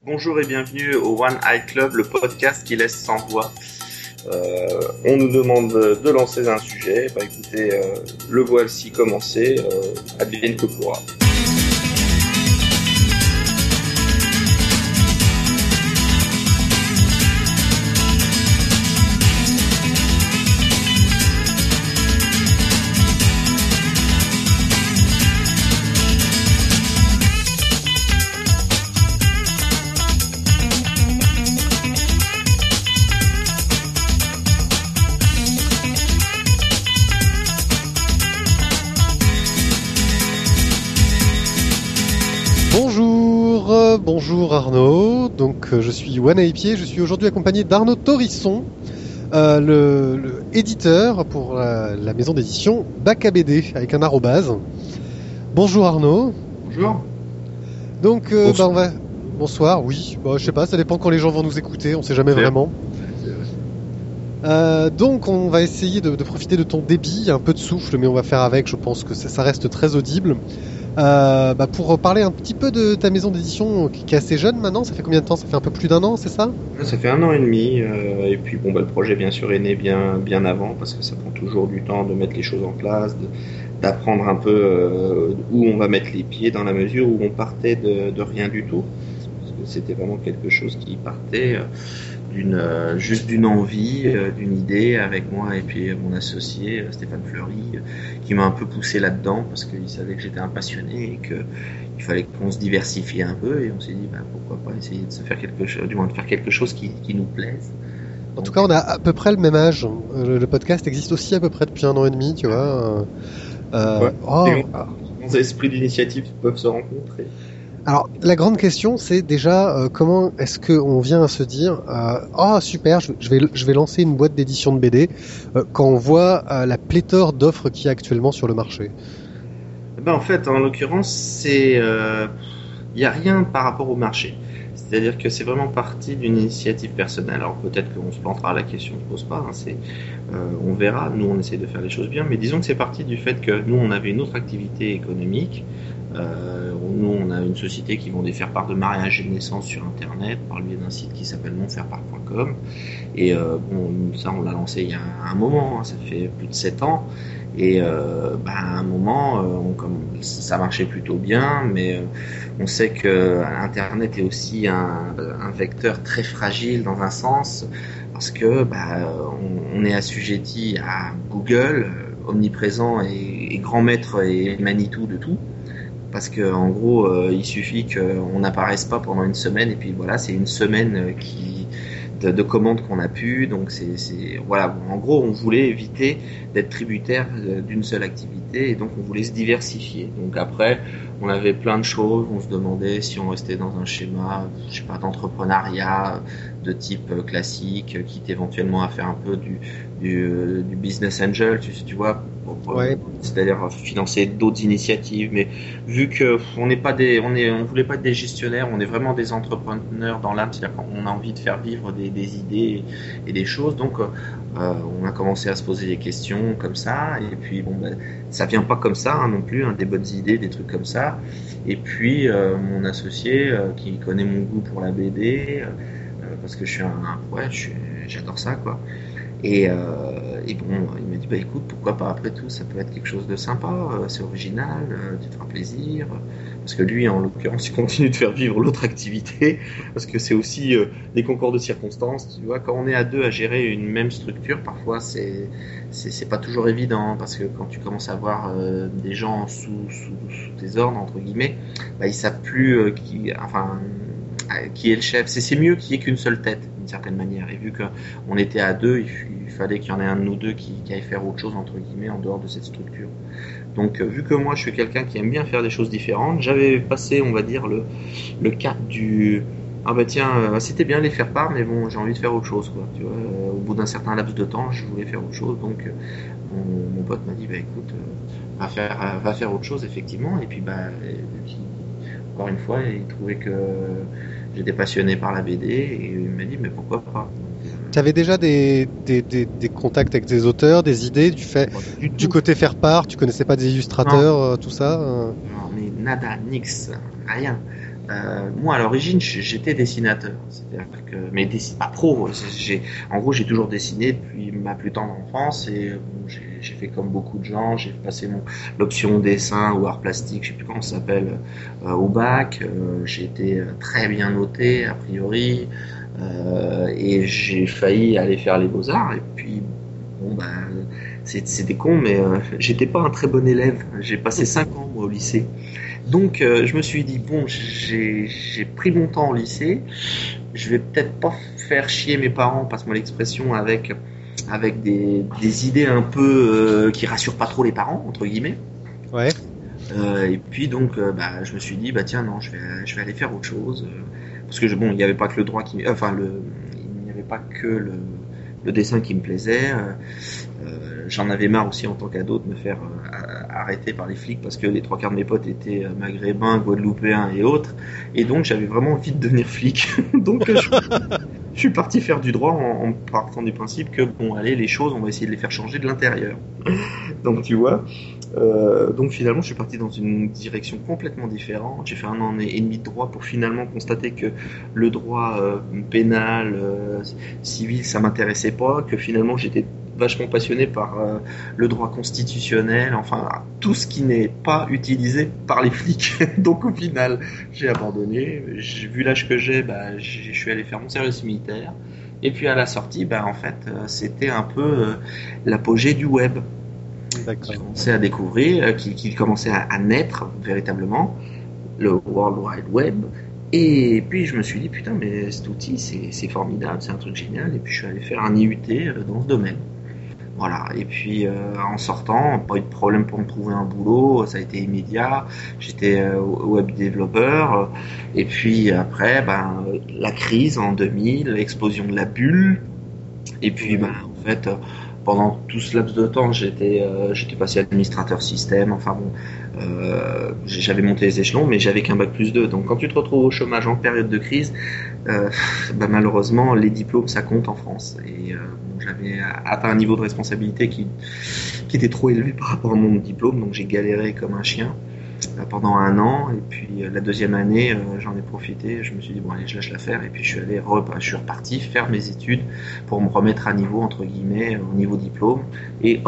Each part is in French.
Bonjour et bienvenue au One Eye Club, le podcast qui laisse sans voix. On nous demande de lancer un sujet. Écoutez, le voici commencer, advienne que pourra. Bonjour Arnaud, donc je suis One Eye Pied, je suis aujourd'hui accompagné d'Arnaud Torisson, le éditeur pour la maison d'édition Bac à BD avec un arrobase. Bonjour Arnaud. Bonjour. Donc bonsoir, oui, je sais pas, ça dépend quand les gens vont nous écouter, on sait jamais vraiment. Donc on va essayer de profiter de ton débit, un peu de souffle, mais on va faire avec, je pense que ça reste très audible. Pour parler un petit peu de ta maison d'édition qui est assez jeune maintenant, ça fait combien de temps ? Ça fait un peu plus d'un an, c'est ça ? Ça fait 1 an et demi, et puis le projet bien sûr est né bien avant, parce que ça prend toujours du temps de mettre les choses en place, d'apprendre un peu où on va mettre les pieds dans la mesure où on partait de rien du tout, parce que c'était vraiment quelque chose qui partait juste d'une envie, d'une idée avec moi et puis mon associé Stéphane Fleury qui m'a un peu poussé là-dedans parce qu'il savait que j'étais un passionné et qu'il fallait qu'on se diversifie un peu, et on s'est dit pourquoi pas essayer de se faire quelque chose, du moins de faire quelque chose qui nous plaise. En tout cas, on a à peu près le même âge. Le podcast existe aussi à peu près depuis 1 an et demi, tu vois. Les esprits d'initiative peuvent se rencontrer. Alors, la grande question, c'est déjà comment est-ce qu'on vient à se dire super, je vais lancer une boîte d'édition de BD quand on voit la pléthore d'offres qu'il y a actuellement sur le marché. En fait, en l'occurrence, il y a rien par rapport au marché. C'est-à-dire que c'est vraiment parti d'une initiative personnelle. Alors peut-être qu'on se plantera, la question ne se pose pas, on verra. Nous, on essaie de faire les choses bien, mais disons que c'est parti du fait que nous, on avait une autre activité économique. Nous, on a une société qui vend des faire-part de mariage et de naissance sur Internet par le biais d'un site qui s'appelle monfairepart.com. Et ça, on l'a lancé il y a un moment, ça fait plus de 7 ans. Et à un moment, ça marchait plutôt bien, mais on sait que Internet est aussi un vecteur très fragile dans un sens, parce que on est assujetti à Google, omniprésent et grand maître et Manitou de tout. Parce que en gros, il suffit qu'on n'apparaisse pas pendant une semaine, et puis voilà, c'est une semaine de commandes qu'on a pu. Donc en gros, on voulait éviter d'être tributaire d'une seule activité, et donc on voulait se diversifier. Donc après, on avait plein de choses. On se demandait si on restait dans un schéma, d'entrepreneuriat de type classique, quitte éventuellement à faire un peu du business angel, tu vois. Ouais. C'est-à-dire financer d'autres initiatives, mais vu que on voulait pas être des gestionnaires, on est vraiment des entrepreneurs dans l'âme, c'est-à-dire qu'on a envie de faire vivre des idées et des choses. Donc on a commencé à se poser des questions comme ça, et puis ça vient pas comme ça non plus, des bonnes idées, des trucs comme ça. Et puis mon associé qui connaît mon goût pour la BD, parce que j'adore ça quoi. Et il m'a dit écoute, pourquoi pas, après tout ça peut être quelque chose de sympa, c'est original, tu te feras plaisir, parce que lui en l'occurrence il continue de faire vivre l'autre activité, parce que c'est aussi des concours de circonstances, tu vois. Quand on est à deux à gérer une même structure, parfois c'est pas toujours évident, parce que quand tu commences à avoir des gens sous tes ordres entre guillemets, ils savent plus qui est le chef. C'est mieux qu'il n'y ait qu'une seule tête, d'une certaine manière. Et vu qu'on était à deux, il fallait qu'il y en ait un de nous deux qui aille faire autre chose, entre guillemets, en dehors de cette structure. Donc, vu que moi, je suis quelqu'un qui aime bien faire des choses différentes, j'avais passé, on va dire, le cap du... c'était bien les faire part, mais bon, j'ai envie de faire autre chose, quoi. Tu vois, au bout d'un certain laps de temps, je voulais faire autre chose. Donc, mon pote m'a dit, écoute, va faire autre chose, effectivement. Et puis, encore une fois, il trouvait que j'étais passionné par la BD, et il m'a dit mais pourquoi pas. Tu avais déjà des contacts avec des auteurs, des idées du côté faire part, tu connaissais pas des illustrateurs, tout ça Non, mais nada, nix, rien. Moi, à l'origine, j'étais dessinateur. C'est-à-dire que, mais pas pro. En gros, j'ai toujours dessiné depuis ma plus tendre enfance et bon, j'ai fait comme beaucoup de gens. J'ai passé l'option dessin ou art plastique, je sais plus comment ça s'appelle, au bac. J'ai été très bien noté, a priori. Et j'ai failli aller faire les beaux-arts. Et puis, bon, c'était con, mais j'étais pas un très bon élève. J'ai passé 5 ans, moi, au lycée. Donc je me suis dit bon, j'ai pris mon temps au lycée, je vais peut-être pas faire chier mes parents, passe-moi l'expression, avec des idées un peu qui rassurent pas trop les parents entre guillemets. Ouais. Et puis donc je me suis dit tiens non, je vais aller faire autre chose parce que bon, il n'y avait pas que le droit il n'y avait pas que le dessin qui me plaisait. J'en avais marre aussi en tant qu'ado de me faire arrêter par les flics parce que les 3 quarts de mes potes étaient maghrébins, guadeloupéens et autres. Et donc j'avais vraiment envie de devenir flic. Donc je suis parti faire du droit en partant du principe que bon allez, les choses on va essayer de les faire changer de l'intérieur. Donc tu vois. Donc finalement je suis parti dans une direction complètement différente. J'ai fait 1 an et demi de droit pour finalement constater que le droit pénal, civil, ça m'intéressait pas, que finalement j'étais vachement passionné par le droit constitutionnel, enfin tout ce qui n'est pas utilisé par les flics. Donc au final j'ai abandonné. Vu l'âge que j'ai, je suis allé faire mon service militaire. Et puis à la sortie, en fait c'était un peu l'apogée du web. Qui commençait à découvrir, qui commençait à naître véritablement, le World Wide Web. Et puis je me suis dit putain, mais cet outil c'est formidable, c'est un truc génial. Et puis je suis allé faire un IUT dans ce domaine. Voilà. Et puis en sortant, pas eu de problème pour me trouver un boulot, ça a été immédiat. J'étais web développeur. Et puis après, la crise en 2000, l'explosion de la bulle. Et puis en fait. Pendant tout ce laps de temps, j'étais passé administrateur système. Enfin bon, j'avais monté les échelons, mais j'avais qu'un bac+2. Donc quand tu te retrouves au chômage en période de crise, malheureusement les diplômes ça compte en France. Et j'avais atteint un niveau de responsabilité qui était trop élevé par rapport à mon diplôme, donc j'ai galéré comme un chien pendant 1 an. Et puis la 2e année, j'en ai profité. Je me suis dit bon allez, je lâche l'affaire. Et puis je suis reparti faire mes études pour me remettre à niveau entre guillemets au niveau diplôme. Et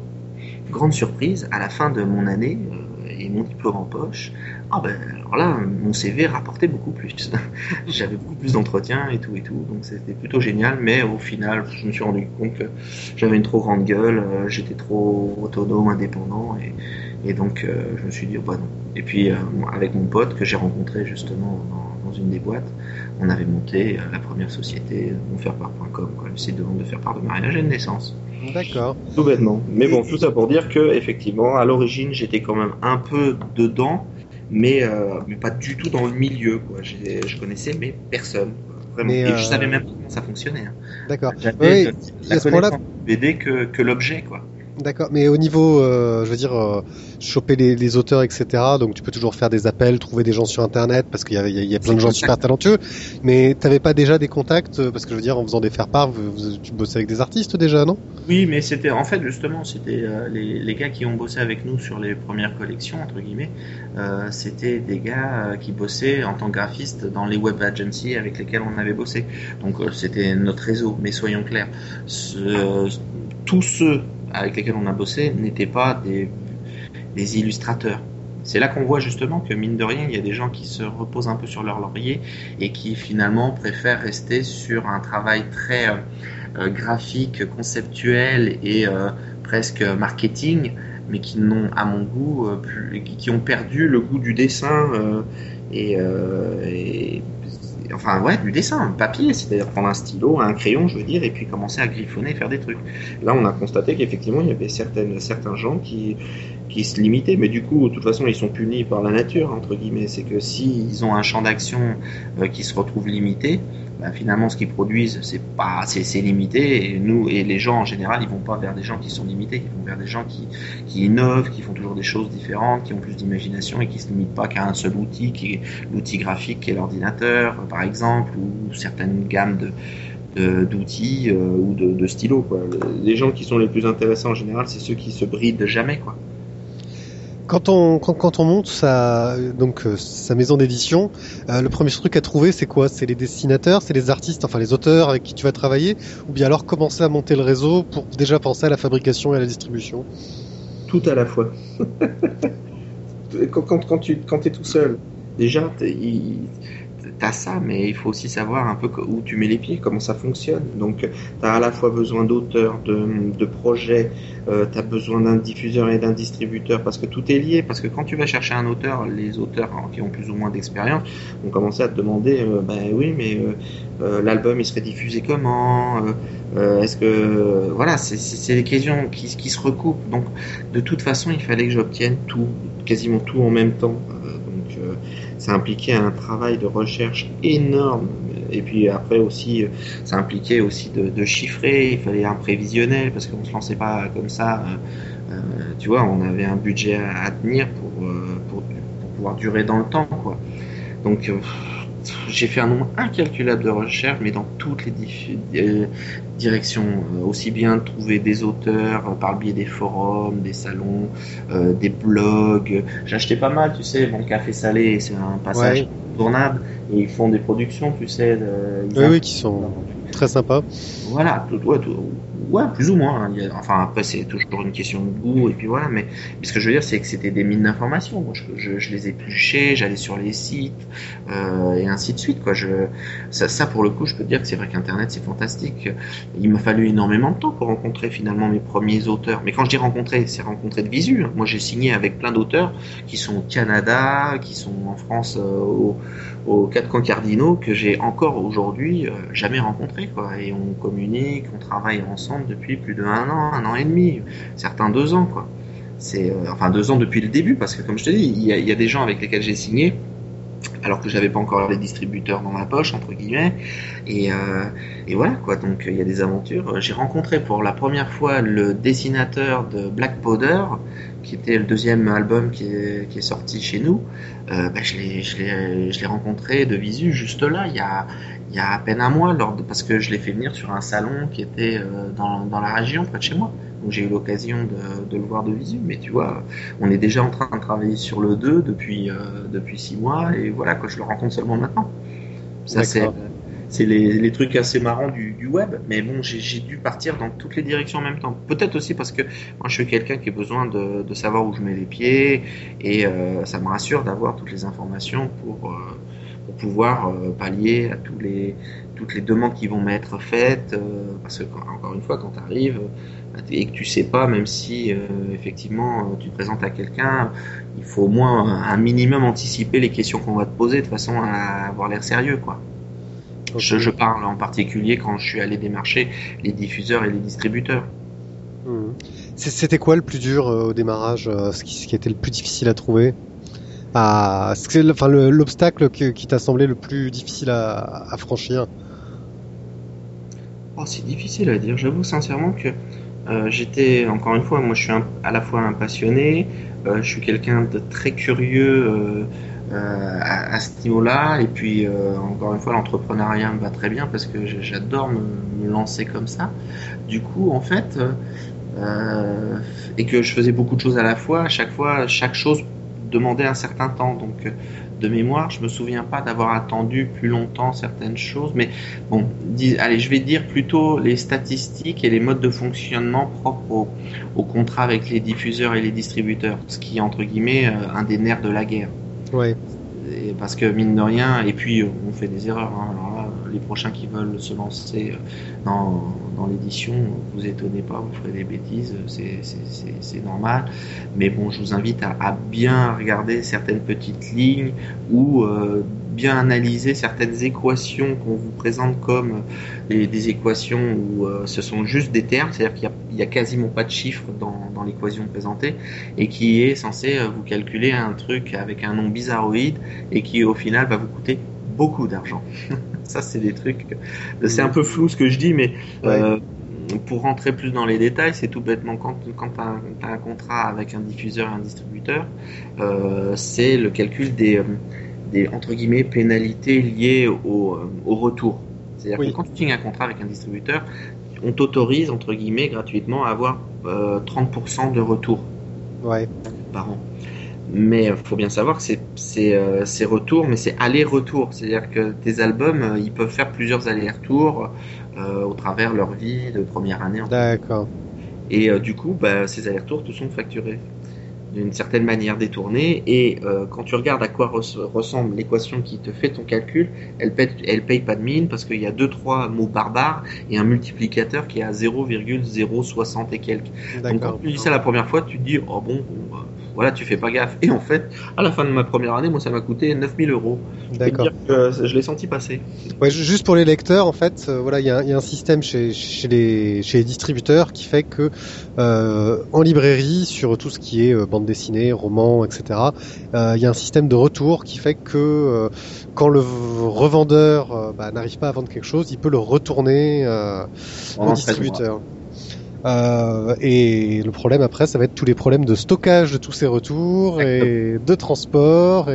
grande surprise, à la fin de mon année et mon diplôme en poche, alors là mon CV rapportait beaucoup plus. J'avais beaucoup plus d'entretiens et tout, donc c'était plutôt génial. Mais au final, je me suis rendu compte que j'avais une trop grande gueule, j'étais trop autonome, indépendant et donc je me suis dit non. Et puis avec mon pote que j'ai rencontré justement dans une des boîtes, on avait monté la première société, monfairepart.com, le site de vente de faire-part de mariage et de naissance. D'accord. Tout bêtement. Mais bon, tout ça pour dire que effectivement, à l'origine, j'étais quand même un peu dedans, mais pas du tout dans le milieu, quoi. Je connaissais mais personne. Vraiment. Et je savais même pas comment ça fonctionnait. D'accord. J'avais la connaissance du BD que l'objet, quoi. D'accord, mais au niveau, je veux dire, choper les auteurs, etc. Donc tu peux toujours faire des appels, trouver des gens sur Internet, parce qu'il y a plein de gens super talentueux. Mais t'avais pas déjà des contacts, parce que je veux dire, en faisant des faire-part, tu bossais avec des artistes déjà, non? Oui, mais c'était les gars qui ont bossé avec nous sur les premières collections entre guillemets. C'était des gars qui bossaient en tant que graphistes dans les web agencies avec lesquels on avait bossé. Donc c'était notre réseau. Mais soyons clairs, tous ceux avec lesquels on a bossé n'étaient pas des illustrateurs. C'est là qu'on voit justement que mine de rien, il y a des gens qui se reposent un peu sur leur laurier et qui finalement préfèrent rester sur un travail très graphique, conceptuel et presque marketing, mais qui n'ont, à mon goût, qui ont perdu le goût du dessin du dessin, papier, c'est-à-dire prendre un stylo, un crayon, je veux dire, et puis commencer à griffonner et faire des trucs. Là, on a constaté qu'effectivement, il y avait certains gens qui se limitaient, mais du coup, de toute façon, ils sont punis par la nature, entre guillemets. C'est que s'ils ont un champ d'action qui se retrouve limité, finalement, ce qu'ils produisent, c'est limité, et les gens, en général, ils vont pas vers des gens qui sont limités, ils vont vers des gens qui innovent, qui font toujours des choses différentes, qui ont plus d'imagination et qui se limitent pas qu'à un seul outil, qui est l'outil graphique, qui est l'ordinateur, par exemple, ou certaines gammes d'outils ou de stylos, quoi. Les gens qui sont les plus intéressants en général, c'est ceux qui se brident jamais, quoi. Quand on monte sa maison d'édition, le premier truc à trouver, c'est quoi? C'est les dessinateurs, c'est les artistes, enfin les auteurs avec qui tu vas travailler, ou bien alors commencer à monter le réseau pour déjà penser à la fabrication et à la distribution? Tout à la fois. Quand tu es tout seul, déjà, t'as ça, mais il faut aussi savoir un peu où tu mets les pieds, comment ça fonctionne. Donc, t'as à la fois besoin d'auteurs, de projets, t'as besoin d'un diffuseur et d'un distributeur, parce que tout est lié. Parce que quand tu vas chercher un auteur, les auteurs qui ont plus ou moins d'expérience vont commencer à te demander, oui, mais l'album il serait diffusé comment est-ce que voilà, c'est des questions qui se recoupent. Donc, de toute façon, il fallait que j'obtienne tout, quasiment tout en même temps. Ça impliquait un travail de recherche énorme. Et puis après aussi, ça impliquait aussi de chiffrer. Il fallait un prévisionnel parce qu'on se lançait pas comme ça. Tu vois, on avait un budget à tenir pour pouvoir durer dans le temps, quoi. Donc, j'ai fait un nombre incalculable de recherches, mais dans toutes les directions. Aussi bien de trouver des auteurs par le biais des forums, des salons, des blogs. J'ai acheté pas mal, tu sais, Bon Café Salé, c'est un passage tournable, et ils font des productions, tu sais. Oui, qui sont très sympas. Voilà, ouais, plus ou moins. Hein. Enfin, après, c'est toujours une question de goût, et puis voilà. Mais ce que je veux dire, c'est que c'était des mines d'informations. Moi, je les épluchais, j'allais sur les sites, et ainsi de suite, quoi. Ça, pour le coup, je peux te dire que c'est vrai qu'Internet, c'est fantastique. Il m'a fallu énormément de temps pour rencontrer finalement mes premiers auteurs. Mais quand je dis rencontrer, c'est rencontrer de visu. Hein. Moi, j'ai signé avec plein d'auteurs qui sont au Canada, qui sont en France, aux quatre coins cardinaux, que j'ai encore aujourd'hui jamais rencontré, quoi. Et on communique, on travaille ensemble depuis plus d'1 an, 1 an et demi, certains 2 ans, quoi. C'est enfin 2 ans depuis le début, parce que comme je te dis, il y a des gens avec lesquels j'ai signé alors que j'avais pas encore les distributeurs dans ma poche, entre guillemets, et voilà, quoi. Donc il y a des aventures. J'ai rencontré pour la première fois le dessinateur de Black Powder, qui était le deuxième album qui est sorti chez nous. Je l'ai rencontré de visu juste là, il y a à peine un mois, parce que je l'ai fait venir sur un salon qui était dans la région près de chez moi. Donc j'ai eu l'occasion de le voir de visu, mais tu vois, on est déjà en train de travailler sur le 2 depuis 6 mois, et voilà, que je le rencontre seulement maintenant. Ça, c'est les trucs assez marrants du web, mais bon, j'ai dû partir dans toutes les directions en même temps. Peut-être aussi parce que moi je suis quelqu'un qui a besoin de savoir où je mets les pieds, et ça me rassure d'avoir toutes les informations pour pouvoir pallier à toutes les demandes qui vont m'être faites, parce que encore une fois, quand tu arrives et que tu sais pas, même si effectivement tu te présentes à quelqu'un, il faut au moins un minimum anticiper les questions qu'on va te poser de façon à avoir l'air sérieux, quoi. Okay. Je parle en particulier quand je suis allé démarcher les diffuseurs et les distributeurs. C'était quoi le plus dur au démarrage, ce qui était le plus difficile à trouver? L'obstacle qui t'a semblé le plus difficile à franchir? Oh, c'est difficile à dire. J'avoue sincèrement que j'étais, encore une fois, moi je suis à la fois un passionné, je suis quelqu'un de très curieux à ce niveau-là, et puis encore une fois, l'entrepreneuriat me va très bien parce que j'adore me lancer comme ça. Du coup, en fait, et que je faisais beaucoup de choses à la fois, à chaque fois, chaque chose demandait un certain temps. Donc, de mémoire, je me souviens pas d'avoir attendu plus longtemps certaines choses, mais bon, allez, je vais dire plutôt les statistiques et les modes de fonctionnement propres au contrat avec les diffuseurs et les distributeurs, ce qui est entre guillemets un des nerfs de la guerre. Ouais. Et parce que mine de rien, et puis on fait des erreurs. Hein. Alors là, les prochains qui veulent se lancer dans l'édition, vous étonnez pas, vous ferez des bêtises, c'est normal. Mais bon, je vous invite à bien regarder certaines petites lignes ou bien analyser certaines équations qu'on vous présente comme des équations où ce sont juste des termes, c'est-à-dire qu'il y a quasiment pas de chiffres dans l'équation présentée, et qui est censé vous calculer un truc avec un nom bizarroïde et qui au final va vous coûter beaucoup d'argent. Ça, c'est des trucs. C'est un peu flou ce que je dis, mais pour rentrer plus dans les détails, c'est tout bêtement quand tu as un contrat avec un diffuseur et un distributeur, c'est le calcul des entre guillemets pénalités liées au retour. C'est-à-dire que quand tu signes un contrat avec un distributeur, on t'autorise entre guillemets gratuitement à avoir 30% de retour par an. Mais faut bien savoir que c'est retour, mais c'est aller-retour. C'est-à-dire que tes albums, ils peuvent faire plusieurs allers-retours au travers leur vie de première année. D'accord. Et du coup, bah, ces allers-retours te sont facturés d'une certaine manière détournée. Et quand tu regardes à quoi ressemble l'équation qui te fait ton calcul, elle paye pas de mine parce qu'il y a deux trois mots barbares et un multiplicateur qui est à 0,060 et quelques. Donc quand D'accord. tu dis ça la première fois, tu te dis oh bon, voilà, tu fais pas gaffe. Et en fait, à la fin de ma première année, moi ça m'a coûté 9000 euros. Je peux te D'accord. dire que je l'ai senti passer. Ouais, juste pour les lecteurs, en fait, voilà, il y a un système chez les distributeurs qui fait que en librairie, sur tout ce qui est bande dessinée, roman, etc., il y a un système de retour qui fait que quand le revendeur n'arrive pas à vendre quelque chose, il peut le retourner au distributeur. Et le problème après, ça va être tous les problèmes de stockage de tous ces retours et de transport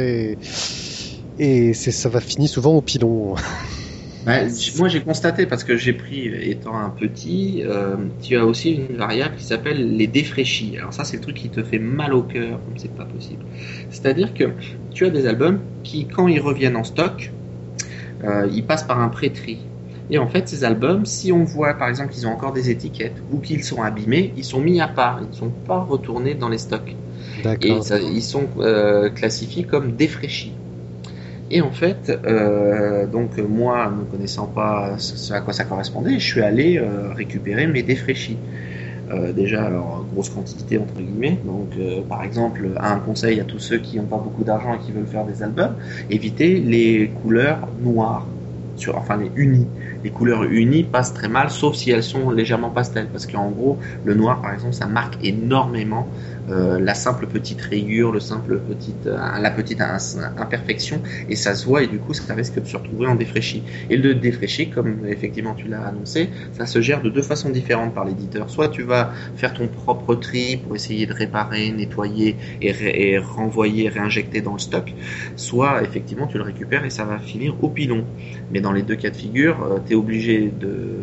ça va finir souvent au pilon. Bah, moi j'ai constaté parce que j'ai pris étant un petit, tu as aussi une variable qui s'appelle les défraîchis. Alors ça c'est le truc qui te fait mal au cœur comme c'est pas possible. C'est-à-dire que tu as des albums qui quand ils reviennent en stock, ils passent par un pré-tri. Et en fait, ces albums, si on voit par exemple qu'ils ont encore des étiquettes ou qu'ils sont abîmés, ils sont mis à part, ils ne sont pas retournés dans les stocks. D'accord. Et ils sont classifiés comme défraîchis. Et en fait, donc moi, ne connaissant pas ce à quoi ça correspondait, je suis allé récupérer mes défraîchis. Déjà, alors, grosse quantité entre guillemets. Donc, par exemple, un conseil à tous ceux qui n'ont pas beaucoup d'argent et qui veulent faire des albums, évitez les couleurs noires. Enfin les unis. Les couleurs unies passent très mal, sauf si elles sont légèrement pastel, parce qu'en gros, le noir, par exemple, ça marque énormément la simple petite rayure, la petite imperfection, et ça se voit, et du coup, ça risque de se retrouver en défraîchi. Et le défraîchi, comme effectivement tu l'as annoncé, ça se gère de deux façons différentes par l'éditeur. Soit tu vas faire ton propre tri pour essayer de réparer, nettoyer et renvoyer, réinjecter dans le stock, soit effectivement tu le récupères et ça va finir au pilon. Mais dans les deux cas de figure, tu es obligé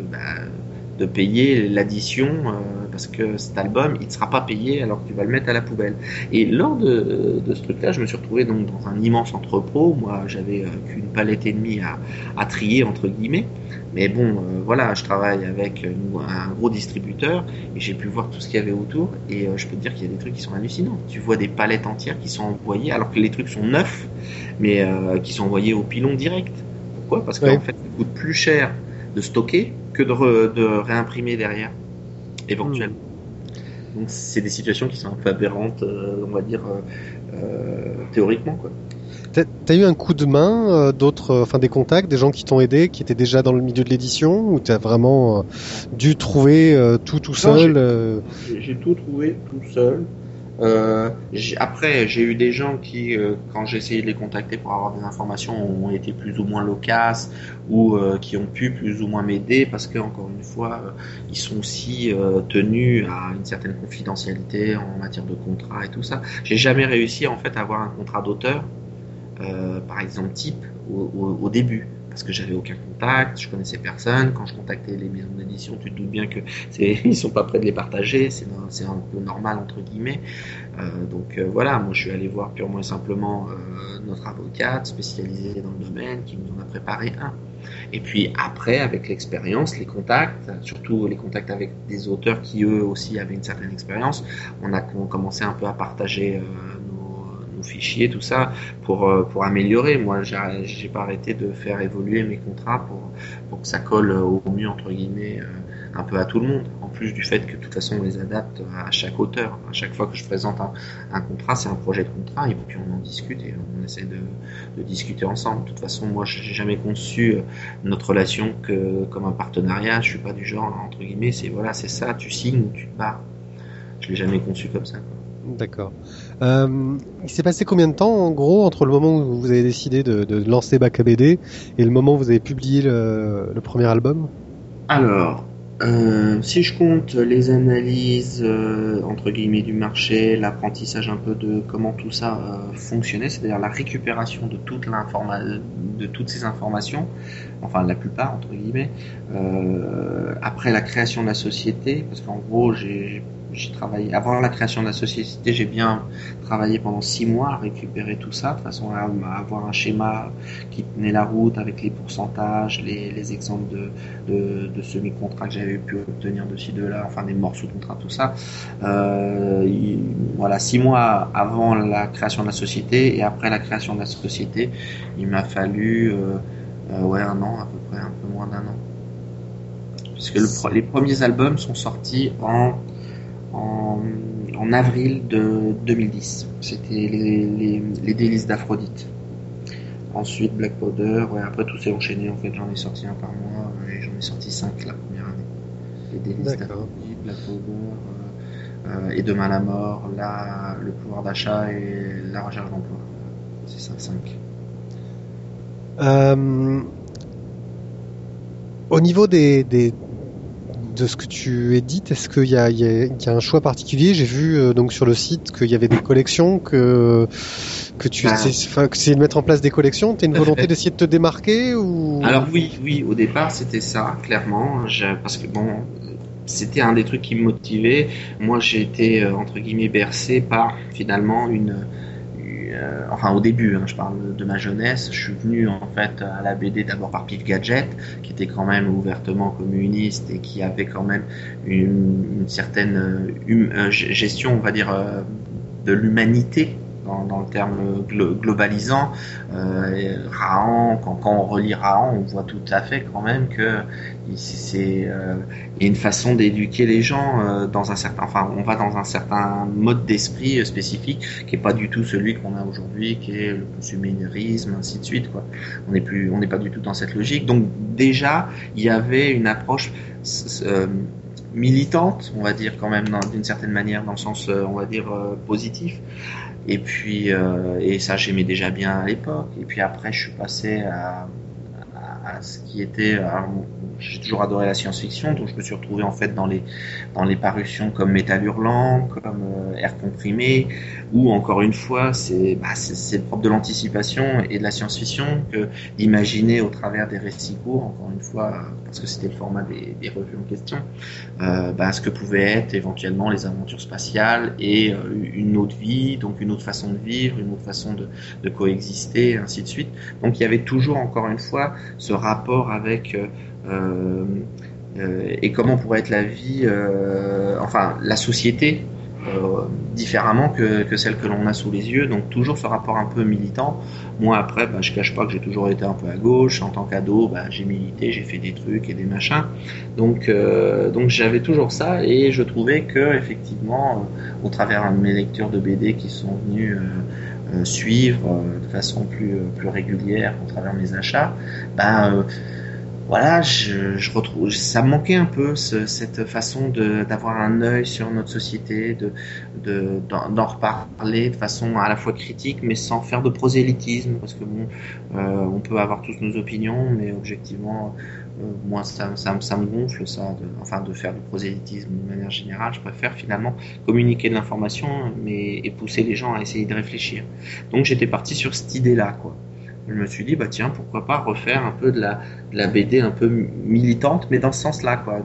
de payer l'addition parce que cet album, il ne sera pas payé alors que tu vas le mettre à la poubelle. Et lors de ce truc-là, je me suis retrouvé donc dans un immense entrepôt. Moi, j'avais qu'une palette et demie à trier, entre guillemets. Mais bon, voilà, je travaille avec un gros distributeur et j'ai pu voir tout ce qu'il y avait autour. Et je peux te dire qu'il y a des trucs qui sont hallucinants. Tu vois des palettes entières qui sont envoyées alors que les trucs sont neufs, mais qui sont envoyés au pilon direct. Pourquoi ? Parce qu'en fait, ça coûte plus cher de stocker que de réimprimer derrière, éventuellement. Donc, c'est des situations qui sont un peu aberrantes, on va dire, théoriquement, quoi. T'as eu un coup de main des contacts, des gens qui t'ont aidé, qui étaient déjà dans le milieu de l'édition, ou t'as vraiment dû trouver tout seul? J'ai tout trouvé tout seul. Après, j'ai eu des gens qui, quand j'ai essayé de les contacter pour avoir des informations, ont été plus ou moins loquaces ou qui ont pu plus ou moins m'aider parce que, encore une fois, ils sont aussi tenus à une certaine confidentialité en matière de contrat et tout ça. J'ai jamais réussi en fait à avoir un contrat d'auteur, par exemple type, au début. Parce que j'avais aucun contact, je connaissais personne. Quand je contactais les maisons d'édition, tu te doutes bien que ils sont pas prêts de les partager, c'est un peu normal entre guillemets. Donc voilà, moi je suis allé voir purement et simplement notre avocate spécialisée dans le domaine qui nous en a préparé un. Et puis après, avec l'expérience, les contacts, surtout les contacts avec des auteurs qui eux aussi avaient une certaine expérience, on a commencé un peu à partager nos fichiers, tout ça, pour améliorer. Moi, j'ai pas arrêté de faire évoluer mes contrats pour que ça colle au mieux, entre guillemets, un peu à tout le monde. En plus du fait que de toute façon, on les adapte à chaque auteur. À chaque fois que je présente un contrat, c'est un projet de contrat, et puis on en discute et on essaie de discuter ensemble. De toute façon, moi, j'ai jamais conçu notre relation comme un partenariat. Je suis pas du genre, entre guillemets, c'est ça, tu signes ou tu te barres. Je l'ai jamais conçu comme ça, quoi. D'accord. Il s'est passé combien de temps, en gros, entre le moment où vous avez décidé de lancer Bac à BD et le moment où vous avez publié le premier album ? Alors, si je compte les analyses entre guillemets du marché, l'apprentissage un peu de comment tout ça fonctionnait, c'est-à-dire la récupération de toutes ces informations, enfin la plupart entre guillemets, après la création de la société, parce qu'en gros j'ai travaillé avant la création de la société, j'ai bien travaillé pendant 6 mois à récupérer tout ça, de façon à avoir un schéma qui tenait la route avec les pourcentages, les exemples de semi-contrats que j'avais pu obtenir de ci, de là, enfin des morceaux de contrat, tout ça. Voilà, 6 mois avant la création de la société et après la création de la société, il m'a fallu un an, à peu près, un peu moins d'un an. Puisque les premiers albums sont sortis en avril de 2010. C'était les délices d'Aphrodite. Ensuite Black Powder, après tout s'est enchaîné, en fait j'en ai sorti un par mois et j'en ai sorti 5 la première année. Les délices d'Aphrodite, Black Powder, et Demain la mort, le pouvoir d'achat et la recherche d'emploi. C'est ça, 5. Au niveau de ce que tu édites, est-ce qu'il y a un choix particulier? J'ai vu donc sur le site qu'il y avait des collections, que tu essayes de mettre en place des collections. T'as une volonté d'essayer de te démarquer ou? Alors oui, au départ c'était ça, clairement, parce que c'était un des trucs qui me motivait. Moi j'ai été entre guillemets bercé par finalement au début, je parle de ma jeunesse, je suis venu en fait à la BD d'abord par Pif Gadget, qui était quand même ouvertement communiste et qui avait quand même une certaine gestion, on va dire, de l'humanité dans le terme globalisant. Rahan, quand on relit Rahan, on voit tout à fait quand même que il y a une façon d'éduquer les gens on va dans un certain mode d'esprit spécifique qui est pas du tout celui qu'on a aujourd'hui, qui est le consumérisme, ainsi de suite, quoi. On n'est pas du tout dans cette logique. Donc déjà, il y avait une approche militante, on va dire quand même d'une certaine manière, dans le sens on va dire positif. Et puis et ça j'aimais déjà bien à l'époque. Et puis après je suis passé à ce qui était, j'ai toujours adoré la science-fiction, donc je me suis retrouvé en fait dans les parutions comme Métal Hurlant, comme Air Comprimé, où encore une fois c'est le propre de l'anticipation et de la science-fiction que d'imaginer au travers des récits courts, encore une fois parce que c'était le format des revues en question, ce que pouvaient être éventuellement les aventures spatiales et une autre vie, donc une autre façon de vivre, une autre façon de coexister, ainsi de suite. Donc il y avait toujours encore une fois ce rapport avec et comment pourrait être la vie, la société différemment que celle que l'on a sous les yeux. Donc toujours ce rapport un peu militant. Moi après, je cache pas que j'ai toujours été un peu à gauche. En tant qu'ado, j'ai milité, j'ai fait des trucs et des machins. Donc j'avais toujours ça et je trouvais que effectivement, au travers de mes lectures de BD qui sont venues suivre de façon plus régulière au travers de mes achats, je retrouve, ça me manquait un peu cette façon d'avoir un œil sur notre société, d'en reparler de façon à la fois critique, mais sans faire de prosélytisme, parce que on peut avoir tous nos opinions, mais objectivement, moi ça me gonfle ça, de faire du prosélytisme de manière générale. Je préfère finalement communiquer de l'information, et pousser les gens à essayer de réfléchir. Donc j'étais parti sur cette idée-là, quoi. Je me suis dit tiens, pourquoi pas refaire un peu de la BD un peu militante, mais dans ce sens-là, quoi,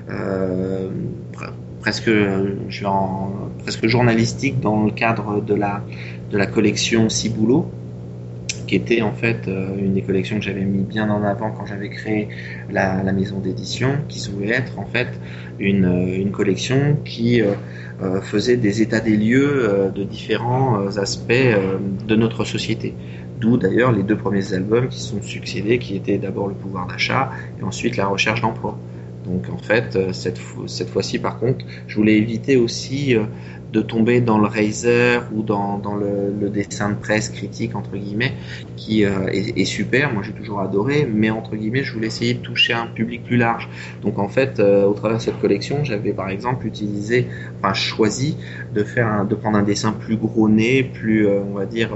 presque journalistique, dans le cadre de la collection Ciboulot, qui était en fait une des collections que j'avais mis bien en avant quand j'avais créé la maison d'édition, qui se voulait être en fait une collection qui faisait des états des lieux de différents aspects de notre société. D'où d'ailleurs les 2 premiers albums qui se sont succédés, qui étaient d'abord le pouvoir d'achat et ensuite la recherche d'emploi. Donc en fait, cette fois-ci par contre, je voulais éviter aussi de tomber dans le Razer ou dans le dessin de presse critique entre guillemets, qui est super. Moi j'ai toujours adoré, mais entre guillemets je voulais essayer de toucher un public plus large. Donc en fait, au travers de cette collection, j'avais par exemple choisi de prendre un dessin plus gros nez, plus on va dire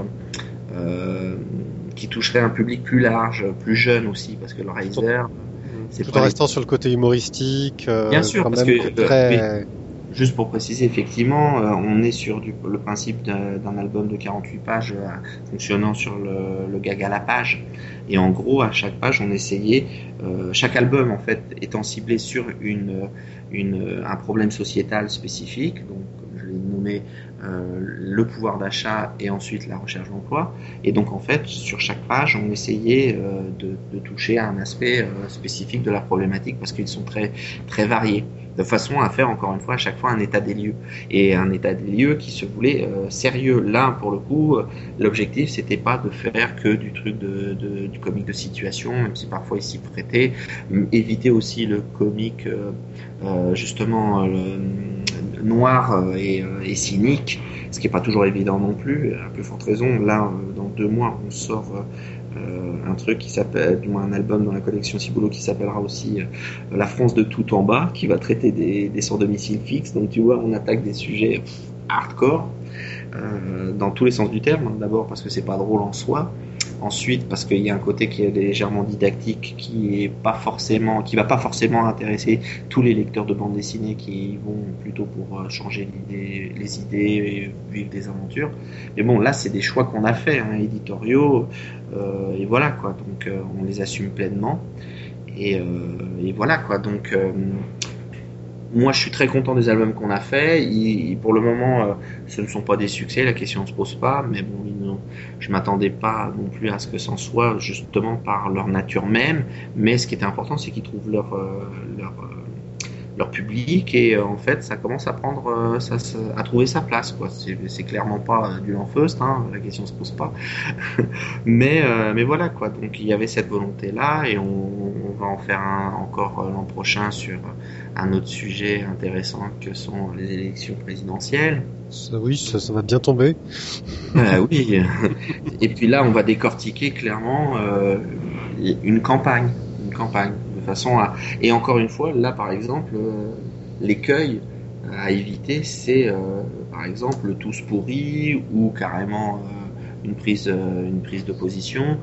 qui toucherait un public plus large, plus jeune aussi, parce que le Razer, tout en restant sur le côté humoristique, bien sûr, parce que très... Juste pour préciser, effectivement, on est sur le principe d'un album de 48 pages fonctionnant sur le gag à la page. Et en gros, à chaque page, on essayait, chaque album en fait étant ciblé sur un problème sociétal spécifique, donc comme je l'ai nommé, le pouvoir d'achat et ensuite la recherche d'emploi. Et donc en fait, sur chaque page, on essayait de toucher à un aspect spécifique de la problématique parce qu'ils sont très très variés, de façon à faire encore une fois à chaque fois un état des lieux, et un état des lieux qui se voulait sérieux. Là pour le coup, l'objectif c'était pas de faire que du truc du comique de situation, même si parfois il s'y prêtait, éviter aussi le comique justement noir et cynique, ce qui est pas toujours évident non plus. À plus forte raison, là dans 2 mois on sort un truc qui s'appelle, du moins un album dans la collection Ciboulot qui s'appellera aussi La France de tout en bas, qui va traiter des sans domicile fixe. Donc tu vois, on attaque des sujets hardcore dans tous les sens du terme. D'abord parce que c'est pas drôle en soi. Ensuite, parce qu'il y a un côté qui est légèrement didactique, qui va pas forcément intéresser tous les lecteurs de bande dessinée qui vont plutôt pour changer les idées et vivre des aventures. Mais bon, là, c'est des choix qu'on a fait, éditoriaux, et voilà quoi. Donc, on les assume pleinement. Et voilà quoi. Donc, moi, je suis très content des albums qu'on a fait. Pour le moment, ce ne sont pas des succès, la question ne se pose pas. Mais bon, je m'attendais pas non plus à ce que c'en soit, justement par leur nature même. Mais ce qui était important, c'est qu'ils trouvent leur public, et en fait, ça commence à prendre, à trouver sa place, quoi. C'est clairement pas du Lanfeust, la question se pose pas. mais voilà, quoi. Donc il y avait cette volonté-là, et on va en faire encore l'an prochain sur un autre sujet intéressant que sont les élections présidentielles. Ça va bien tomber. Oui. Et puis là, on va décortiquer clairement une campagne, de façon à... Et encore une fois, là, par exemple, l'écueil à éviter, c'est par exemple le tous pourri, ou carrément une prise de position.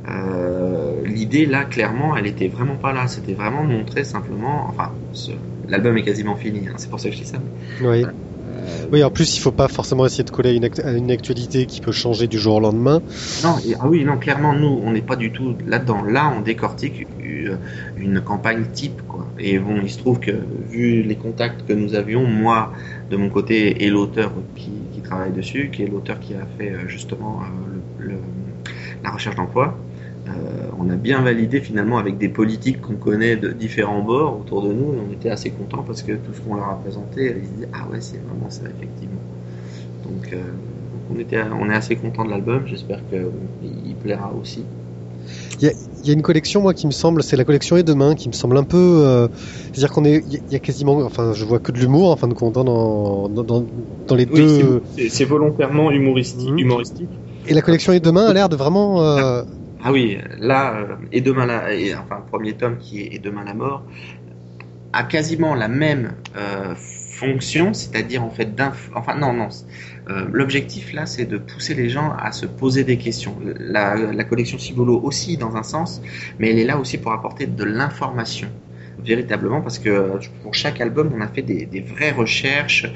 L'idée là, clairement, elle était vraiment pas là. C'était vraiment de montrer simplement. Enfin, l'album est quasiment fini. C'est pour ça que je dis ça. Oui. Oui, en plus, il faut pas forcément essayer de coller à une actualité qui peut changer du jour au lendemain. Non, clairement, nous, on n'est pas du tout là-dedans. Là, on décortique une campagne type, quoi. Et bon, il se trouve que, vu les contacts que nous avions, moi, de mon côté, et l'auteur qui travaille dessus, qui est l'auteur qui a fait justement la recherche d'emploi, on a bien validé finalement avec des politiques qu'on connaît de différents bords autour de nous, et on était assez contents parce que tout ce qu'on leur a présenté, ils se disaient ah ouais, c'est vraiment ça, effectivement. Donc on est assez contents de l'album. J'espère qu'il plaira aussi. Il y a une collection, moi, qui me semble, c'est la collection Et Demain, qui me semble un peu, c'est-à-dire il y a quasiment, enfin, je vois que de l'humour, en fin de compte, dans les deux. C'est volontairement humoristique. Et la collection Et Demain a l'air de vraiment. Ah oui, là, Et Demain enfin, le premier tome qui est Et Demain la mort, a quasiment la même fonction, c'est-à-dire en fait l'objectif là, c'est de pousser les gens à se poser des questions. La collection Ciboulot aussi dans un sens, mais elle est là aussi pour apporter de l'information, véritablement, parce que pour chaque album on a fait des vraies recherches.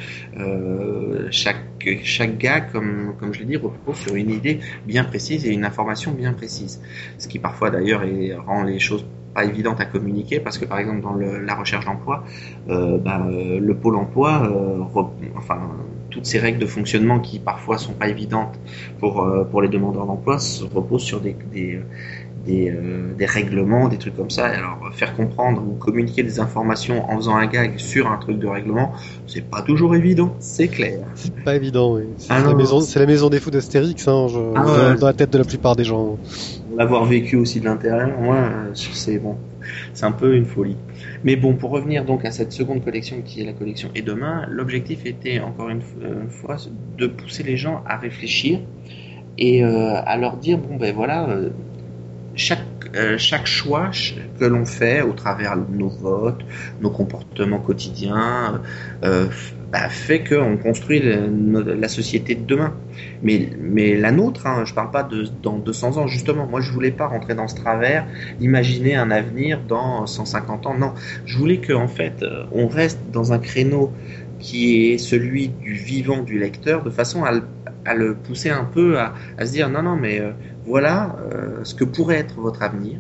Chaque gars, comme je l'ai dit, repose sur une idée bien précise et une information bien précise, ce qui parfois d'ailleurs rend les choses pas évidentes à communiquer, parce que par exemple dans la recherche d'emploi, le pôle emploi, toutes ces règles de fonctionnement qui parfois sont pas évidentes pour les demandeurs d'emploi reposent sur des règlements, des trucs comme ça. Alors faire comprendre ou communiquer des informations en faisant un gag sur un truc de règlement, c'est pas toujours évident, c'est clair. C'est pas évident, oui. C'est la maison des fous d'Astérix, dans la tête de la plupart des gens. L'avoir vécu aussi de l'intérieur, moi, c'est bon, c'est un peu une folie. Mais bon, pour revenir donc à cette seconde collection qui est la collection Et Demain, l'objectif était encore une fois de pousser les gens à réfléchir et à leur dire bon ben voilà. Chaque choix que l'on fait au travers de nos votes, nos comportements quotidiens, fait qu'on construit la société de demain. Mais la nôtre, je parle pas dans 200 ans, justement. Moi, je voulais pas rentrer dans ce travers, imaginer un avenir dans 150 ans. Non, je voulais qu'en fait, on reste dans un créneau qui est celui du vivant du lecteur, de façon à le pousser un peu à se dire non, mais voilà ce que pourrait être votre avenir.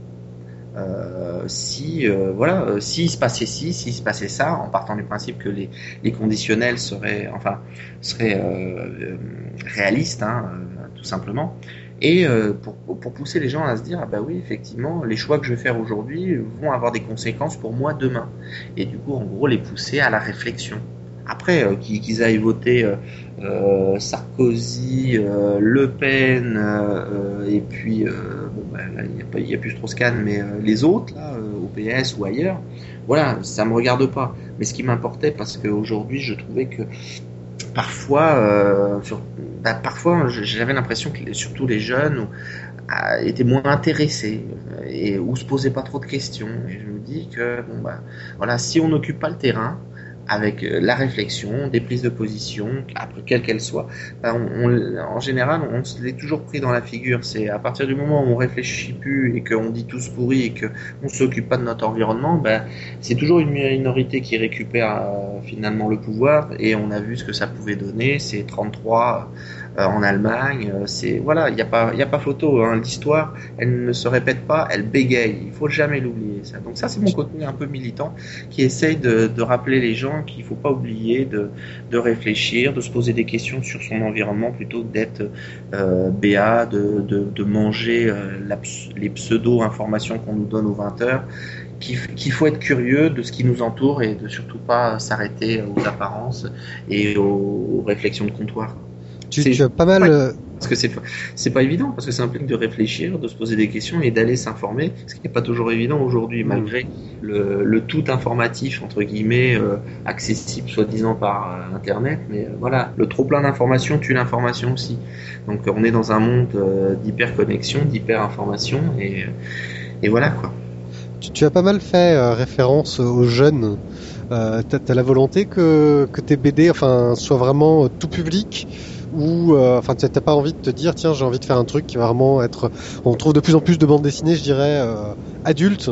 S'il se passait ci, s'il se passait ça, en partant du principe que les conditionnels seraient réalistes, tout simplement. Et pour pousser les gens à se dire ah bah oui, effectivement, les choix que je vais faire aujourd'hui vont avoir des conséquences pour moi demain. Et du coup, en gros, les pousser à la réflexion. Après, qu'ils aillent voter Sarkozy, Le Pen, et puis là, il y a plus Strauss-Kahn, mais les autres, là, au PS ou ailleurs, voilà, ça me regarde pas. Mais ce qui m'importait, parce qu'aujourd'hui, je trouvais que parfois, j'avais l'impression que surtout les jeunes étaient moins intéressés ou se posaient pas trop de questions. Et je me dis que voilà, si on n'occupe pas le terrain avec la réflexion, des prises de position, après quelles qu'elles soient, en général, on se l'est toujours pris dans la figure. C'est à partir du moment où on réfléchit plus et qu'on dit tous pourris et qu'on s'occupe pas de notre environnement, c'est toujours une minorité qui récupère finalement le pouvoir. Et on a vu ce que ça pouvait donner. C'est 33 en Allemagne. Il y a pas photo. L'histoire, elle ne se répète pas, elle bégaye. Il faut jamais l'oublier. Ça. Donc ça, c'est mon côté un peu militant qui essaye de rappeler les gens qu'il faut pas oublier de réfléchir, de se poser des questions sur son environnement plutôt que d'être béat, de manger les pseudo-informations qu'on nous donne aux 20h, qu'il faut être curieux de ce qui nous entoure et de surtout pas s'arrêter aux apparences et aux réflexions de comptoir. Tu as pas mal... Parce que c'est pas évident, parce que ça implique de réfléchir, de se poser des questions et d'aller s'informer, ce qui n'est pas toujours évident aujourd'hui, malgré le tout informatif, entre guillemets, accessible soi-disant par Internet, mais voilà, le trop plein d'informations tue l'information aussi. Donc on est dans un monde d'hyper-connexion, d'hyper-information, et voilà quoi. Tu as pas mal fait référence aux jeunes. T'as la volonté que tes BD soient vraiment tout public, ou t'as pas envie de te dire tiens, j'ai envie de faire un truc qui va vraiment être... On trouve de plus en plus de bandes dessinées, je dirais, adultes,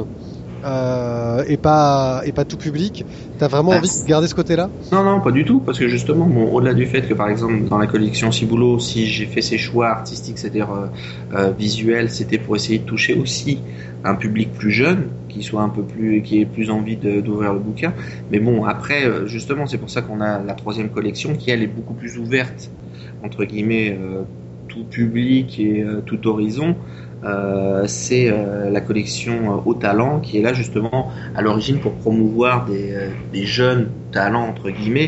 et pas tout public. T'as vraiment envie de garder ce côté-là ? Non, pas du tout, parce que justement, au-delà du fait que par exemple dans la collection Ciboulot, si j'ai fait ces choix artistiques, c'est-à-dire visuels, c'était pour essayer de toucher aussi un public plus jeune, qui ait plus envie d'ouvrir le bouquin. Mais bon, après, justement, c'est pour ça qu'on a la 3e collection qui, elle, est beaucoup plus ouverte, entre guillemets, tout public et tout horizon. C'est la collection Haut Talent qui est là justement à l'origine pour promouvoir des jeunes talents, entre guillemets,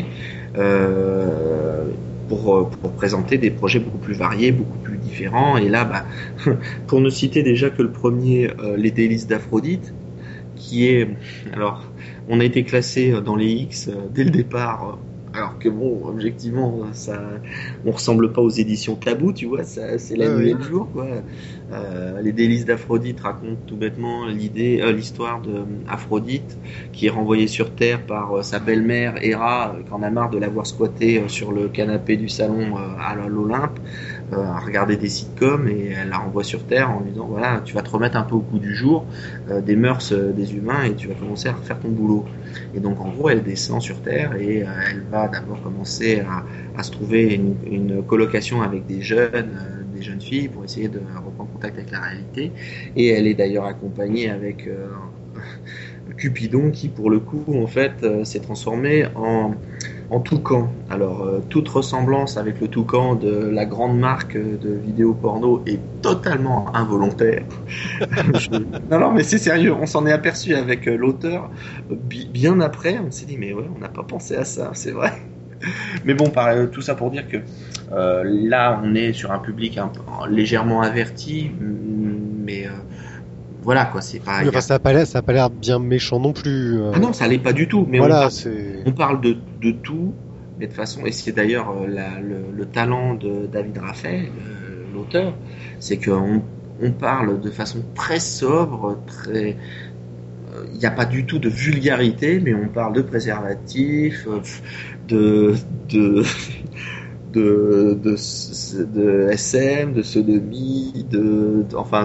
pour présenter des projets beaucoup plus variés, beaucoup plus différents. Et là, pour ne citer déjà que le premier, Les Délices d'Aphrodite, qui est... Alors, on a été classé dans les X dès le départ, alors que objectivement, on ressemble pas aux éditions Tabou, tu vois, c'est la nuit et le jour, quoi. Les Délices d'Aphrodite racontent tout bêtement l'histoire d'Aphrodite qui est renvoyée sur Terre par sa belle-mère Héra, qui en a marre de l'avoir squattée sur le canapé du salon à l'Olympe, à regarder des sitcoms, et elle la renvoie sur Terre en lui disant voilà, tu vas te remettre un peu au goût du jour des mœurs des humains et tu vas commencer à refaire ton boulot. Et donc en gros elle descend sur Terre et elle va d'abord commencer à se trouver une colocation avec des jeunes filles pour essayer de reprendre contact avec la réalité, et elle est d'ailleurs accompagnée avec Cupidon qui pour le coup en fait s'est transformé en toucan. Alors toute ressemblance avec le toucan de la grande marque de vidéos porno est totalement involontaire. Non mais c'est sérieux, on s'en est aperçu avec l'auteur bien après, on s'est dit mais ouais, on n'a pas pensé à ça, c'est vrai. Mais bon, tout ça pour dire que là on est sur un public légèrement averti, mais voilà quoi, c'est pas. Oui, ça a pas l'air bien méchant non plus. Ah non, ça l'est pas du tout. Mais voilà, on parle de tout, mais de façon. Et c'est d'ailleurs le talent de David Raphael, l'auteur, c'est qu'on parle de façon très sobre, très. Il n'y a pas du tout de vulgarité, mais on parle de préservatifs, de SM, de sodomie, de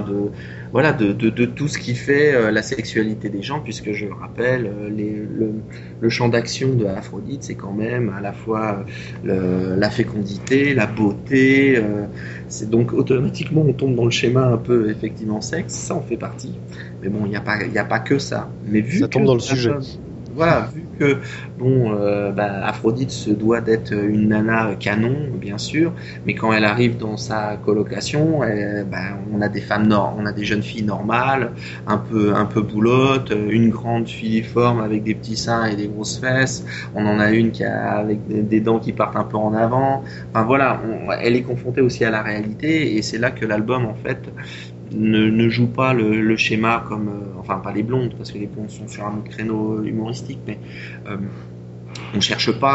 tout ce qui fait la sexualité des gens, puisque je le rappelle, le champ d'action de Aphrodite, c'est quand même à la fois la fécondité, la beauté, c'est donc automatiquement on tombe dans le schéma un peu effectivement sexe, ça en fait partie. Mais bon, il n'y a pas que ça. Mais vu ça tombe dans le sujet. Voilà, vu que Aphrodite se doit d'être une nana canon, bien sûr, mais quand elle arrive dans sa colocation, on a des on a des jeunes filles normales, un peu boulottes, une grande filiforme avec des petits seins et des grosses fesses. On en a une qui a avec des dents qui partent un peu en avant. Enfin voilà, elle est confrontée aussi à la réalité, et c'est là que l'album en fait ne joue pas le schéma comme enfin pas les blondes, parce que les blondes sont sur un autre créneau humoristique, mais on cherche pas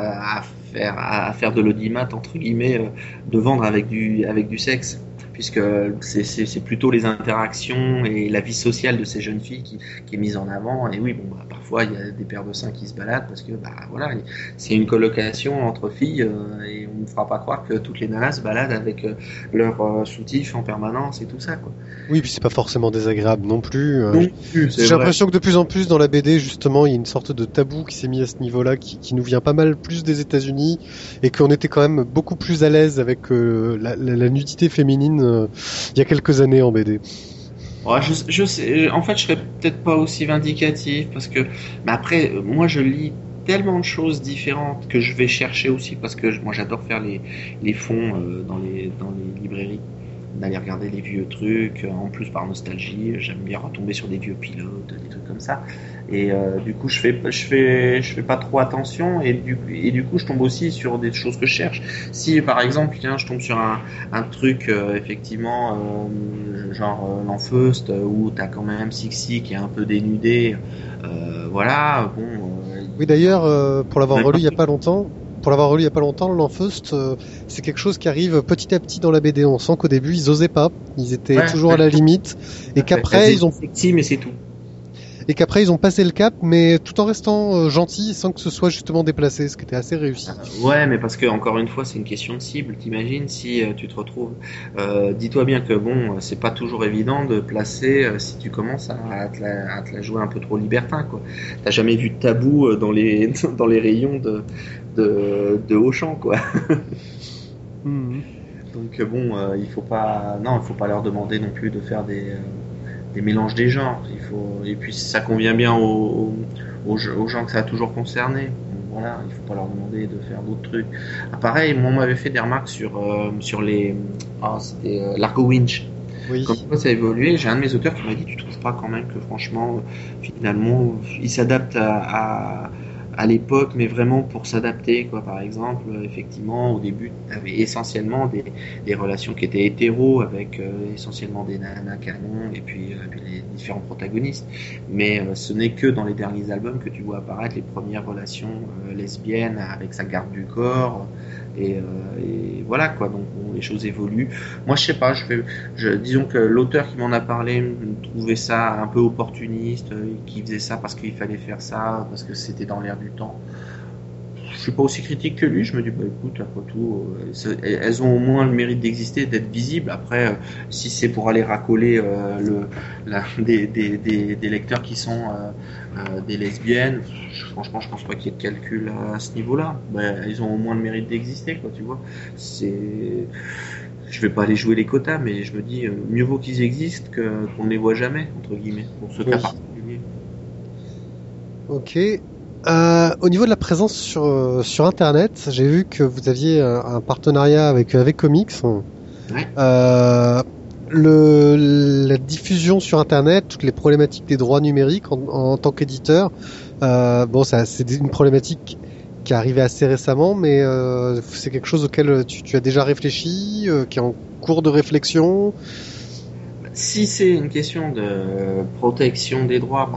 à faire de l'audimat entre guillemets, de vendre avec du sexe, puisque c'est plutôt les interactions et la vie sociale de ces jeunes filles qui est mise en avant. Et oui, parfois il y a des paires de seins qui se baladent, parce que voilà, c'est une colocation entre filles, et on ne fera pas croire que toutes les nanas se baladent avec leur soutif en permanence et tout ça, quoi. Oui, puis c'est pas forcément désagréable non plus. J'ai l'impression que de plus en plus dans la BD, justement, il y a une sorte de tabou qui s'est mis à ce niveau-là, qui nous vient pas mal plus des États-Unis, et qu'on était quand même beaucoup plus à l'aise avec la nudité féminine il y a quelques années en BD. Ouais, je sais, en fait, je serais peut-être pas aussi vindicatif, parce que, mais après, moi, je lis tellement de choses différentes que je vais chercher aussi, parce que moi, j'adore faire les fonds dans les librairies, d'aller regarder les vieux trucs, en plus par nostalgie, j'aime bien retomber sur des vieux pilotes, des trucs comme ça, et du coup je fais pas trop attention, et du coup je tombe aussi sur des choses que je cherche. Si par exemple je tombe sur un truc effectivement genre l'Enfeust, où t'as quand même Sixi qui est un peu dénudé, voilà, oui, d'ailleurs, pour l'avoir relu il y a pas longtemps, l'Enfeust, c'est quelque chose qui arrive petit à petit dans la BD. On sent qu'au début, ils osaient pas. Ils étaient toujours à la limite. Et qu'après, ils ont... sexy, mais c'est tout. Et qu'après, ils ont passé le cap, mais tout en restant gentils, sans que ce soit justement déplacé, ce qui était assez réussi. Ouais, mais parce que, encore une fois, c'est une question de cible. T'imagines si tu te retrouves... dis-toi bien que, c'est pas toujours évident de placer, si tu commences à te la jouer un peu trop libertin, quoi. T'as jamais vu de tabou dans les rayons de Auchan, quoi. Donc il faut pas leur demander non plus de faire des mélanges des genres. Et puis ça convient bien aux gens que ça a toujours concerné. Donc, voilà, il faut pas leur demander de faire d'autres trucs. Pareil, moi on m'avait fait des remarques sur les c'était l'Argo Winch. Oui. Comme quoi ça a évolué, j'ai un de mes auteurs qui m'a dit, tu trouves pas quand même que franchement finalement il s'adapte à l'époque, mais vraiment pour s'adapter, quoi. Par exemple, effectivement, au début, tu avais essentiellement des relations qui étaient hétéros, avec essentiellement des nanas canons, et puis les différents protagonistes. Mais ce n'est que dans les derniers albums que tu vois apparaître les premières relations lesbiennes avec sa garde du corps. Et voilà, quoi. Donc les choses évoluent. Moi je sais pas, disons que l'auteur qui m'en a parlé trouvait ça un peu opportuniste, qui faisait ça parce qu'il fallait faire ça, parce que c'était dans l'air du temps. Je suis pas aussi critique que lui, je me dis écoute, après tout, elles ont au moins le mérite d'exister, d'être visibles. Après, si c'est pour aller racoler des lecteurs qui sont des lesbiennes, franchement je pense pas qu'il y ait de calcul à ce niveau-là. Ils ont au moins le mérite d'exister, quoi, tu vois. Je vais pas aller jouer les quotas, mais je me dis mieux vaut qu'ils existent qu'on ne les voit jamais, entre guillemets, pour ce cas particulier. Ok. Au niveau de la présence sur Internet, j'ai vu que vous aviez un partenariat avec Comics. Ouais. La diffusion sur Internet, toutes les problématiques des droits numériques en tant qu'éditeur, c'est une problématique qui est arrivée assez récemment, mais c'est quelque chose auquel tu as déjà réfléchi, qui est en cours de réflexion. Si c'est une question de protection des droits,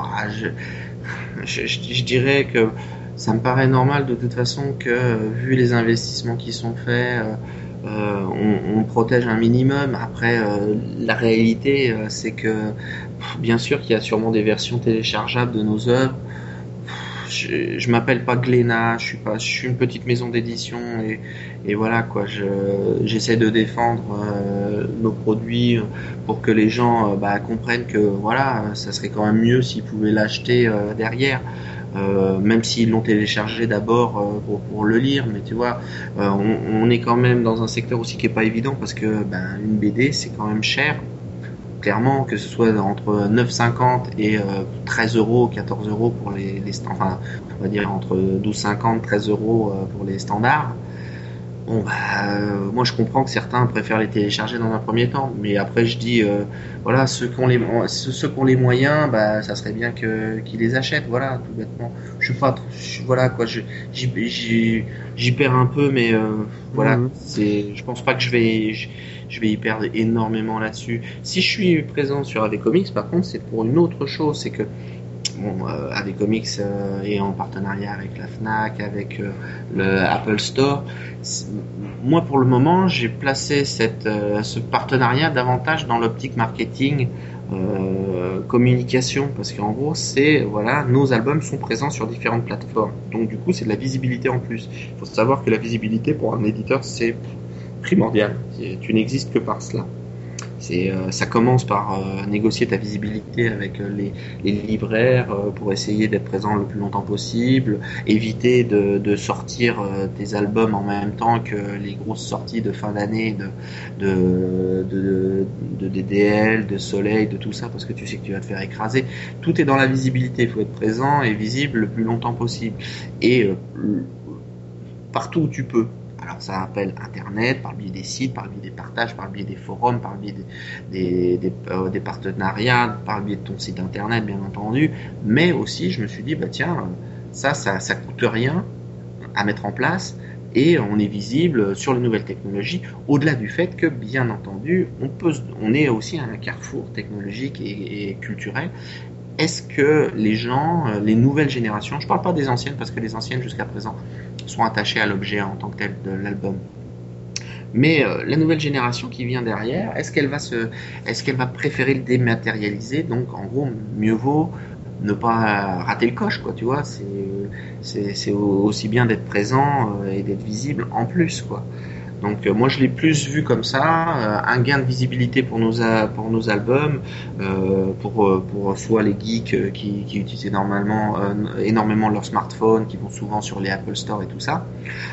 je dirais que ça me paraît normal de toute façon que, vu les investissements qui sont faits, on protège un minimum. Après, la réalité, c'est que bien sûr qu'il y a sûrement des versions téléchargeables de nos œuvres. je m'appelle pas Glénat, je suis une petite maison d'édition et voilà quoi. J'essaie de défendre nos produits pour que les gens comprennent que voilà, ça serait quand même mieux s'ils pouvaient l'acheter derrière. Même s'ils l'ont téléchargé d'abord pour le lire, mais tu vois, on est quand même dans un secteur aussi qui est pas évident parce que une BD c'est quand même cher. Clairement, que ce soit entre 9,50 et 13 euros, 14 euros pour les enfin, on va dire entre 12,50, 13 euros pour les standards. Bon, moi je comprends que certains préfèrent les télécharger dans un premier temps, mais après je dis, voilà, ceux qui ont les moyens, ça serait bien qu'ils les achètent, voilà, tout bêtement. Je suis pas, voilà quoi, j'y perds un peu, mais voilà, je pense pas que je vais y perdre énormément là-dessus. Si je suis présent sur AV Comics, par contre, c'est pour une autre chose, c'est que AV Comics est en partenariat avec la Fnac, avec le Apple Store. Moi, pour le moment, j'ai placé ce partenariat davantage dans l'optique marketing, communication, parce qu'en gros, nos albums sont présents sur différentes plateformes. Donc, du coup, c'est de la visibilité en plus. Il faut savoir que la visibilité pour un éditeur, c'est primordial. Tu n'existes que par cela. Ça commence par négocier ta visibilité avec les libraires pour essayer d'être présent le plus longtemps possible, éviter de sortir tes albums en même temps que les grosses sorties de fin d'année de DDL, de Soleil, de tout ça, parce que tu sais que tu vas te faire écraser. Tout est dans la visibilité, il faut être présent et visible le plus longtemps possible. Et partout où tu peux. Alors ça appelle Internet, par le biais des sites, par le biais des partages, par le biais des forums, par le biais des partenariats, par le biais de ton site Internet bien entendu, mais aussi je me suis dit ça coûte rien à mettre en place et on est visible sur les nouvelles technologies, au-delà du fait que bien entendu on est aussi à un carrefour technologique et culturel. Est-ce que les gens, les nouvelles générations, je ne parle pas des anciennes parce que les anciennes jusqu'à présent sont attachées à l'objet en tant que tel de l'album, mais la nouvelle génération qui vient derrière, est-ce qu'elle va préférer le dématérialiser? Donc en gros, mieux vaut ne pas rater le coche, quoi, tu vois, c'est aussi bien d'être présent et d'être visible en plus, quoi. Donc moi je l'ai plus vu comme ça, un gain de visibilité pour nos albums, pour soit les geeks qui utilisent énormément leur smartphone, qui vont souvent sur les Apple Store et tout ça,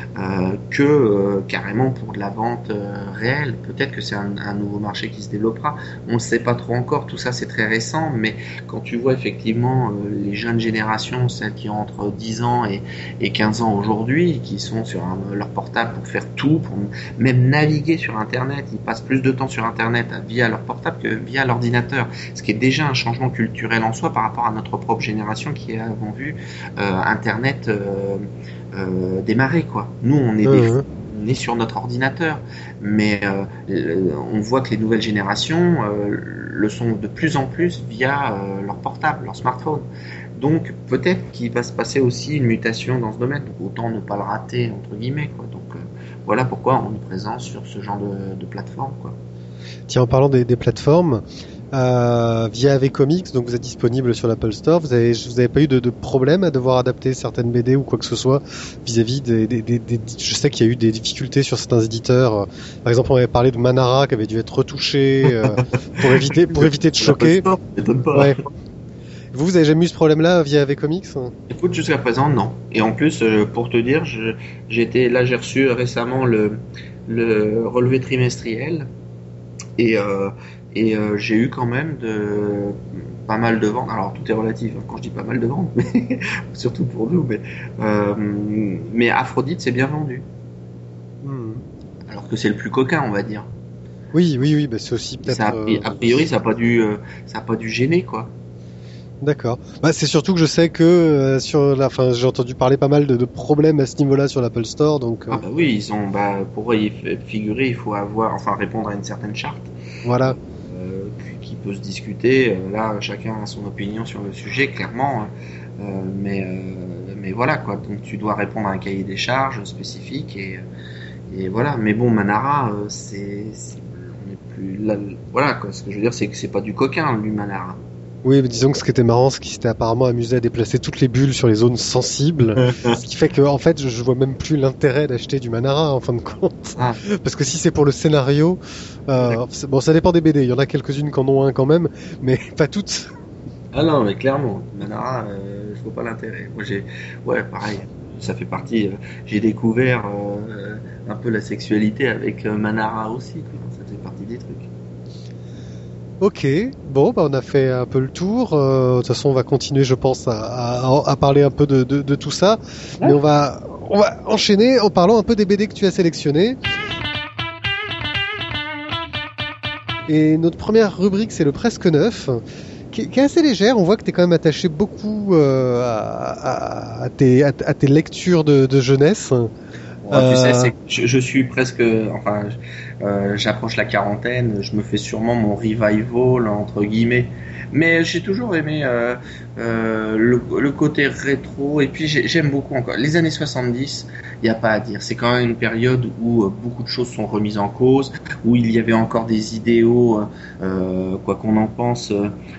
que carrément pour de la vente réelle. Peut-être que c'est un nouveau marché qui se développera. On ne sait pas trop encore, tout ça c'est très récent, mais quand tu vois effectivement les jeunes générations, celles qui ont entre 10 ans et 15 ans aujourd'hui, qui sont sur leur portable pour faire tout, pour même naviguer sur Internet, ils passent plus de temps sur Internet via leur portable que via l'ordinateur, ce qui est déjà un changement culturel en soi par rapport à notre propre génération qui avons vu Internet démarrer, quoi. Nous, on est sur notre ordinateur, mais on voit que les nouvelles générations le sont de plus en plus via leur portable, leur smartphone. Donc peut-être qu'il va se passer aussi une mutation dans ce domaine, donc autant ne pas le rater entre guillemets, quoi. Donc voilà pourquoi on est présent sur ce genre de plateforme, quoi. Tiens, en parlant des plateformes, via AV Comics, donc vous êtes disponible sur l'Apple Store, vous avez pas eu de problème à devoir adapter certaines BD ou quoi que ce soit vis-à-vis je sais qu'il y a eu des difficultés sur certains éditeurs. Par exemple, on avait parlé de Manara qui avait dû être retouché pour éviter de choquer. Ouais. Vous avez jamais eu ce problème-là via AV Comics? Écoute, jusqu'à présent, non. Et en plus, pour te dire, j'ai reçu récemment le relevé trimestriel et j'ai eu quand même pas mal de ventes. Alors tout est relatif quand je dis pas mal de ventes, mais surtout pour nous. Mais Aphrodite s'est bien vendu. Alors que c'est le plus coquin, on va dire. Oui, c'est aussi peut-être. A priori, ça a pas dû gêner, quoi. D'accord. C'est surtout que je sais que j'ai entendu parler pas mal de problèmes à ce niveau-là sur l'Apple Store, donc. Oui, ils ont, pour y figurer, il faut répondre à une certaine charte. Voilà. Qui peut se discuter. Là, chacun a son opinion sur le sujet, clairement. Mais voilà, quoi. Donc tu dois répondre à un cahier des charges spécifique et voilà. Mais bon, Manara, on est plus là. Voilà, quoi. Ce que je veux dire, c'est que c'est pas du coquin, lui, Manara. Oui, mais disons que ce qui était marrant, c'est qu'il s'était apparemment amusé à déplacer toutes les bulles sur les zones sensibles, ce qui fait que, en fait, je vois même plus l'intérêt d'acheter du Manara, en fin de compte. Ah. Parce que si c'est pour le scénario, bon, ça dépend des BD, il y en a quelques-unes qui en ont un quand même, mais pas toutes. Ah non, mais clairement, Manara, je vois pas l'intérêt. Moi, ouais, pareil, ça fait partie. J'ai découvert un peu la sexualité avec Manara aussi, quoi. Ça fait partie des trucs. Ok, bon, bah on a fait un peu le tour. De toute façon, on va continuer, je pense, à parler un peu de tout ça. Ouais. Mais on va enchaîner en parlant un peu des BD que tu as sélectionnés. Et notre première rubrique, c'est le presque neuf, qui est assez légère. On voit que tu es quand même attaché beaucoup à tes lectures de jeunesse. Tu sais, c'est que je suis presque, enfin, j'approche la quarantaine, je me fais sûrement mon revival entre guillemets, mais j'ai toujours aimé le côté rétro, et puis j'aime beaucoup encore les années 70. Il n'y a pas à dire, c'est quand même une période où beaucoup de choses sont remises en cause, où il y avait encore des idéaux, quoi qu'on en pense.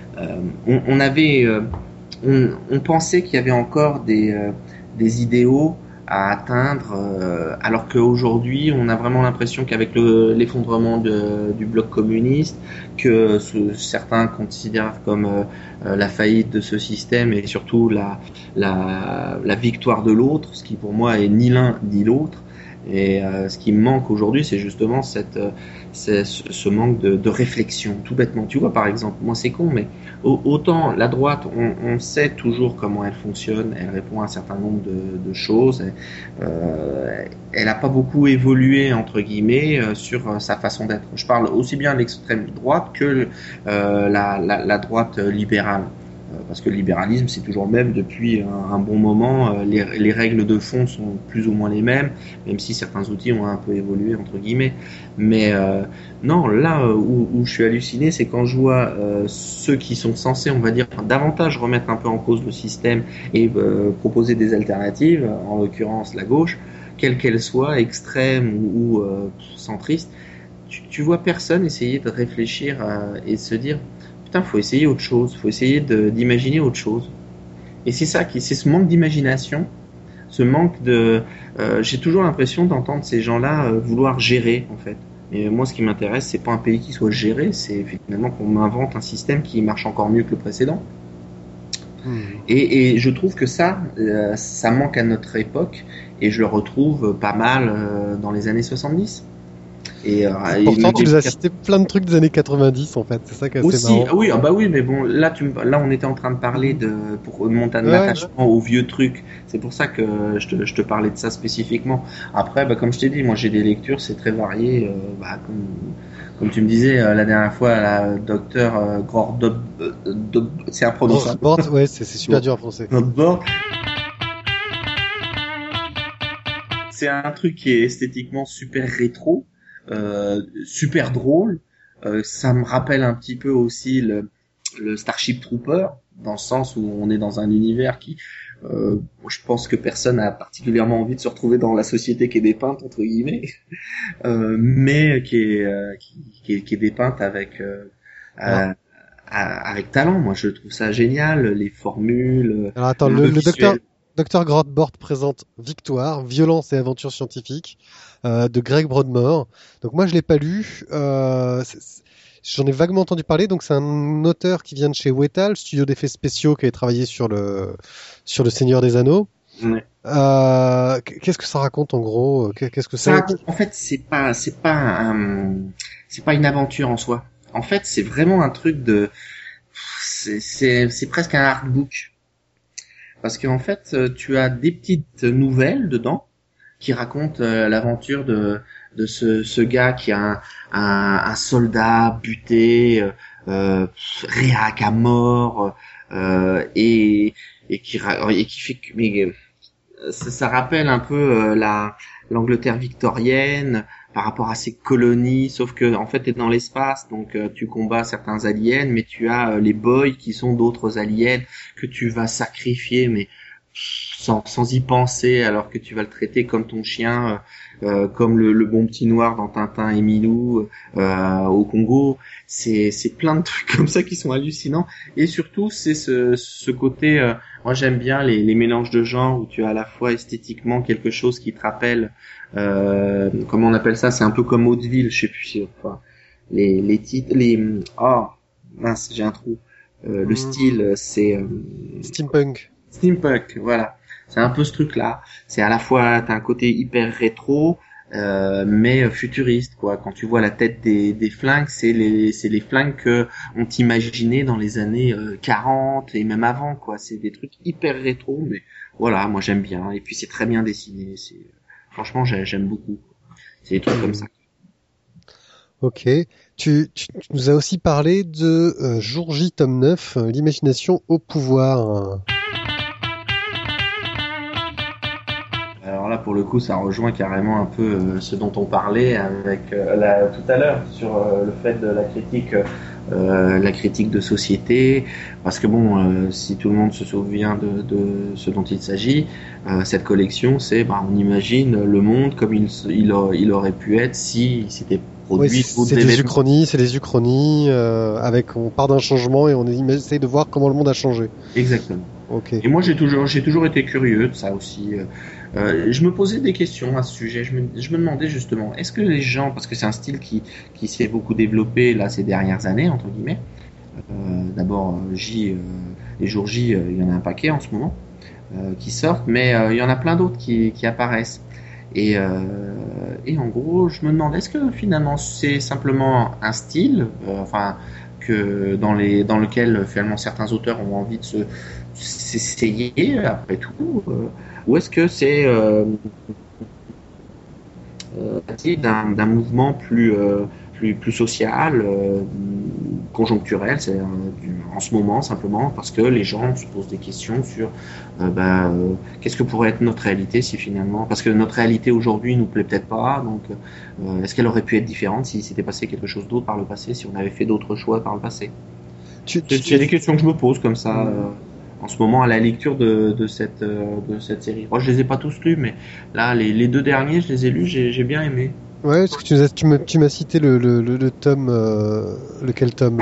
On pensait qu'il y avait encore des idéaux à atteindre, alors qu'aujourd'hui on a vraiment l'impression qu'avec l'effondrement du bloc communiste, que certains considèrent comme la faillite de ce système et surtout la victoire de l'autre, ce qui pour moi est ni l'un ni l'autre. Et ce qui me manque aujourd'hui, c'est justement ce manque de réflexion, tout bêtement. Tu vois, par exemple, moi c'est con, mais autant la droite, on sait toujours comment elle fonctionne, elle répond à un certain nombre de choses, elle n'a pas beaucoup évolué, entre guillemets, sur sa façon d'être. Je parle aussi bien de l'extrême droite que la droite libérale. Parce que le libéralisme, c'est toujours le même depuis un bon moment. Les règles de fond sont plus ou moins les mêmes, même si certains outils ont un peu évolué, entre guillemets. Mais non, là où je suis halluciné, c'est quand je vois ceux qui sont censés, on va dire, davantage remettre un peu en cause le système et proposer des alternatives, en l'occurrence la gauche, quelle qu'elle soit, extrême ou centriste, tu vois personne essayer de réfléchir et de se dire putain, faut essayer autre chose, faut essayer d'imaginer autre chose. Et c'est c'est ce manque d'imagination, ce manque j'ai toujours l'impression d'entendre ces gens-là vouloir gérer, en fait. Et moi, ce qui m'intéresse, c'est pas un pays qui soit géré, c'est finalement qu'on invente un système qui marche encore mieux que le précédent. Et je trouve que ça manque à notre époque, et je le retrouve pas mal dans les années 70. Pourtant, tu nous as cité plein de trucs des années 90, en fait. C'est ça qui est assez marrant. Oui, oui, mais bon, là, on était en train de parler pour mon attachement aux vieux trucs. C'est pour ça que je te parlais de ça spécifiquement. Après, comme je t'ai dit, moi, j'ai des lectures, c'est très varié. Comme tu me disais la dernière fois, la docteur c'est imprononçable. Ouais, c'est super dur à prononcer. C'est un truc qui est esthétiquement super rétro. Super drôle. Ça me rappelle un petit peu aussi le Starship Trooper, dans le sens où on est dans un univers qui, je pense que personne n'a particulièrement envie de se retrouver dans la société qui est dépeinte, entre guillemets, mais qui est dépeinte avec talent. Moi, je trouve ça génial, les formules. Alors attends, le docteur Grothbord présente Victoire, violence et aventure scientifique, de Greg Broadmoor. Donc moi je l'ai pas lu, j'en ai vaguement entendu parler. Donc c'est un auteur qui vient de chez Weta, studio d'effets spéciaux, qui a travaillé sur le Seigneur des Anneaux. Ouais. Qu'est-ce que ça raconte en gros? Qu'est-ce que c'est? En fait, c'est pas une aventure en soi. En fait, c'est vraiment un truc c'est presque un artbook. Parce qu'en fait, tu as des petites nouvelles dedans qui racontent l'aventure de ce gars qui a un soldat buté, réac à mort, et qui fait que ça rappelle un peu l'Angleterre victorienne par rapport à ses colonies, sauf que en fait t'es dans l'espace, donc tu combats certains aliens, mais tu as les boys qui sont d'autres aliens que tu vas sacrifier, mais sans y penser, alors que tu vas le traiter comme ton chien, comme le bon petit noir dans Tintin et Milou au Congo. C'est plein de trucs comme ça qui sont hallucinants. Et surtout, c'est ce côté. Moi, j'aime bien les mélanges de genres où tu as à la fois esthétiquement quelque chose qui te rappelle. Comment on appelle ça? C'est un peu comme Hauteville, je sais plus. Enfin, les titres, mince, j'ai un trou. Le style, c'est Steampunk. Steampunk, voilà. C'est un peu ce truc-là. C'est à la fois, t'as un côté hyper rétro, mais futuriste, quoi. Quand tu vois la tête des flingues, c'est les flingues que on t'imaginait dans les années 40 et même avant, quoi. C'est des trucs hyper rétro, mais voilà, moi j'aime bien. Et puis c'est très bien dessiné. Franchement, j'aime beaucoup. C'est des trucs comme ça. Ok. Tu nous as aussi parlé de Jour J, tome 9, l'imagination au pouvoir. Alors là, pour le coup, ça rejoint carrément un peu ce dont on parlait avec tout à l'heure sur le fait de la critique de société. Parce que bon, si tout le monde se souvient de ce dont il s'agit, cette collection, c'est, on imagine le monde comme il aurait pu être si c'était produit. Oui, c'est des uchronies, on part d'un changement et on essaye de voir comment le monde a changé. Exactement. Ok. Et moi, j'ai toujours été curieux de ça aussi. Je me posais des questions à ce sujet. Je me demandais justement, est-ce que les gens, parce que c'est un style qui s'est beaucoup développé là ces dernières années entre guillemets. D'abord les jours J, il y en a un paquet en ce moment qui sortent, mais il y en a plein d'autres qui apparaissent. Et en gros, je me demandais, est-ce que finalement c'est simplement un style, que dans lequel finalement certains auteurs ont envie de s'essayer après tout, ou est-ce que c'est d'un mouvement plus social, conjoncturel, c'est en ce moment simplement parce que les gens se posent des questions sur qu'est-ce que pourrait être notre réalité si finalement, parce que notre réalité aujourd'hui nous plaît peut-être pas, donc est-ce qu'elle aurait pu être différente si s'était passé quelque chose d'autre par le passé, si on avait fait d'autres choix par le passé. C'est des questions que je me pose comme ça en ce moment à la lecture de cette série. Moi, je les ai pas tous lus, mais là les deux derniers, je les ai lus, j'ai bien aimé. Ouais, parce que tu m'as cité le tome, lequel tome,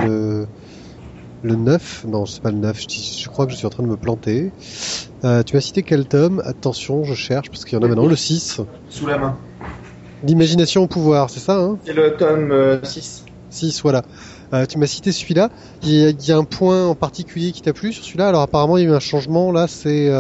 le 9? Non, c'est pas le 9, je crois que je suis en train de me planter. Tu m'as cité quel tome? Attention, je cherche, parce qu'il y en a maintenant, le 6. Sous la main. L'imagination au pouvoir, c'est ça, hein? C'est le tome 6. 6, voilà. Tu m'as cité celui-là. Il y a un point en particulier qui t'a plu sur celui-là? Alors apparemment il y a eu un changement là. Quel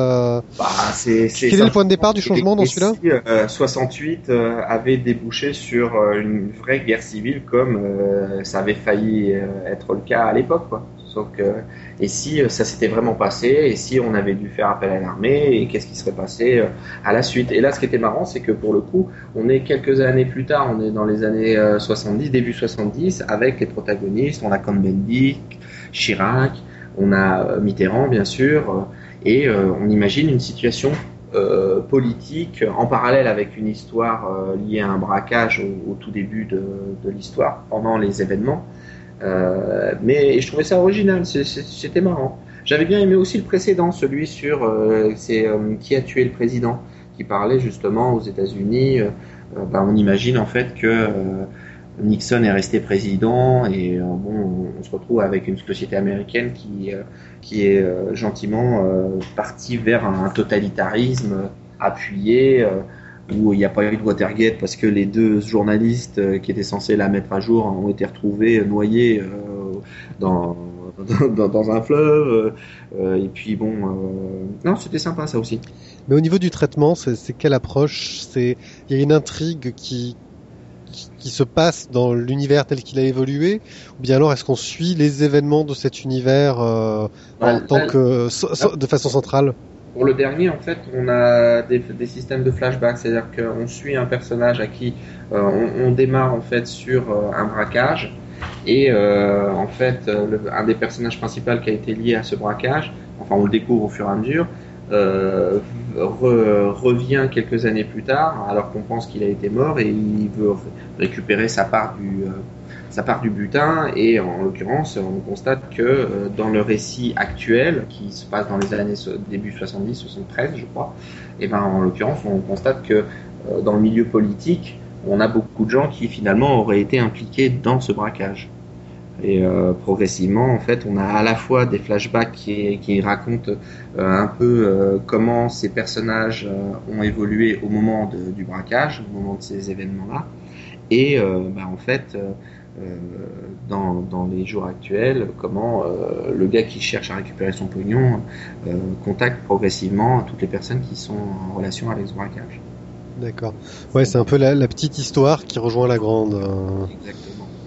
est le point de départ du changement dans celui-là? 68 avait débouché sur une vraie guerre civile comme ça avait failli être le cas à l'époque, quoi. Sauf que et si ça s'était vraiment passé, et si on avait dû faire appel à l'armée, et qu'est-ce qui serait passé à la suite. Et là, ce qui était marrant, c'est que pour le coup, on est quelques années plus tard, on est dans les années 70, début 70, avec les protagonistes. On a Cohn-Bendit, Chirac, on a Mitterrand, bien sûr, et on imagine une situation politique en parallèle avec une histoire liée à un braquage au tout début de l'histoire, pendant les événements. Mais je trouvais ça original, c'était marrant. J'avais bien aimé aussi le précédent, celui sur qui a tué le président, qui parlait justement aux États-Unis. On imagine en fait que Nixon est resté président et on se retrouve avec une société américaine qui est gentiment partie vers un totalitarisme appuyé. Où il n'y a pas eu de Watergate parce que les deux journalistes qui étaient censés la mettre à jour ont été retrouvés noyés dans un fleuve. Et puis non, c'était sympa ça aussi. Mais au niveau du traitement, c'est quelle approche? Il y a une intrigue qui se passe dans l'univers tel qu'il a évolué, ou bien alors est-ce qu'on suit les événements de cet univers de façon centrale? Pour le dernier, en fait, on a des systèmes de flashback, c'est-à-dire qu'on suit un personnage à qui on démarre en fait sur un braquage et en fait un des personnages principaux qui a été lié à ce braquage, enfin on le découvre au fur et à mesure, revient quelques années plus tard, alors qu'on pense qu'il a été mort, et il veut récupérer sa part du butin. Et en l'occurrence, on constate que dans le récit actuel, qui se passe dans les années début 70, 73, je crois, et ben en l'occurrence, on constate que dans le milieu politique, on a beaucoup de gens qui finalement auraient été impliqués dans ce braquage. Et progressivement, en fait, on a à la fois des flashbacks qui racontent un peu comment ces personnages ont évolué au moment du braquage, au moment de ces événements-là. Et en fait, dans les jours actuels, comment le gars qui cherche à récupérer son pognon contacte progressivement toutes les personnes qui sont en relation avec ce braquage. D'accord. Ouais, c'est un peu la petite histoire qui rejoint la grande. Exactement.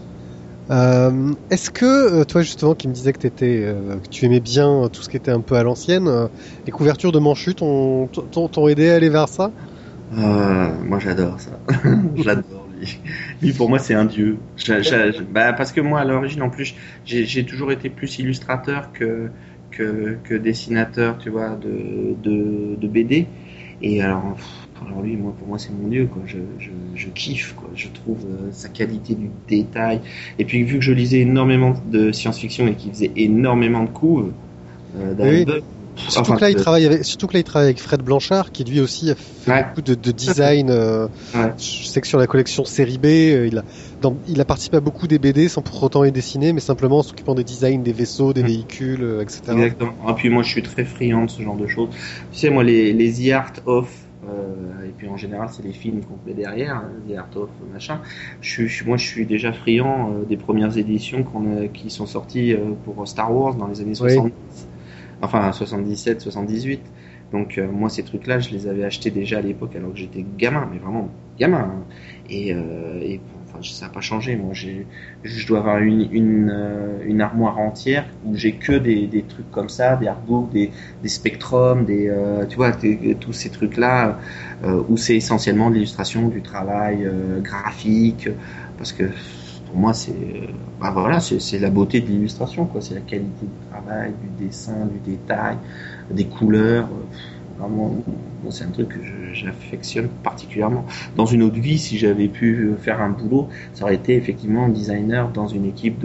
Est-ce que toi justement qui me disais que tu aimais bien tout ce qui était un peu à l'ancienne, les couvertures de Manchut t'ont aidé à aller vers ça? Moi j'adore ça. J'adore lui. Lui pour moi c'est un dieu. Parce que moi à l'origine en plus j'ai toujours été plus illustrateur que dessinateur, tu vois, de BD. Et alors lui, pour moi, c'est mon dieu, quoi. Je kiffe, quoi. Je trouve sa qualité du détail. Et puis, vu que je lisais énormément de science-fiction et qu'il faisait énormément de couves, surtout que là, il travaille avec Fred Blanchard, qui lui aussi a fait beaucoup de design. Je sais que sur la collection série B, il a participé à beaucoup des BD sans pour autant les dessiner, mais simplement en s'occupant des designs des vaisseaux, des véhicules, etc. Exactement. Et puis moi, je suis très friand de ce genre de choses. Tu sais, moi, les The Art of et puis en général c'est les films qu'on met derrière, The Art of machin. Je suis déjà friand des premières éditions qui sont sorties pour Star Wars dans les années 70, enfin 77, 78. Donc moi ces trucs-là, je les avais achetés déjà à l'époque alors que j'étais gamin, mais vraiment gamin. Hein. Et ça n'a pas changé. Moi, je dois avoir une armoire entière où j'ai que des trucs comme ça, des artbooks, des spectrums, tu vois, tous ces trucs-là où c'est essentiellement de l'illustration, du travail graphique, parce que pour moi, c'est la beauté de l'illustration, quoi. C'est la qualité du travail, du dessin, du détail, des couleurs. Vraiment, c'est un truc que j'affectionne particulièrement. Dans une autre vie, si j'avais pu faire un boulot, ça aurait été effectivement designer dans une équipe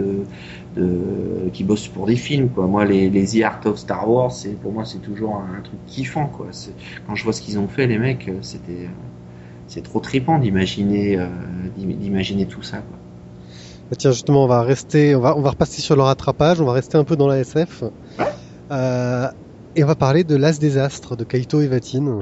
qui bosse pour des films, quoi. Moi, les The Art of Star Wars, pour moi, c'est toujours un truc kiffant, quoi. Quand je vois ce qu'ils ont fait, les mecs, c'est trop trippant d'imaginer tout ça, quoi. Bah tiens, justement, on va repasser sur le rattrapage, on va rester un peu dans la SF. Ouais. Et on va parler de L'As des Astres de Kaito Iwatine.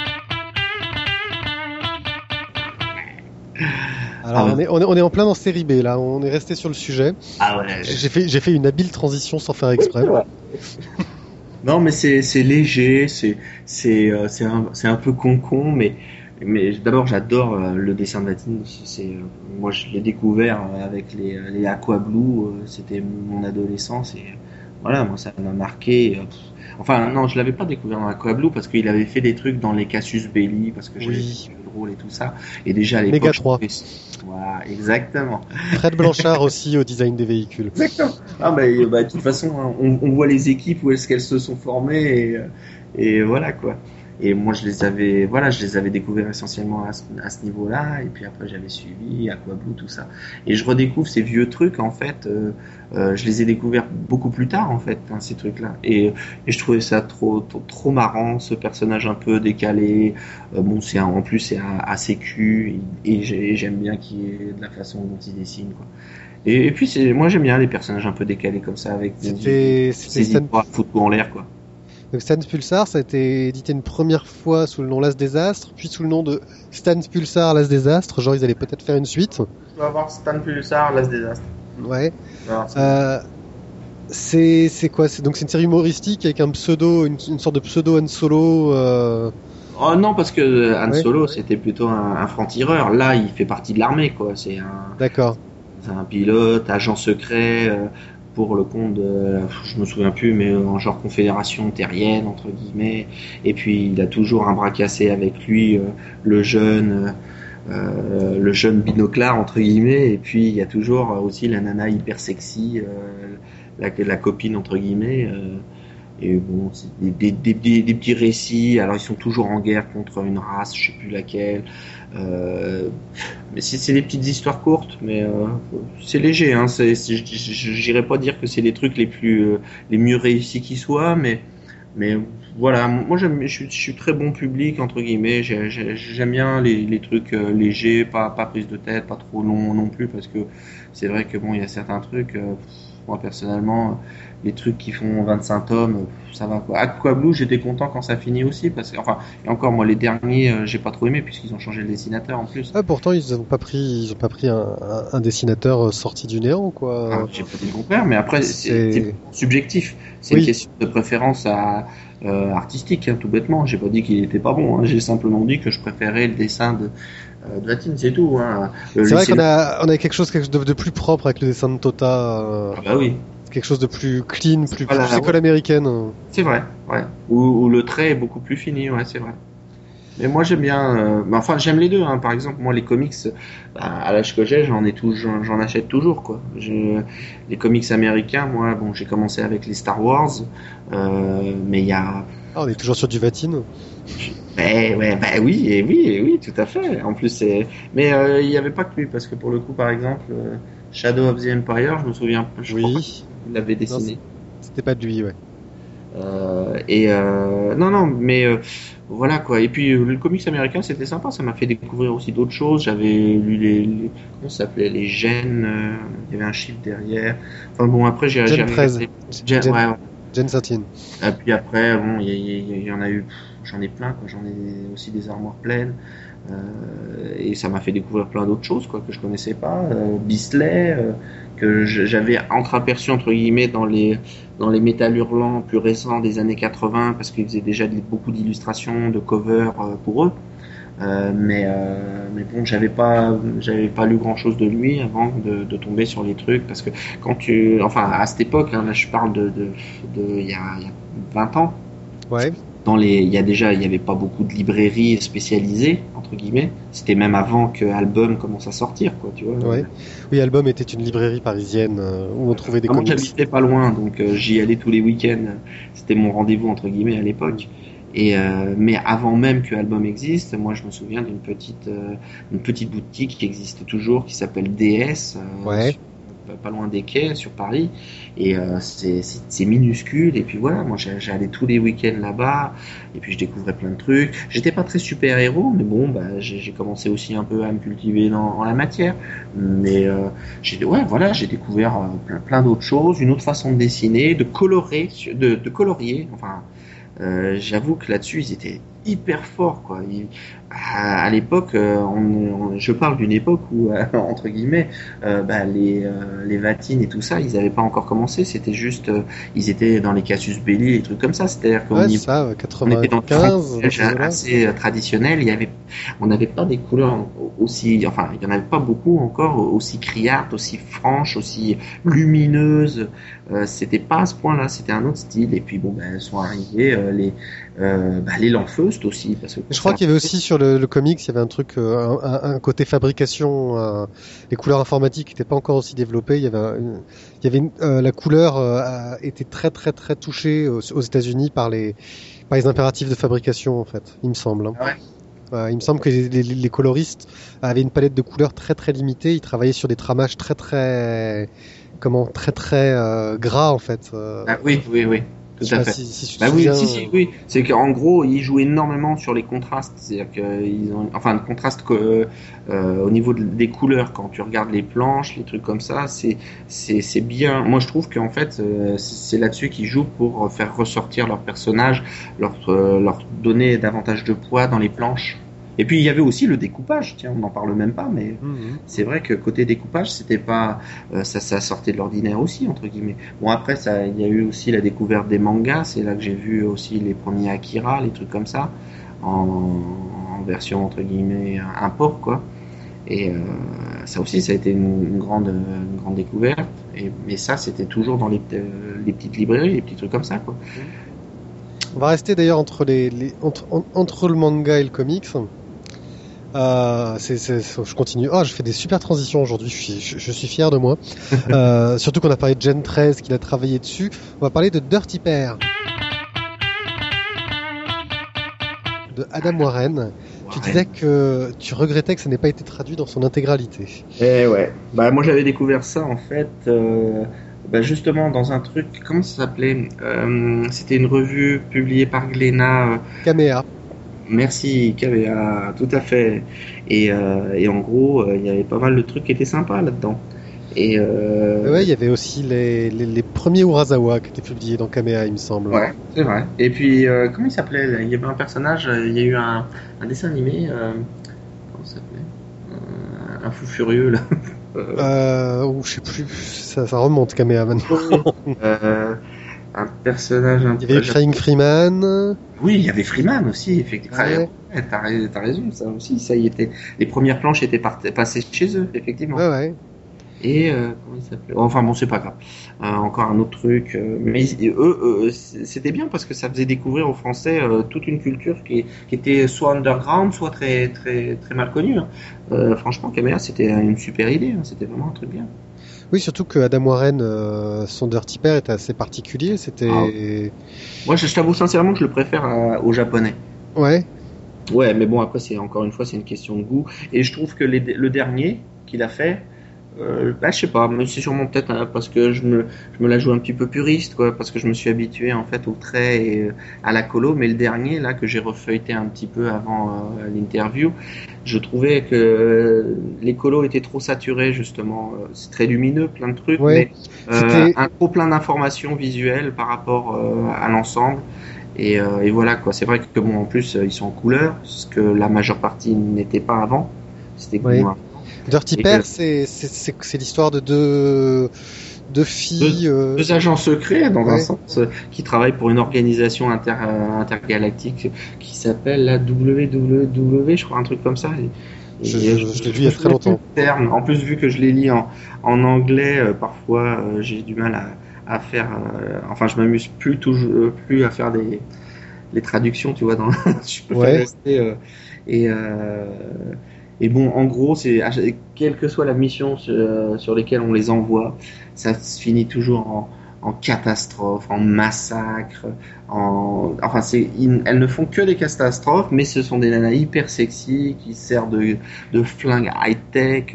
Alors on est en plein dans série B là, on est resté sur le sujet. Ah ouais. J'ai fait une habile transition sans faire exprès. Ouais. Non mais c'est léger, c'est un peu con mais d'abord j'adore le dessin de Vatine. Moi je l'ai découvert avec les Aqua Blue, c'était mon adolescence et voilà, moi ça m'a marqué. Enfin non, je l'avais pas découvert dans Aqua Blue parce qu'il avait fait des trucs dans les Cassius Belli, parce que j'avais fait le rôle et tout ça. Et déjà à l'époque. Méga 3. Voilà, exactement. Fred Blanchard aussi au design des véhicules. Exactement. De toute façon, on voit les équipes où est-ce qu'elles se sont formées et voilà quoi. Et moi je les avais découverts essentiellement à ce niveau-là, et puis après j'avais suivi Aqua Blue, tout ça. Et je redécouvre ces vieux trucs en fait. Je les ai découverts beaucoup plus tard en fait, ces trucs-là. Et je trouvais ça trop marrant, ce personnage un peu décalé. En plus c'est assez cul et j'aime bien qu'il y ait de la façon dont il dessine, quoi. Et puis moi j'aime bien les personnages un peu décalés comme ça avec ces histoires foutre en l'air, quoi. Donc Stan Pulsar, ça a été édité une première fois sous le nom L'As des Astres, puis sous le nom de Stan Pulsar, L'As des Astres. Genre ils allaient peut-être faire une suite. Tu vas voir Stan Pulsar, L'As des Astres. Ouais. C'est quoi? Donc c'est une série humoristique avec un pseudo, une sorte de pseudo Han Solo. Oh non, parce que Han Solo c'était plutôt un franc-tireur. Là, il fait partie de l'armée, quoi. D'accord. C'est un pilote, agent secret. Pour le compte je me souviens plus, mais en genre confédération terrienne entre guillemets. Et puis il a toujours un bras cassé avec lui, le jeune binoclard entre guillemets. Et puis il y a toujours aussi la nana hyper sexy, la copine entre guillemets. Et bon, c'est des petits récits. Alors ils sont toujours en guerre contre une race, je sais plus laquelle. Mais c'est des petites histoires courtes, mais c'est léger. Hein. J'irais pas dire que c'est les trucs les mieux réussis qui soient, mais voilà. Moi, je suis très bon public entre guillemets. J'aime bien les trucs légers, pas prise de tête, pas trop long non plus, parce que c'est vrai que bon, il y a certains trucs. Moi personnellement, les trucs qui font 25 tomes, ça va quoi. Aqua Blue, j'étais content quand ça finit aussi parce que enfin, et encore moi les derniers, j'ai pas trop aimé puisqu'ils ont changé le dessinateur en plus. Ah, pourtant ils ont pas pris un dessinateur sorti du néant quoi. Ah, j'ai pas dit le contraire, mais après c'est subjectif. C'est une question de préférence artistique, hein, tout bêtement. J'ai pas dit qu'il était pas bon. Hein. J'ai simplement dit que je préférais le dessin de Vatine, c'est tout. Hein. C'est vrai qu'on a quelque chose de plus propre avec le dessin de Tota. Ah bah oui. Quelque chose de plus clean, plus école américaine. C'est vrai, ouais. Où le trait est beaucoup plus fini, ouais, c'est vrai. Mais moi j'aime bien, enfin j'aime les deux. Hein. Par exemple, moi les comics, à l'âge que j'ai, j'en achète toujours quoi. Les comics américains, moi, bon, j'ai commencé avec les Star Wars, mais il y a. Ah, on est toujours sur du Vatine. Oui, tout à fait. En plus, mais il n'y avait pas que lui, parce que pour le coup, par exemple, Shadow of the Empire, je me souviens, je crois qu'il l'avait dessiné. Non, c'était pas de lui, ouais. Mais voilà quoi. Et puis le comics américain, c'était sympa, ça m'a fait découvrir aussi d'autres choses. J'avais lu comment ça s'appelait, les gènes, il y avait un chiffre derrière. Enfin bon, après j'ai Gen 13. Gen 13. Et puis après, bon, il y en a eu, j'en ai plein quoi. J'en ai aussi des armoires pleines. Et ça m'a fait découvrir plein d'autres choses quoi que je connaissais pas. Beastly, que j'avais entreaperçu entre guillemets dans les métal hurlants plus récents des années 80 parce qu'ils faisaient déjà beaucoup d'illustrations, de covers pour eux. Mais bon, j'avais pas lu grand chose de lui avant de tomber sur les trucs parce que à cette époque, hein, là je parle de il y a 20 ans. Ouais. Il y avait pas beaucoup de librairies spécialisées entre guillemets. C'était même avant que Album commence à sortir, quoi, tu vois. Ouais. Oui, Album était une librairie parisienne où on trouvait des comics. Moi, j'habitais pas loin, donc j'y allais tous les week-ends. C'était mon rendez-vous entre guillemets à l'époque. Et mais avant même que Album existe, moi je me souviens d'une petite boutique qui existe toujours, qui s'appelle DS. Ouais. Pas loin des quais sur Paris, et c'est minuscule, et puis voilà, moi j'allais tous les week-ends là-bas, et puis je découvrais plein de trucs. J'étais pas très super héros, mais bon, j'ai commencé aussi un peu à me cultiver en la matière, mais j'ai découvert plein d'autres choses, une autre façon de dessiner, de colorier, enfin. J'avoue que là-dessus ils étaient hyper forts quoi. À l'époque, je parle d'une époque où entre guillemets les Vatines et tout ça, ils n'avaient pas encore commencé. C'était juste, ils étaient dans les Cassius Belli et trucs comme ça. C'est-à-dire qu'on on était dans 95, assez traditionnel. On n'avait pas des couleurs aussi, enfin il y en avait pas beaucoup encore aussi criardes, aussi franches, aussi lumineuses. C'était pas à ce point-là. C'était un autre style. Et puis bon, sont arrivés les Lanfeust aussi, parce que je crois qu'il y avait aussi sur le comics, il y avait un truc, un côté fabrication, les couleurs informatiques n'étaient pas encore aussi développées. Il y avait la couleur était très très très touchée aux États-Unis par les impératifs de fabrication en fait, il me semble. Hein. Ah ouais. Il me semble que les coloristes avaient une palette de couleurs très très limitée. Ils travaillaient sur des tramages très très gras en fait. Ah oui. Tout à fait. Oui. C'est qu'en gros, ils jouent énormément sur les contrastes. C'est-à-dire qu'ils ont, enfin, le contraste au niveau des couleurs, quand tu regardes les planches, les trucs comme ça, c'est bien. Moi, je trouve qu'en fait, c'est là-dessus qu'ils jouent pour faire ressortir leurs personnages, leur donner davantage de poids dans les planches. Et puis il y avait aussi le découpage, tiens, on n'en parle même pas, mais c'est vrai que côté découpage, c'était pas, ça sortait de l'ordinaire aussi entre guillemets. Bon après, il y a eu aussi la découverte des mangas, c'est là que j'ai vu aussi les premiers Akira, les trucs comme ça, en version entre guillemets import quoi. Et ça aussi, ça a été une grande découverte. Mais ça, c'était toujours dans les petites librairies, les petits trucs comme ça quoi. On va rester d'ailleurs entre entre le manga et le comics. Je continue. Je fais des super transitions aujourd'hui. Je suis fier de moi. Surtout qu'on a parlé de Gen 13, qu'il a travaillé dessus. On va parler de Dirty Pair. de Adam Warren. Tu disais que tu regrettais que ça n'ait pas été traduit dans son intégralité. Eh ouais. Bah moi j'avais découvert ça en fait. Justement dans un truc, comment ça s'appelait c'était une revue publiée par Glénat. Kamea. Merci, KBA, tout à fait. Et en gros, il y avait pas mal de trucs qui étaient sympas là-dedans. Et ouais, il y avait aussi les premiers Urasawa qui étaient publiés dans Kamea, il me semble. Ouais, c'est vrai. Et puis, comment il s'appelait? Il y avait un personnage, il y a eu un dessin animé, comment ça s'appelait? Un fou furieux, là. Je sais plus, ça remonte Kamea maintenant. Un personnage un peu. Il y avait Crying Freeman. Oui, il y avait Freeman aussi, effectivement. Ouais. T'as raison, ça aussi, ça y était. Les premières planches étaient passées chez eux, effectivement. Ouais. Et comment il s'appelait? Enfin bon, c'est pas grave. Encore un autre truc. Mais eux, c'était bien parce que ça faisait découvrir aux Français toute une culture qui était soit underground, soit très très très mal connue. Franchement, Kamea, c'était une super idée. C'était vraiment un truc bien. Oui, surtout que Adam Warren, son Dirty Pair était assez particulier. C'était. Moi, je t'avoue sincèrement que je le préfère aux Japonais. Ouais. Ouais, mais bon, après, encore une fois, c'est une question de goût. Et je trouve que le dernier qu'il a fait, je sais pas, mais c'est sûrement peut-être parce que je me la joue un petit peu puriste, quoi, parce que je me suis habitué en fait au trait et à la colo. Mais le dernier, là, que j'ai refeuilleté un petit peu avant l'interview, je trouvais que les colos étaient trop saturés, justement. C'est très lumineux, plein de trucs, ouais, mais un trop plein d'informations visuelles par rapport à l'ensemble. Et voilà, quoi. C'est vrai que bon, en plus, ils sont en couleur, ce que la majeure partie n'était pas avant. C'était noir. Dirty Pair, c'est l'histoire de deux filles, deux agents secrets dans un sens, qui travaillent pour une organisation intergalactique qui s'appelle la WWW, je crois, un truc comme ça. Je l'ai lu il y a très longtemps. En plus, vu que je l'ai lu en anglais, parfois j'ai du mal à faire. Enfin, je m'amuse plus à faire les traductions, tu vois. Je peux faire rester et bon, en gros, quelle que soit la mission sur lesquelles on les envoie, ça se finit toujours en catastrophe, en massacre, elles ne font que des catastrophes, mais ce sont des nanas hyper sexy qui servent de flingues high-tech.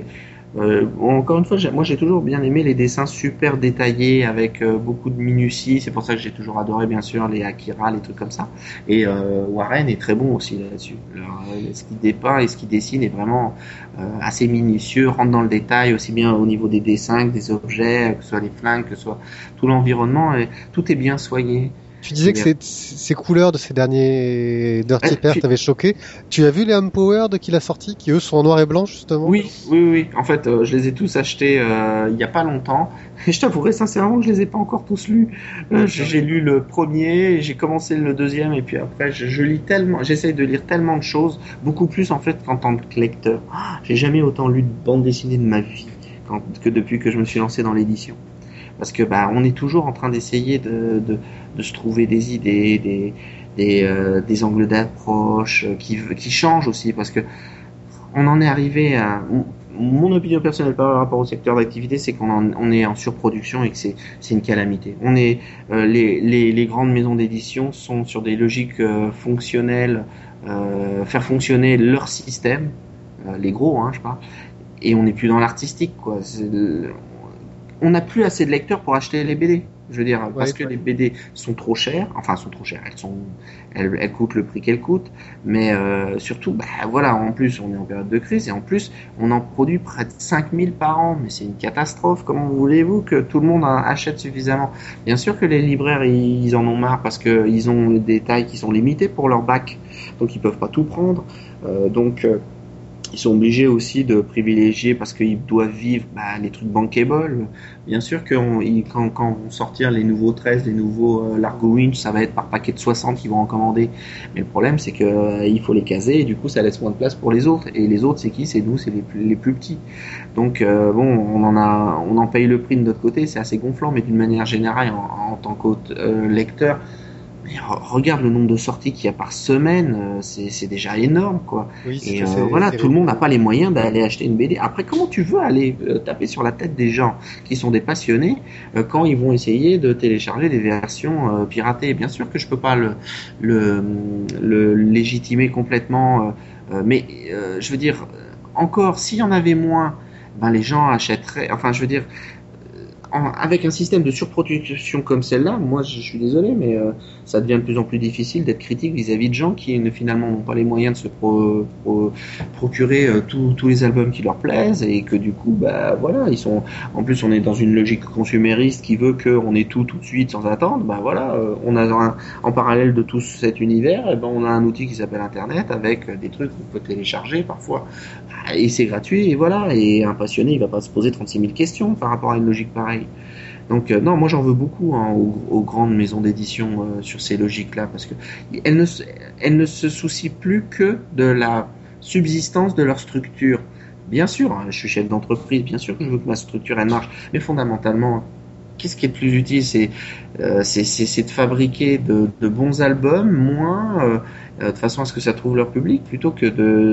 Encore une fois, moi j'ai toujours bien aimé les dessins super détaillés avec beaucoup de minutie. C'est pour ça que j'ai toujours adoré, bien sûr, les Akira, les trucs comme ça. Et Warren est très bon aussi là-dessus. Ce qu'il dépeint et ce qu'il dessine est vraiment assez minutieux, rentre dans le détail aussi bien au niveau des dessins que des objets, que ce soit les flingues, que ce soit tout l'environnement. Et tout est bien soigné. Tu disais que ces couleurs de ces derniers Dirty Pair t'avaient choqué. Tu as vu les Empowered qu'il a sortis, qui eux sont en noir et blanc justement? Oui. En fait, je les ai tous achetés il y a pas longtemps. Et je t'avouerai sincèrement que je les ai pas encore tous lus. J'ai lu le premier, j'ai commencé le deuxième, et puis après je lis tellement, j'essaye de lire tellement de choses, beaucoup plus en fait qu'en tant que lecteur. J'ai jamais autant lu de bande dessinée de ma vie que depuis que je me suis lancé dans l'édition. Parce que on est toujours en train d'essayer de se trouver des idées, des angles d'approche qui changent aussi, parce que on en est arrivé à mon opinion personnelle par rapport au secteur d'activité, c'est qu'on est en surproduction et que c'est une calamité. Les grandes maisons d'édition sont sur des logiques fonctionnelles, faire fonctionner leur système, les gros, je parle, et on n'est plus dans l'artistique, quoi. On n'a plus assez de lecteurs pour acheter les BD. Je veux dire, parce que les BD sont trop chères. Enfin, sont trop chères. Elles coûtent le prix qu'elles coûtent. Mais surtout, voilà, en plus, on est en période de crise. Et en plus, on en produit près de 5000 par an. Mais c'est une catastrophe. Comment voulez-vous que tout le monde achète suffisamment? Bien sûr que les libraires, ils en ont marre parce qu'ils ont des tailles qui sont limitées pour leur bac. Donc, ils peuvent pas tout prendre. Ils sont obligés aussi de privilégier, parce qu'ils doivent vivre les trucs bankable. Bien sûr que quand vont sortir les nouveaux 13, les nouveaux Largo Winch, ça va être par paquet de 60 qu'ils vont en commander. Mais le problème, c'est que il faut les caser, et du coup ça laisse moins de place pour les autres. Et les autres, c'est qui? C'est nous, c'est les plus petits. Donc on en paye le prix de notre côté, c'est assez gonflant, mais d'une manière générale, en tant que lecteur, regarde le nombre de sorties qu'il y a par semaine, c'est déjà énorme, quoi. Oui, et voilà, tout le monde n'a pas les moyens d'aller acheter une BD. Après, comment tu veux aller taper sur la tête des gens qui sont des passionnés quand ils vont essayer de télécharger des versions piratées? Bien sûr que je peux pas le légitimer complètement, mais je veux dire, encore, s'il y en avait moins, ben les gens achèteraient. Enfin, je veux dire, avec un système de surproduction comme celle-là, moi je suis désolé, mais ça devient de plus en plus difficile d'être critique vis-à-vis de gens qui finalement n'ont pas les moyens de se procurer tous les albums qui leur plaisent, et que du coup, bah voilà, ils sont. En plus, on est dans une logique consumériste qui veut qu'on ait tout de suite sans attendre. Bah voilà, on a en parallèle de tout cet univers, et ben on a un outil qui s'appelle Internet avec des trucs qu'on peut télécharger parfois, et c'est gratuit, et voilà. Et un passionné, il va pas se poser 36 000 questions par rapport à une logique pareille. Donc non, moi j'en veux beaucoup aux grandes maisons d'édition sur ces logiques-là, parce que elles ne se soucient plus que de la subsistance de leur structure. Bien sûr, je suis chef d'entreprise, bien sûr que je veux que ma structure elle marche, mais fondamentalement, qu'est-ce qui est le plus utile? C'est de fabriquer de bons albums, moins de façon à ce que ça trouve leur public, plutôt que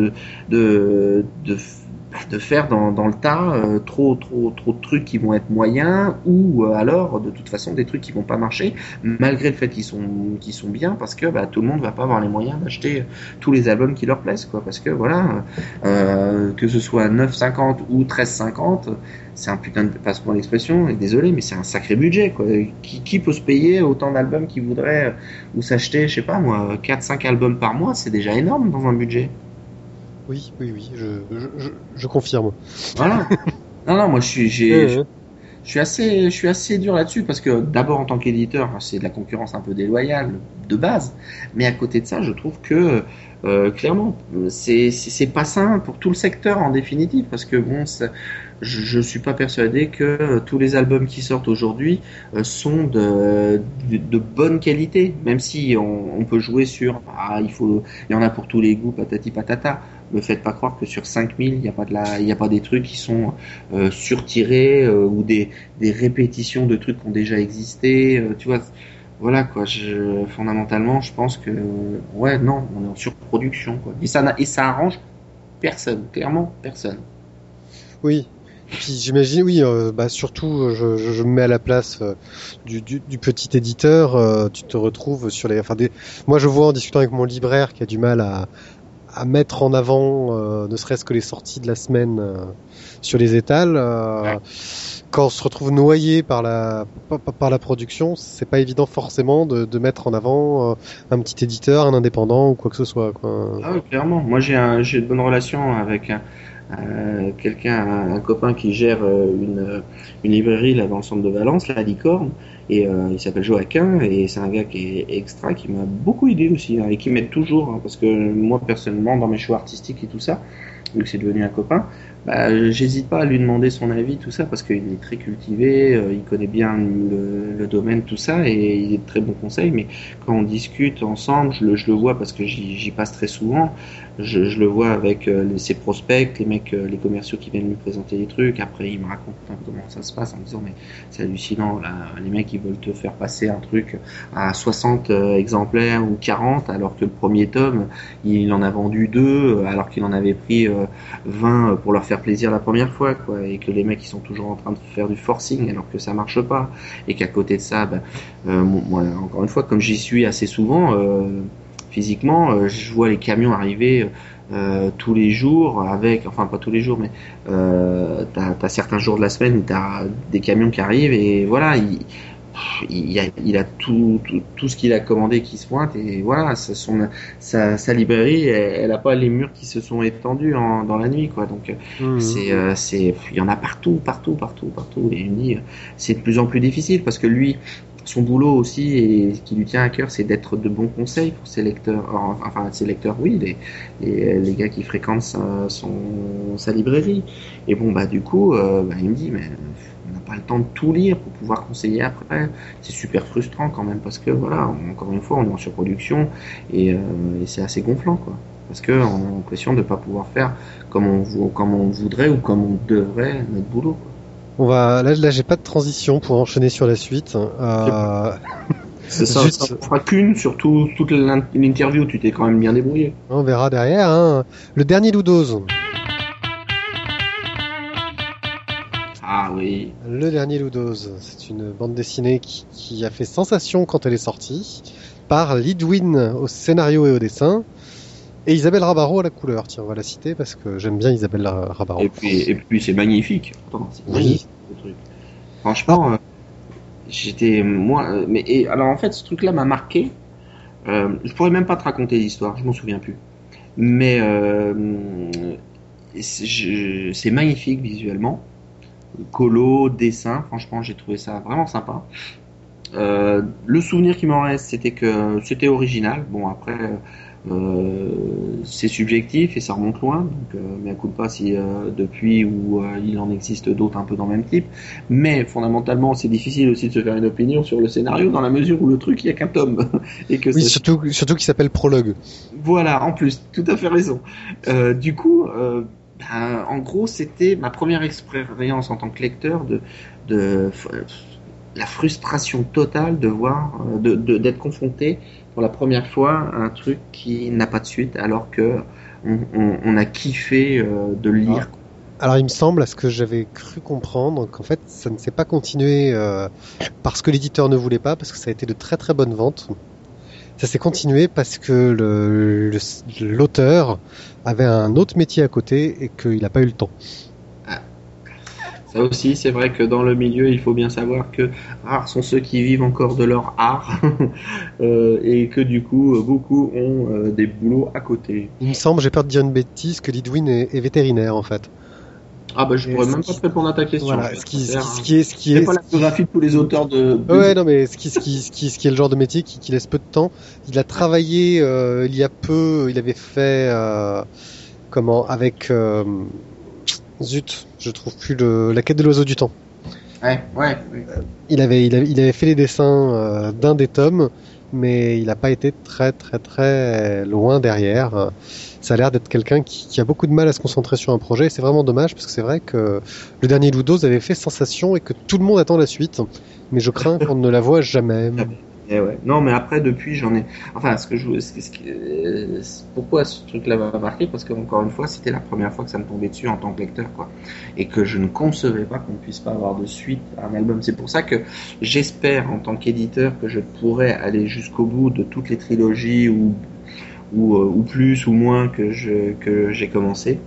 de faire dans le tas trop de trucs qui vont être moyens, ou alors de toute façon des trucs qui vont pas marcher malgré le fait qu'ils sont bien, parce que tout le monde va pas avoir les moyens d'acheter tous les albums qui leur plaisent, quoi, parce que voilà, que ce soit 9,50 ou 13,50, c'est un putain de, passe-moi l'expression, et désolé, mais c'est un sacré budget, quoi. Qui peut se payer autant d'albums qu'il voudrait, ou s'acheter, je sais pas moi, 4-5 albums par mois, c'est déjà énorme dans un budget. Oui, je confirme. Voilà. Non, moi je suis assez dur là-dessus, parce que d'abord en tant qu'éditeur, c'est de la concurrence un peu déloyale de base, mais à côté de ça, je trouve que clairement, c'est pas sain pour tout le secteur en définitive, parce que bon, je suis pas persuadé que tous les albums qui sortent aujourd'hui sont de bonne qualité, même si on peut jouer sur il y en a pour tous les goûts, patati patata. Me faites pas croire que sur 5000 il y a pas des trucs qui sont surtirés, ou des répétitions de trucs qui ont déjà existé, tu vois. Voilà quoi, fondamentalement je pense que ouais, non, on est en surproduction, quoi. Et ça arrange personne, clairement personne. Oui. Puis j'imagine, oui, surtout, je me mets à la place du petit éditeur. Tu te retrouves sur moi, je vois en discutant avec mon libraire qui a du mal à mettre en avant, ne serait-ce que les sorties de la semaine sur les étals. Ouais. Quand on se retrouve noyé par la production, c'est pas évident forcément de mettre en avant un petit éditeur, un indépendant ou quoi que ce soit, quoi. Ah oui, clairement. Moi, j'ai de bonnes relations avec un copain qui gère une librairie là dans le centre de Valence, la Licorne, et il s'appelle Joaquin, et c'est un gars qui est extra, qui m'a beaucoup aidé aussi, et qui m'aide toujours, parce que moi personnellement, dans mes choix artistiques et tout ça, vu que c'est devenu un copain, j'hésite pas à lui demander son avis, tout ça, parce qu'il est très cultivé, il connaît bien le domaine, tout ça, et il est de très bons conseils. Mais quand on discute ensemble, je le vois, parce que j'y passe très souvent, je le vois avec ses prospects, les mecs, les commerciaux qui viennent lui présenter des trucs. Après, il me raconte comment ça se passe, en me disant mais c'est hallucinant, là, les mecs ils veulent te faire passer un truc à 60 exemplaires ou 40, alors que le premier tome il en a vendu 2, alors qu'il en avait pris 20 pour leur faire plaisir la première fois, quoi, et que les mecs ils sont toujours en train de faire du forcing alors que ça marche pas, et qu'à côté de ça, moi encore une fois, comme j'y suis assez souvent physiquement, je vois les camions arriver tous les jours, enfin pas tous les jours, mais t'as certains jours de la semaine où t'as des camions qui arrivent, et voilà, il a tout ce qu'il a commandé qui se pointe, et voilà, sa librairie, elle a pas les murs qui se sont étendus dans la nuit, quoi. Donc il y en a partout, et il me dit c'est de plus en plus difficile, parce que lui, son boulot aussi, et ce qui lui tient à cœur, c'est d'être de bons conseils pour ses lecteurs, enfin ses lecteurs, oui, les gars qui fréquentent sa librairie. Et bon, du coup, il me dit, mais on n'a pas le temps de tout lire pour pouvoir conseiller après. C'est super frustrant quand même, parce que voilà, encore une fois, on est en surproduction, et c'est assez gonflant, quoi. Parce que on a l'impression de pas pouvoir faire comme on voudrait ou comme on devrait notre boulot, quoi. Là, j'ai pas de transition pour enchaîner sur la suite. C'est ça, ça ne fera qu'une, surtout toute l'interview, tu t'es quand même bien débrouillé. On verra derrière, hein. Le dernier Ludose. Ah oui. Le dernier Ludose, c'est une bande dessinée qui a fait sensation quand elle est sortie, par Lidwin au scénario et au dessin, et Isabelle Rabarot à la couleur. Tiens, on va la citer parce que j'aime bien Isabelle Rabarot. Et puis c'est magnifique. Attends, c'est magnifique ce truc. Franchement, alors en fait, ce truc-là m'a marqué. Je pourrais même pas te raconter l'histoire, je m'en souviens plus. Mais c'est magnifique visuellement. Colo, dessin, franchement, j'ai trouvé ça vraiment sympa. Le souvenir qui m'en reste, c'était que c'était original. Bon, après, c'est subjectif et ça remonte loin. Donc, mais à coup de pas si depuis ou il en existe d'autres un peu dans le même type. Mais fondamentalement, c'est difficile aussi de se faire une opinion sur le scénario dans la mesure où le truc, il y a qu'un tome et que oui, surtout qu'il s'appelle Prologue. Voilà, en plus, tout à fait raison. Du coup. En gros, c'était ma première expérience en tant que lecteur de la frustration totale de voir, d'être confronté pour la première fois à un truc qui n'a pas de suite, alors que on a kiffé de le lire. Alors, il me semble, à ce que j'avais cru comprendre, qu'en fait, ça ne s'est pas continué parce que l'éditeur ne voulait pas, parce que ça a été de très très bonnes ventes. Ça s'est continué parce que l'auteur avait un autre métier à côté et qu'il n'a pas eu le temps. Ah. Ça aussi, c'est vrai que dans le milieu, il faut bien savoir que rares sont ceux qui vivent encore de leur art et que du coup, beaucoup ont des boulots à côté. Il me semble, j'ai peur de dire une bêtise, que Lidwin est vétérinaire en fait. Ah bah je pourrais même pas te répondre à ta question. Voilà, ce qui est pas la biographie de tous les auteurs de... Ouais, non mais ce qui est le genre de métier qui laisse peu de temps. Il a travaillé il y a peu, il avait fait avec zut, je trouve plus la quête de l'oiseau du temps. Ouais. Il avait fait les dessins d'un des tomes, mais il n'a pas été très très très loin derrière. Ça a l'air d'être quelqu'un qui a beaucoup de mal à se concentrer sur un projet, et c'est vraiment dommage parce que c'est vrai que le dernier Ludose avait fait sensation et que tout le monde attend la suite, mais je crains qu'on ne la voit jamais. Et ouais. Non, mais après depuis j'en ai. Enfin, pourquoi ce truc-là m'a marqué, parce que encore une fois, c'était la première fois que ça me tombait dessus en tant que lecteur, quoi, et que je ne concevais pas qu'on ne puisse pas avoir de suite à un album. C'est pour ça que j'espère en tant qu'éditeur que je pourrais aller jusqu'au bout de toutes les trilogies ou plus ou moins que j'ai commencé.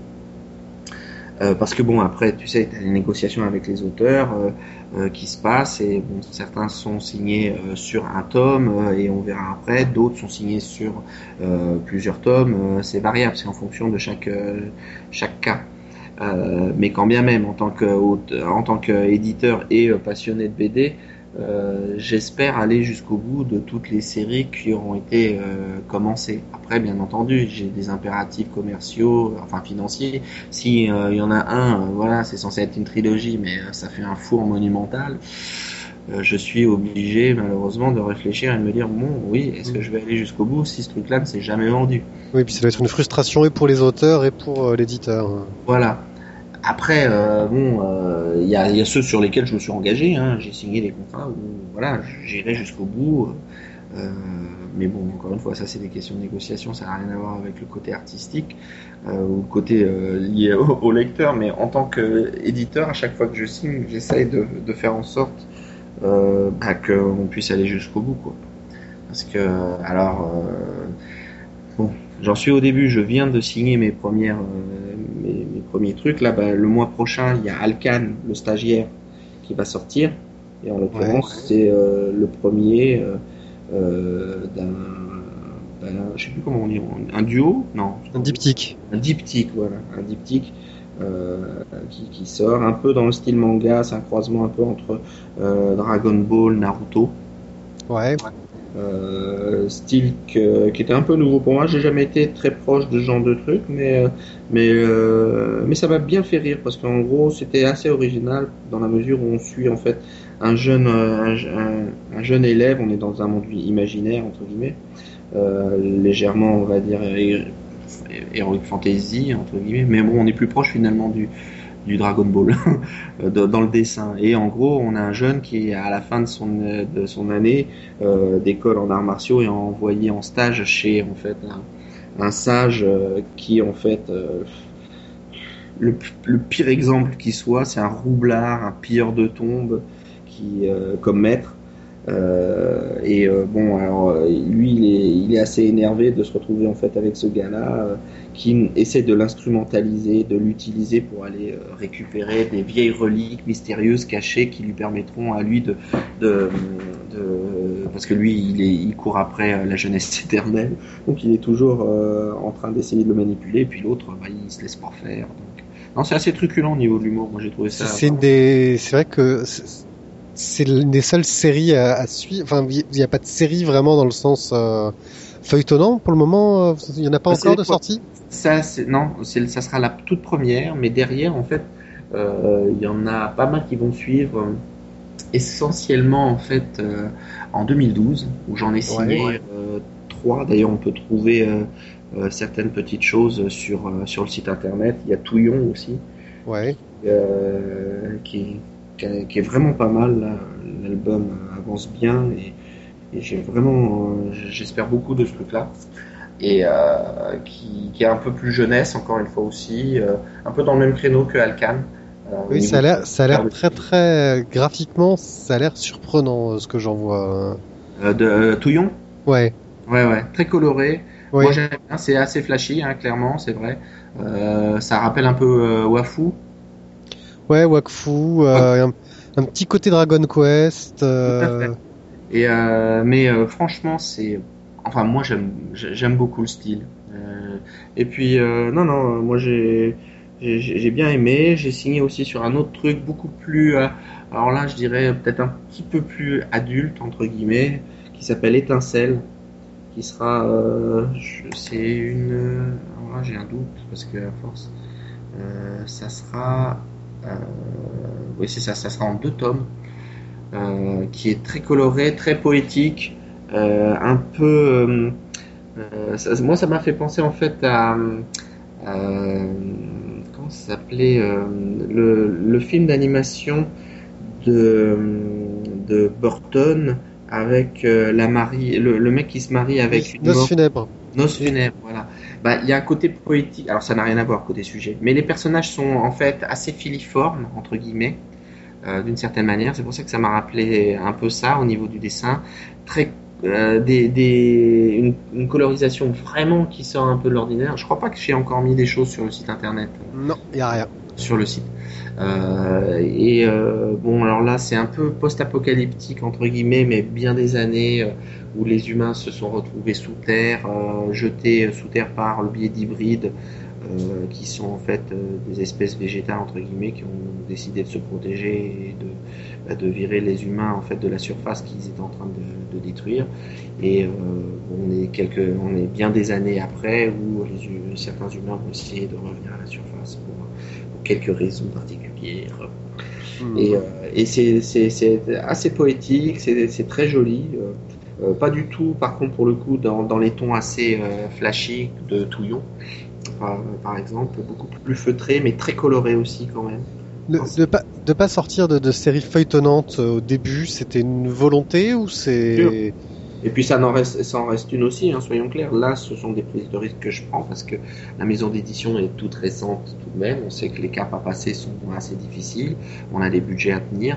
Parce que bon, après, tu sais, t'as des négociations avec les auteurs qui se passent, et bon, certains sont signés sur un tome et on verra après, d'autres sont signés sur plusieurs tomes. C'est variable, c'est en fonction de chaque cas. Mais quand bien même, en tant qu'éditeur et passionné de BD, j'espère aller jusqu'au bout de toutes les séries qui auront été commencées. Après, bien entendu, j'ai des impératifs commerciaux, enfin financiers. Si il y en a un, voilà, c'est censé être une trilogie, mais ça fait un four monumental. Je suis obligé, malheureusement, de réfléchir et de me dire, bon, oui, est-ce que je vais aller jusqu'au bout si ce truc-là ne s'est jamais vendu? Oui, puis ça doit être une frustration et pour les auteurs et pour l'éditeur. Voilà. Après, il y a ceux sur lesquels je me suis engagé, hein. J'ai signé des contrats où voilà, j'irai jusqu'au bout. Mais bon, encore une fois, ça c'est des questions de négociation, ça n'a rien à voir avec le côté artistique ou le côté lié au lecteur. Mais en tant qu'éditeur, à chaque fois que je signe, j'essaye de faire en sorte qu'on puisse aller jusqu'au bout, quoi. Parce que bon, j'en suis au début, je viens de signer mes premiers trucs. Là, le mois prochain, il y a Alcan, le stagiaire, qui va sortir. Et en l'occurrence, c'est le premier je sais plus comment on dit, un duo, non. Un diptyque. Un diptyque, voilà, un diptyque qui sort un peu dans le style manga, c'est un croisement un peu entre Dragon Ball, Naruto. Ouais. Style qui était un peu nouveau pour moi. J'ai jamais été très proche de ce genre de truc, mais ça m'a bien fait rire parce qu'en gros c'était assez original dans la mesure où on suit en fait un jeune élève. On est dans un monde imaginaire entre guillemets, légèrement on va dire heroic fantasy entre guillemets, mais bon on est plus proche finalement du Dragon Ball dans le dessin. Et en gros, on a un jeune qui est à la fin de son année d'école en arts martiaux et envoyé en stage chez en fait un sage qui en fait le pire exemple qui soit, c'est un roublard, un pilleur de tombes qui comme maître. Bon, alors lui, il est assez énervé de se retrouver en fait avec ce gars-là qui essaie de l'instrumentaliser, de l'utiliser pour aller récupérer des vieilles reliques mystérieuses cachées qui lui permettront à lui parce que lui, il court après la jeunesse éternelle, donc il est toujours en train d'essayer de le manipuler. Et puis l'autre, il se laisse pas faire. Donc, non, c'est assez truculent au niveau de l'humour. Moi, j'ai trouvé ça. C'est vrai que c'est une des seules séries à suivre. Enfin, il n'y a pas de série vraiment dans le sens feuilletonnant pour le moment. Il n'y en a pas encore de sortie. Ça sera la toute première, mais derrière, en fait, il y en a pas mal qui vont suivre. Essentiellement, en fait, en 2012, où j'en ai signé 3. D'ailleurs, on peut trouver certaines petites choses sur le site internet. Il y a Touillon aussi, qui est vraiment pas mal. Là. L'album avance bien et j'espère beaucoup de ce truc-là. Et qui est un peu plus jeunesse, encore une fois aussi, un peu dans le même créneau que Alcan. Oui, ça a l'air très très graphiquement, ça a l'air surprenant ce que j'en vois. De Touillon. Ouais, très coloré. Ouais. Moi j'aime bien, c'est assez flashy, clairement, c'est vrai. Ça rappelle un peu Wafu. Ouais, Wakfu, un petit côté Dragon Quest. Tout à fait. Et mais franchement, enfin moi j'aime beaucoup le style. Et puis non, moi j'ai bien aimé. J'ai signé aussi sur un autre truc beaucoup plus, alors là je dirais peut-être un petit peu plus adulte entre guillemets, qui s'appelle Étincelle, qui sera, alors là j'ai un doute parce que à force, ça sera, oui c'est ça, ça sera en 2 tomes, qui est très coloré, très poétique, un peu, moi ça m'a fait penser en fait à comment ça s'appelait le film d'animation de Burton avec le mec qui se marie avec une Noces funèbres. Noces funèbres, voilà. Il y a un côté poétique, alors ça n'a rien à voir côté sujet, mais les personnages sont en fait assez filiformes entre guillemets, d'une certaine manière. C'est pour ça que ça m'a rappelé un peu ça au niveau du dessin, très une colorisation vraiment qui sort un peu de l'ordinaire. Je crois pas que j'ai encore mis des choses sur le site internet. Non, il y a rien sur le site. Bon, alors là, c'est un peu post-apocalyptique entre guillemets, mais bien des années où les humains se sont retrouvés sous terre, jetés sous terre par le biais d'hybrides qui sont en fait des espèces végétales entre guillemets qui ont décidé de se protéger et de virer les humains en fait de la surface qu'ils étaient en train de détruire. Et on est bien des années après où certains humains vont essayer de revenir à la surface pour quelques raisons particulières. Et c'est assez poétique, c'est très joli. Pas du tout, par contre, pour le coup, dans les tons assez flashy de Touillon, par exemple, beaucoup plus feutré, mais très coloré aussi quand même. De pas sortir de séries feuilletonnantes au début, c'était une volonté ou c'est... Et puis ça en reste une aussi, soyons clairs. Là, ce sont des prises de risque que je prends parce que la maison d'édition est toute récente tout de même. On sait que les caps à passer sont assez difficiles. On a des budgets à tenir.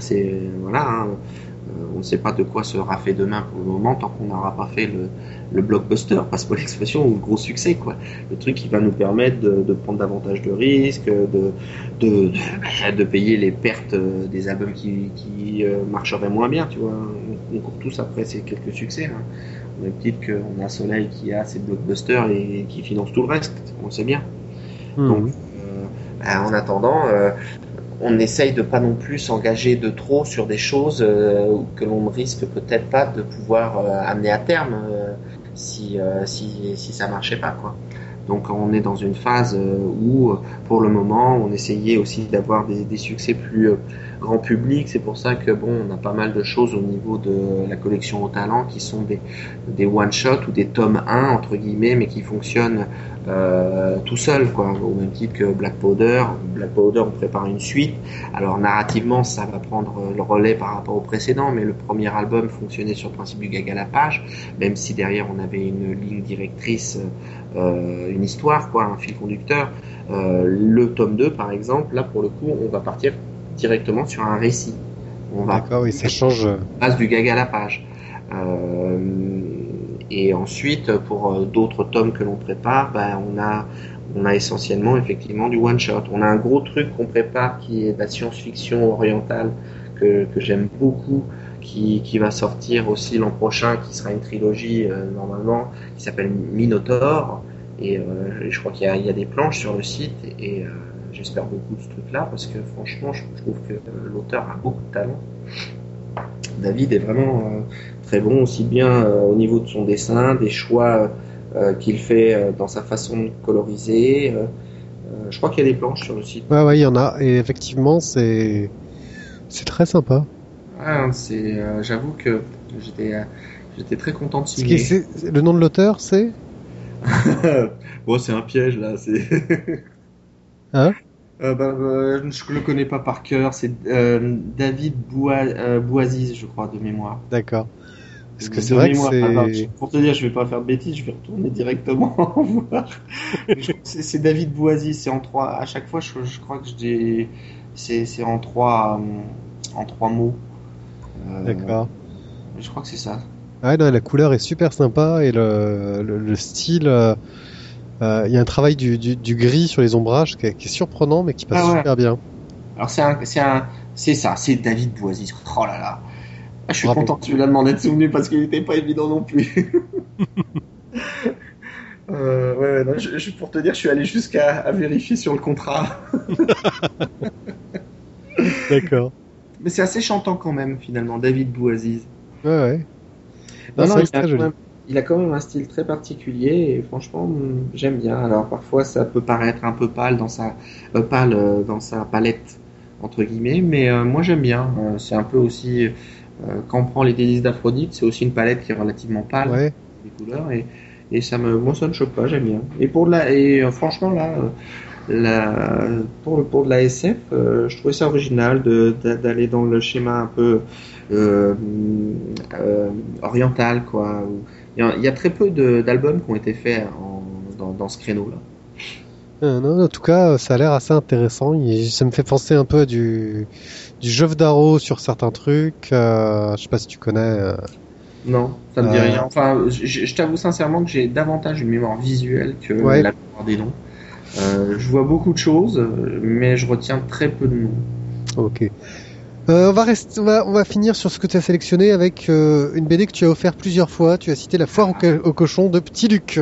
On ne sait pas de quoi sera fait demain pour le moment tant qu'on n'aura pas fait le blockbuster, passe pas l'expression, ou le gros succès, quoi. Le truc qui va nous permettre de prendre davantage de risques, de payer les pertes des albums qui marcheraient moins bien, tu vois. On court tous après ces quelques succès. On est peut-être qu'on a Soleil qui a ses blockbusters et qui finance tout le reste, on le sait bien. Donc, en attendant, on essaye de pas non plus s'engager de trop sur des choses que l'on ne risque peut-être pas de pouvoir amener à terme si ça marchait pas, quoi. Donc on est dans une phase où, pour le moment, on essayait aussi d'avoir des succès plus grand public. C'est pour ça que on a pas mal de choses au niveau de la collection au talent qui sont des one-shot ou des tomes 1 entre guillemets, mais qui fonctionnent tout seul, quoi, au même titre que Black Powder. Black Powder, on prépare une suite. Alors narrativement, ça va prendre le relais par rapport au précédent, mais le premier album fonctionnait sur le principe du gag à la page, même si derrière on avait une ligne directrice, une histoire, quoi, un fil conducteur. Le tome 2, par exemple, là pour le coup, on va partir directement sur un récit. On va D'accord, oui, ça change. base du gag à la page. Et ensuite, pour d'autres tomes que l'on prépare, on a essentiellement effectivement du one shot. On a un gros truc qu'on prépare qui est de la science-fiction orientale que j'aime beaucoup, qui va sortir aussi l'an prochain, qui sera une trilogie normalement, qui s'appelle Minotaur. Et je crois qu'il y a des planches sur le site et j'espère beaucoup de ce truc-là parce que franchement, je trouve que l'auteur a beaucoup de talent. David est vraiment très bon, aussi bien au niveau de son dessin, des choix qu'il fait dans sa façon de coloriser. Je crois qu'il y a des planches sur le site. Ouais, il y en a. Et effectivement, c'est très sympa. J'avoue que j'étais très content de signer. Le nom de l'auteur, c'est Bon, c'est un piège là. Hein je le connais pas par cœur. C'est David Bouaziz, je crois, de mémoire. D'accord. Parce que c'est vrai que c'est... Pour te dire, je vais pas faire de bêtises, je vais retourner directement voir. C'est David Bouaziz, c'est en 3. À chaque fois, je crois que c'est en 3 mots. D'accord. Je crois que c'est ça. Ouais, non, la couleur est super sympa et le style. Il y a un travail du gris sur les ombrages qui est surprenant mais qui passe super bien. Alors c'est ça, c'est David Bouaziz. Oh là là. Je suis content que tu l'as demandé de souvenu parce qu'il n'était pas évident non plus. Non, pour te dire, je suis allé jusqu'à vérifier sur le contrat. D'accord. Mais c'est assez chantant quand même, finalement, David Bouaziz. Ouais. Non, il a quand même un style très particulier et franchement, j'aime bien. Alors parfois, ça peut paraître un peu pâle dans sa palette, entre guillemets, mais moi j'aime bien. C'est un peu aussi... quand on prend les délices d'Aphrodite, c'est aussi une palette qui est relativement pâle, les couleurs, et ça me choque pas, j'aime bien. Et franchement là, pour de la SF, je trouvais ça original d'aller dans le schéma un peu oriental, quoi. Il y a très peu d'albums qui ont été faits dans ce créneau-là. Non, en tout cas, ça a l'air assez intéressant. Ça me fait penser un peu à du Geoff Darrow sur certains trucs. Je sais pas si tu connais. Non, ça me dit rien. Enfin, je t'avoue sincèrement que j'ai davantage une mémoire visuelle que la plupart des noms. Je vois beaucoup de choses, mais je retiens très peu de noms. Ok. On va finir sur ce que tu as sélectionné avec une BD que tu as offert plusieurs fois. Tu as cité La Foire au cochon de Petit Luc.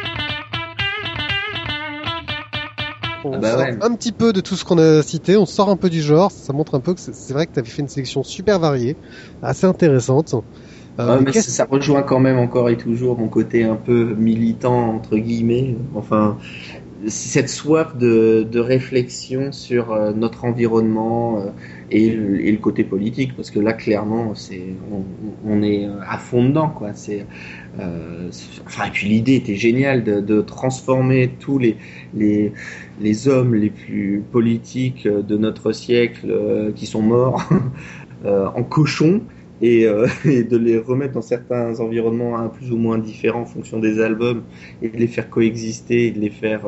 On sort un petit peu de tout ce qu'on a cité, on sort un peu du genre, ça montre un peu que c'est vrai que tu avais fait une sélection super variée, assez intéressante. Mais ça rejoint quand même encore et toujours mon côté un peu militant, entre guillemets. Enfin, cette soif de réflexion sur notre environnement et le côté politique, parce que là clairement on est à fond dedans, quoi. Et puis l'idée était géniale de transformer tous les hommes les plus politiques de notre siècle qui sont morts en cochons. Et de les remettre dans certains environnements plus ou moins différents en fonction des albums et de les faire coexister et de les faire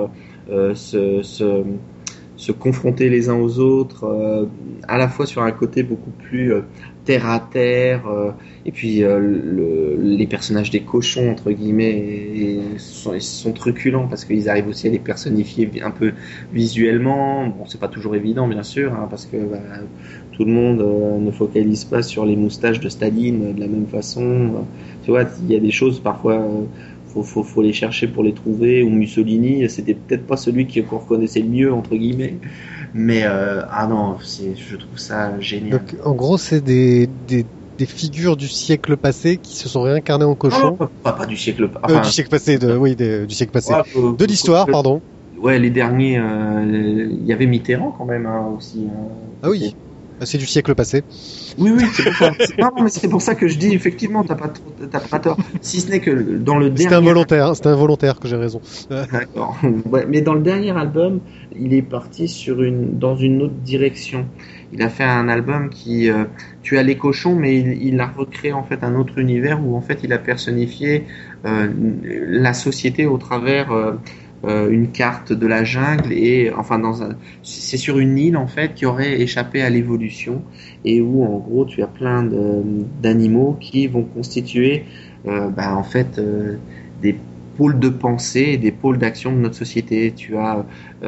se confronter les uns aux autres, à la fois sur un côté beaucoup plus terre à terre, et puis les personnages des cochons entre guillemets sont truculents parce qu'ils arrivent aussi à les personnifier un peu visuellement. Bon, c'est pas toujours évident bien sûr, parce que tout le monde ne focalise pas sur les moustaches de Staline de la même façon. Tu vois, il y a des choses parfois faut les chercher pour les trouver. Ou Mussolini, c'était peut-être pas celui qu'on reconnaissait le mieux entre guillemets, mais je trouve ça génial. Donc, en gros, c'est des des figures du siècle passé qui se sont réincarnées en cochons. Non, pas du siècle, du siècle passé, du siècle passé. Ouais, de l'histoire, pardon. Ouais, les derniers, il y avait Mitterrand quand même aussi. Ah oui, c'est du siècle passé. Oui, c'est pour ça. Non, mais c'est pour ça que je dis effectivement, t'as pas tort. Si ce n'est que dans le dernier. C'était involontaire que j'ai raison. D'accord. Ouais, mais dans le dernier album, il est parti dans une autre direction. Il a fait un album qui, tu as les cochons, mais il a recréé en fait un autre univers où en fait il a personnifié la société au travers une carte de la jungle et enfin c'est sur une île en fait qui aurait échappé à l'évolution et où en gros tu as plein d'animaux qui vont constituer en fait des pôles de pensée et des pôles d'action de notre société. Tu as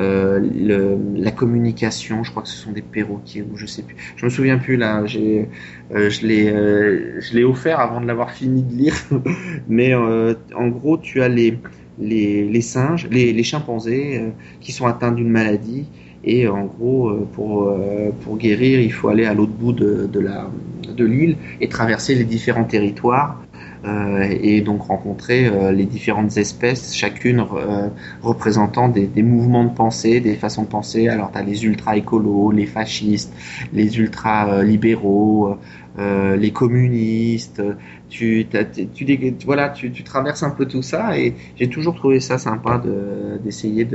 la communication, je crois que ce sont des perroquets ou je sais plus. Je me souviens plus là. Je l'ai offert avant de l'avoir fini de lire. Mais en gros, tu as les singes, les chimpanzés qui sont atteints d'une maladie. Et en gros, pour guérir, il faut aller à l'autre bout de l'île et traverser les différents territoires. Et donc rencontrer les différentes espèces, chacune représentant des mouvements de pensée, des façons de penser. Alors tu as les ultra-écolos, les fascistes, les ultra-libéraux, les communistes. Tu traverses un peu tout ça et j'ai toujours trouvé ça sympa d'essayer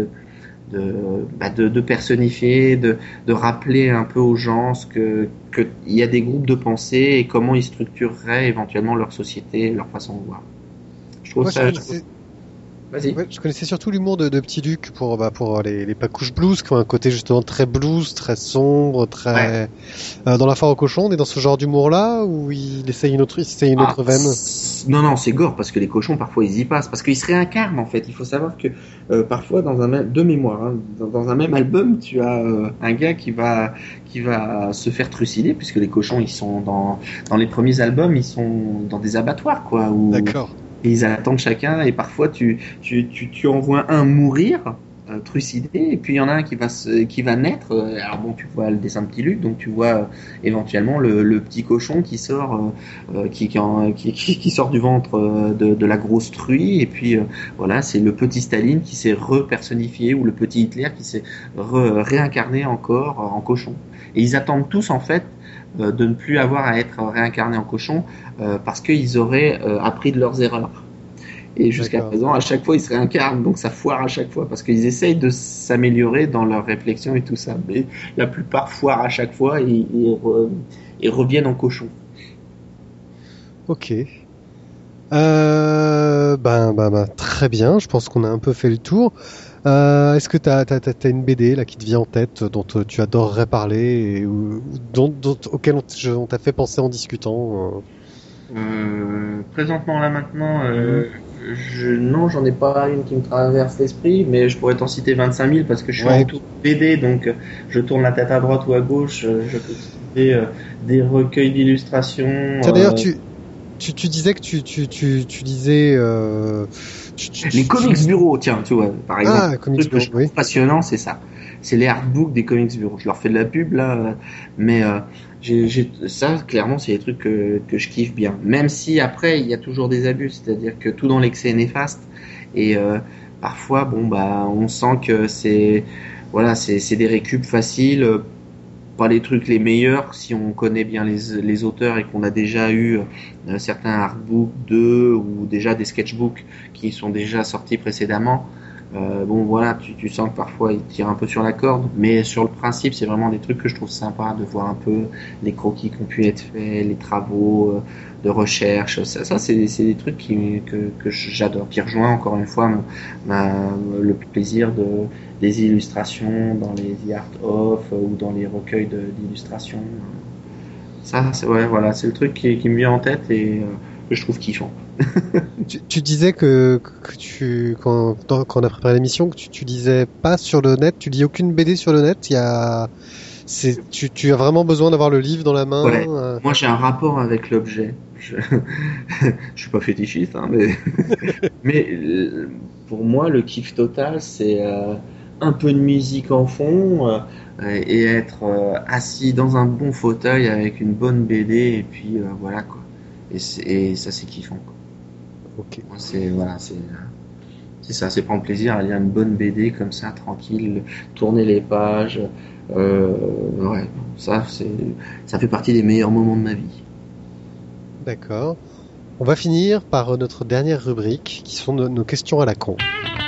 de personnifier, de rappeler un peu aux gens que il y a des groupes de pensée et comment ils structureraient éventuellement leur société, leur façon de voir. Je trouve ça. Vas-y. Ouais, je connaissais surtout l'humour de Petit Luc pour les Pacouches Blues qui ont un côté justement très blues, très sombre, très dans la foire aux cochons. On est dans ce genre d'humour là où il essaye une autre veine. Non, c'est gore parce que les cochons parfois ils y passent parce qu'ils se réincarnent en fait. Il faut savoir que parfois dans un même album, tu as un gars qui va se faire trucider puisque les cochons ils sont dans les premiers albums, ils sont dans des abattoirs quoi. D'accord. Et ils attendent chacun et parfois tu en vois un mourir trucidé et puis il y en a un qui va naître. Alors bon, tu vois le dessin de Petit Luc, donc tu vois éventuellement le petit cochon qui sort qui sort du ventre de la grosse truie et puis voilà, c'est le petit Staline qui s'est repersonnifié ou le petit Hitler qui s'est réincarné encore en cochon. Et ils attendent tous en fait de ne plus avoir à être réincarnés en cochon parce qu'ils auraient appris de leurs erreurs. Et jusqu'à présent, à chaque fois, ils se réincarnent, donc ça foire à chaque fois, parce qu'ils essayent de s'améliorer dans leur réflexion et tout ça. Mais la plupart foirent à chaque fois et reviennent en cochon. Ok. Très bien, je pense qu'on a un peu fait le tour. Est-ce que t'as une BD là qui te vient en tête dont tu adorerais parler et auquel on t'a fait penser en discutant Présentement là maintenant, non, j'en ai pas une qui me traverse l'esprit, mais je pourrais t'en citer 25 000 parce que je suis en tout BD, donc je tourne la tête à droite ou à gauche. Je peux citer des recueils d'illustrations. D'ailleurs, tu disais que tu lisais les comics bureaux, tiens, tu vois, par exemple. Comics bureau, oui. Passionnant, c'est ça. C'est les artbooks des comics bureaux. Je leur fais de la pub là, mais ça, clairement, c'est des trucs que je kiffe bien. Même si après, il y a toujours des abus, c'est-à-dire que tout dans l'excès est néfaste et parfois, on sent que c'est des récup faciles. Pas les trucs les meilleurs si on connaît bien les auteurs et qu'on a déjà eu certains artbooks d'eux ou déjà des sketchbooks qui sont déjà sortis précédemment. Tu sens que parfois ils tirent un peu sur la corde, mais sur le principe c'est vraiment des trucs que je trouve sympa de voir un peu les croquis qui ont pu être faits, les travaux de recherche. Ça c'est des trucs que j'adore, qui rejoint encore une fois le plaisir des illustrations dans les The Art Of ou dans les recueils d'illustrations. Ça c'est le truc qui me vient en tête et que je trouve kiffant. Tu disais que quand on a préparé l'émission que tu lisais pas sur le net, tu lis aucune BD sur le net. Tu as vraiment besoin d'avoir le livre dans la main. Ouais. Moi j'ai un rapport avec l'objet. Je suis pas fétichiste, hein, mais pour moi le kiff total c'est un peu de musique en fond, et être assis dans un bon fauteuil avec une bonne BD et puis voilà quoi. Et ça c'est kiffant quoi. Ok. C'est ça, c'est prendre plaisir à lire une bonne BD comme ça, tranquille, tourner les pages. Ouais, ça fait partie des meilleurs moments de ma vie. D'accord. On va finir par notre dernière rubrique, qui sont nos questions à la con.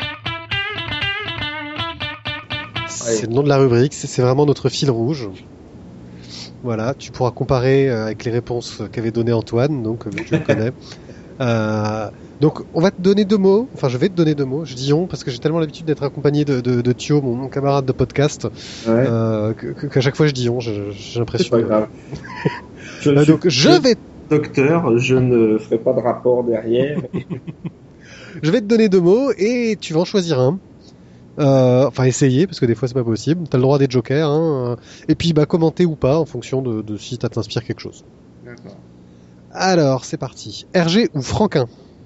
C'est le nom de la rubrique, c'est vraiment notre fil rouge. Voilà, tu pourras comparer avec les réponses qu'avait donné Antoine, donc vu que tu le connais. Donc on va te donner 2 mots, enfin je vais te donner 2 mots, je dis on parce que j'ai tellement l'habitude d'être accompagné de Thio, mon camarade de podcast, qu'à chaque fois je dis on, j'ai l'impression. C'est pas grave. Donc je vais... Docteur, je ne ferai pas de rapport derrière. Je vais te donner 2 mots et tu vas en choisir un. Enfin essayer parce que des fois c'est pas possible. T'as le droit des jokers, hein. Et puis commenter ou pas en fonction de si ça t'inspire quelque chose. D'accord. Alors c'est parti. Hergé ou Franquin?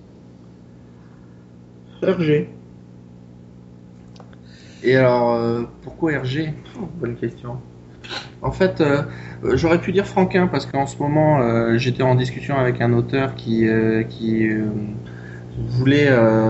Hergé. Et alors pourquoi Hergé? Bonne question. En fait, j'aurais pu dire Franquin parce qu'en ce moment j'étais en discussion avec un auteur qui voulait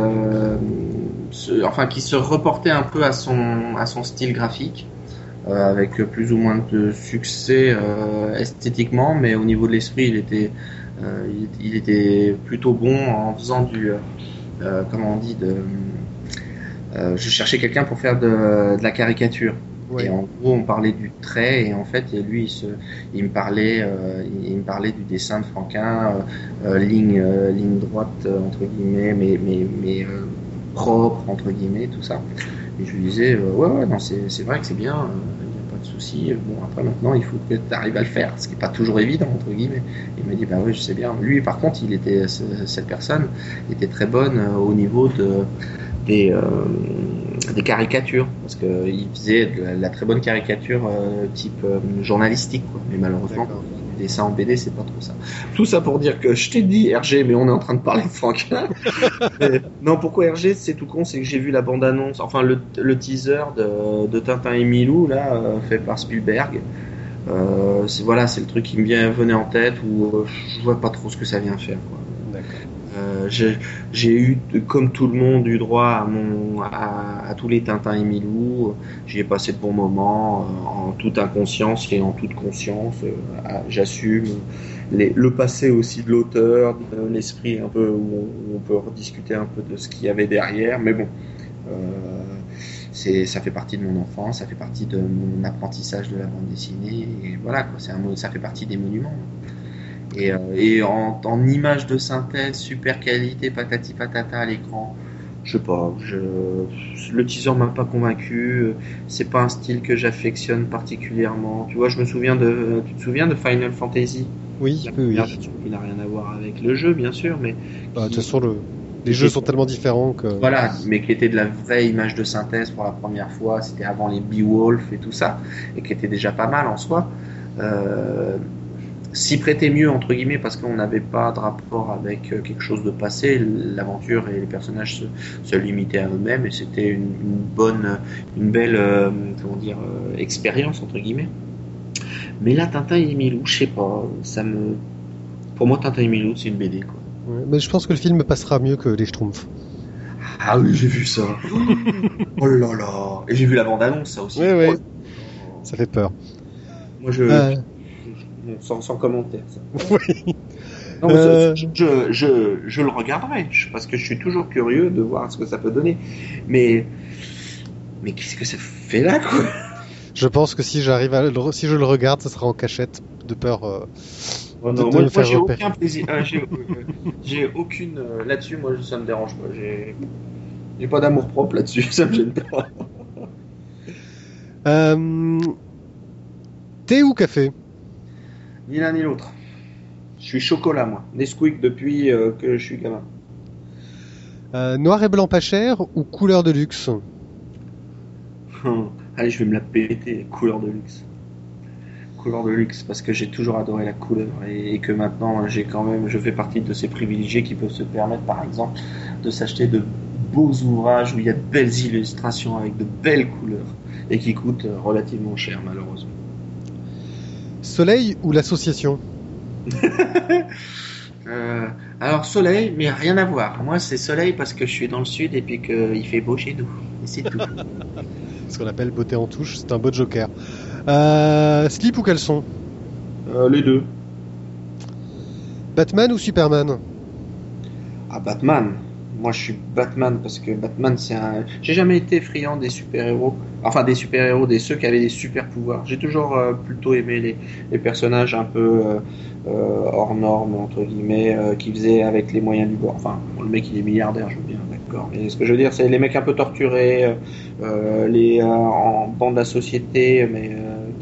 qui se reportait un peu à son style graphique avec plus ou moins de succès esthétiquement, mais au niveau de l'esprit il était plutôt bon en faisant comment on dit je cherchais quelqu'un pour faire de la caricature. Ouais. Et en gros, on parlait du trait, et en fait, lui, il me parlait du dessin de Franquin, ligne droite entre guillemets, mais propre entre guillemets, tout ça. Et je lui disais, ouais, non, c'est vrai que c'est bien, il n'y a pas de souci. Bon, après maintenant, il faut que tu arrives à le faire, ce qui est pas toujours évident entre guillemets. Il m'a dit, bah oui, je sais bien. Lui, par contre, cette personne était très bonne au niveau des caricatures, parce qu'il faisait de la très bonne caricature type journalistique, quoi. Mais malheureusement, le dessin en BD, c'est pas trop ça. Tout ça pour dire que je t'ai dit Hergé, mais on est en train de parler de Franquin. Non, pourquoi Hergé? C'est tout con, c'est que j'ai vu la bande-annonce, enfin le teaser de Tintin et Milou, là, fait par Spielberg. C'est le truc qui venait en tête, où je vois pas trop ce que ça vient faire, quoi. J'ai eu, comme tout le monde, eu droit à tous les Tintin et Milou. J'y ai passé de bons moments, en toute inconscience et en toute conscience. J'assume le passé aussi de l'auteur, de l'esprit un peu où on peut rediscuter un peu de ce qu'il y avait derrière. Mais bon, ça fait partie de mon enfance, ça fait partie de mon apprentissage de la bande dessinée. Et voilà, quoi, ça fait partie des monuments. Et en image de synthèse, super qualité, patati patata à l'écran, je sais pas, le teaser m'a pas convaincu, c'est pas un style que j'affectionne particulièrement. Tu vois, tu te souviens de Final Fantasy? Oui, oui. Il n'a rien à voir avec le jeu, bien sûr, mais... De toute façon, les jeux sont tellement différents que... Voilà, mais qui était de la vraie image de synthèse pour la première fois, c'était avant les Beowulf et tout ça, et qui était déjà pas mal en soi. S'y prêtait mieux entre guillemets parce qu'on n'avait pas de rapport avec quelque chose de passé, l'aventure et les personnages se limitaient à eux-mêmes et c'était une belle expérience entre guillemets. Mais là, Tintin et Milou, je sais pas, pour moi Tintin et Milou c'est une BD, quoi. Ouais, mais je pense que le film passera mieux que les Schtroumpfs. Ah oui, j'ai vu ça. Oh là là. Et j'ai vu la bande-annonce, ça aussi. Oui. Ça fait peur. Moi sans commentaire, ça. Oui. Non, mais je le regarderai parce que je suis toujours curieux de voir ce que ça peut donner. Mais qu'est-ce que ça fait là, quoi? Je pense que si je le regarde, ça sera en cachette de peur. Non, moi j'ai aucun plaisir. J'ai aucune là-dessus. Moi, ça me dérange pas. J'ai pas d'amour propre là-dessus. Ça me gêne pas. Thé ou café? Ni l'un ni l'autre. Je suis chocolat, moi. Nesquik depuis que je suis gamin. Noir et blanc pas cher ou couleur de luxe? Allez, je vais me la péter. Couleur de luxe. Couleur de luxe, parce que j'ai toujours adoré la couleur et que maintenant je fais partie de ces privilégiés qui peuvent se permettre, par exemple, de s'acheter de beaux ouvrages où il y a de belles illustrations avec de belles couleurs et qui coûtent relativement cher malheureusement. Soleil ou l'association? Alors Soleil, mais rien à voir. Moi c'est Soleil parce que je suis dans le sud et puis qu'il fait beau chez nous. Et c'est tout. Ce qu'on appelle beauté en touche, c'est un beau joker. Slip ou caleçon? Les deux. Batman ou Superman? Ah, Batman. Moi, je suis Batman parce que Batman, c'est un. J'ai jamais été friand des super-héros. Enfin, des super-héros, ceux qui avaient des super-pouvoirs. J'ai toujours plutôt aimé les personnages un peu hors normes, entre guillemets, qui faisaient avec les moyens du bord. Enfin, le mec, il est milliardaire, je veux bien, d'accord. Mais ce que je veux dire, c'est les mecs un peu torturés, en banc de la société, mais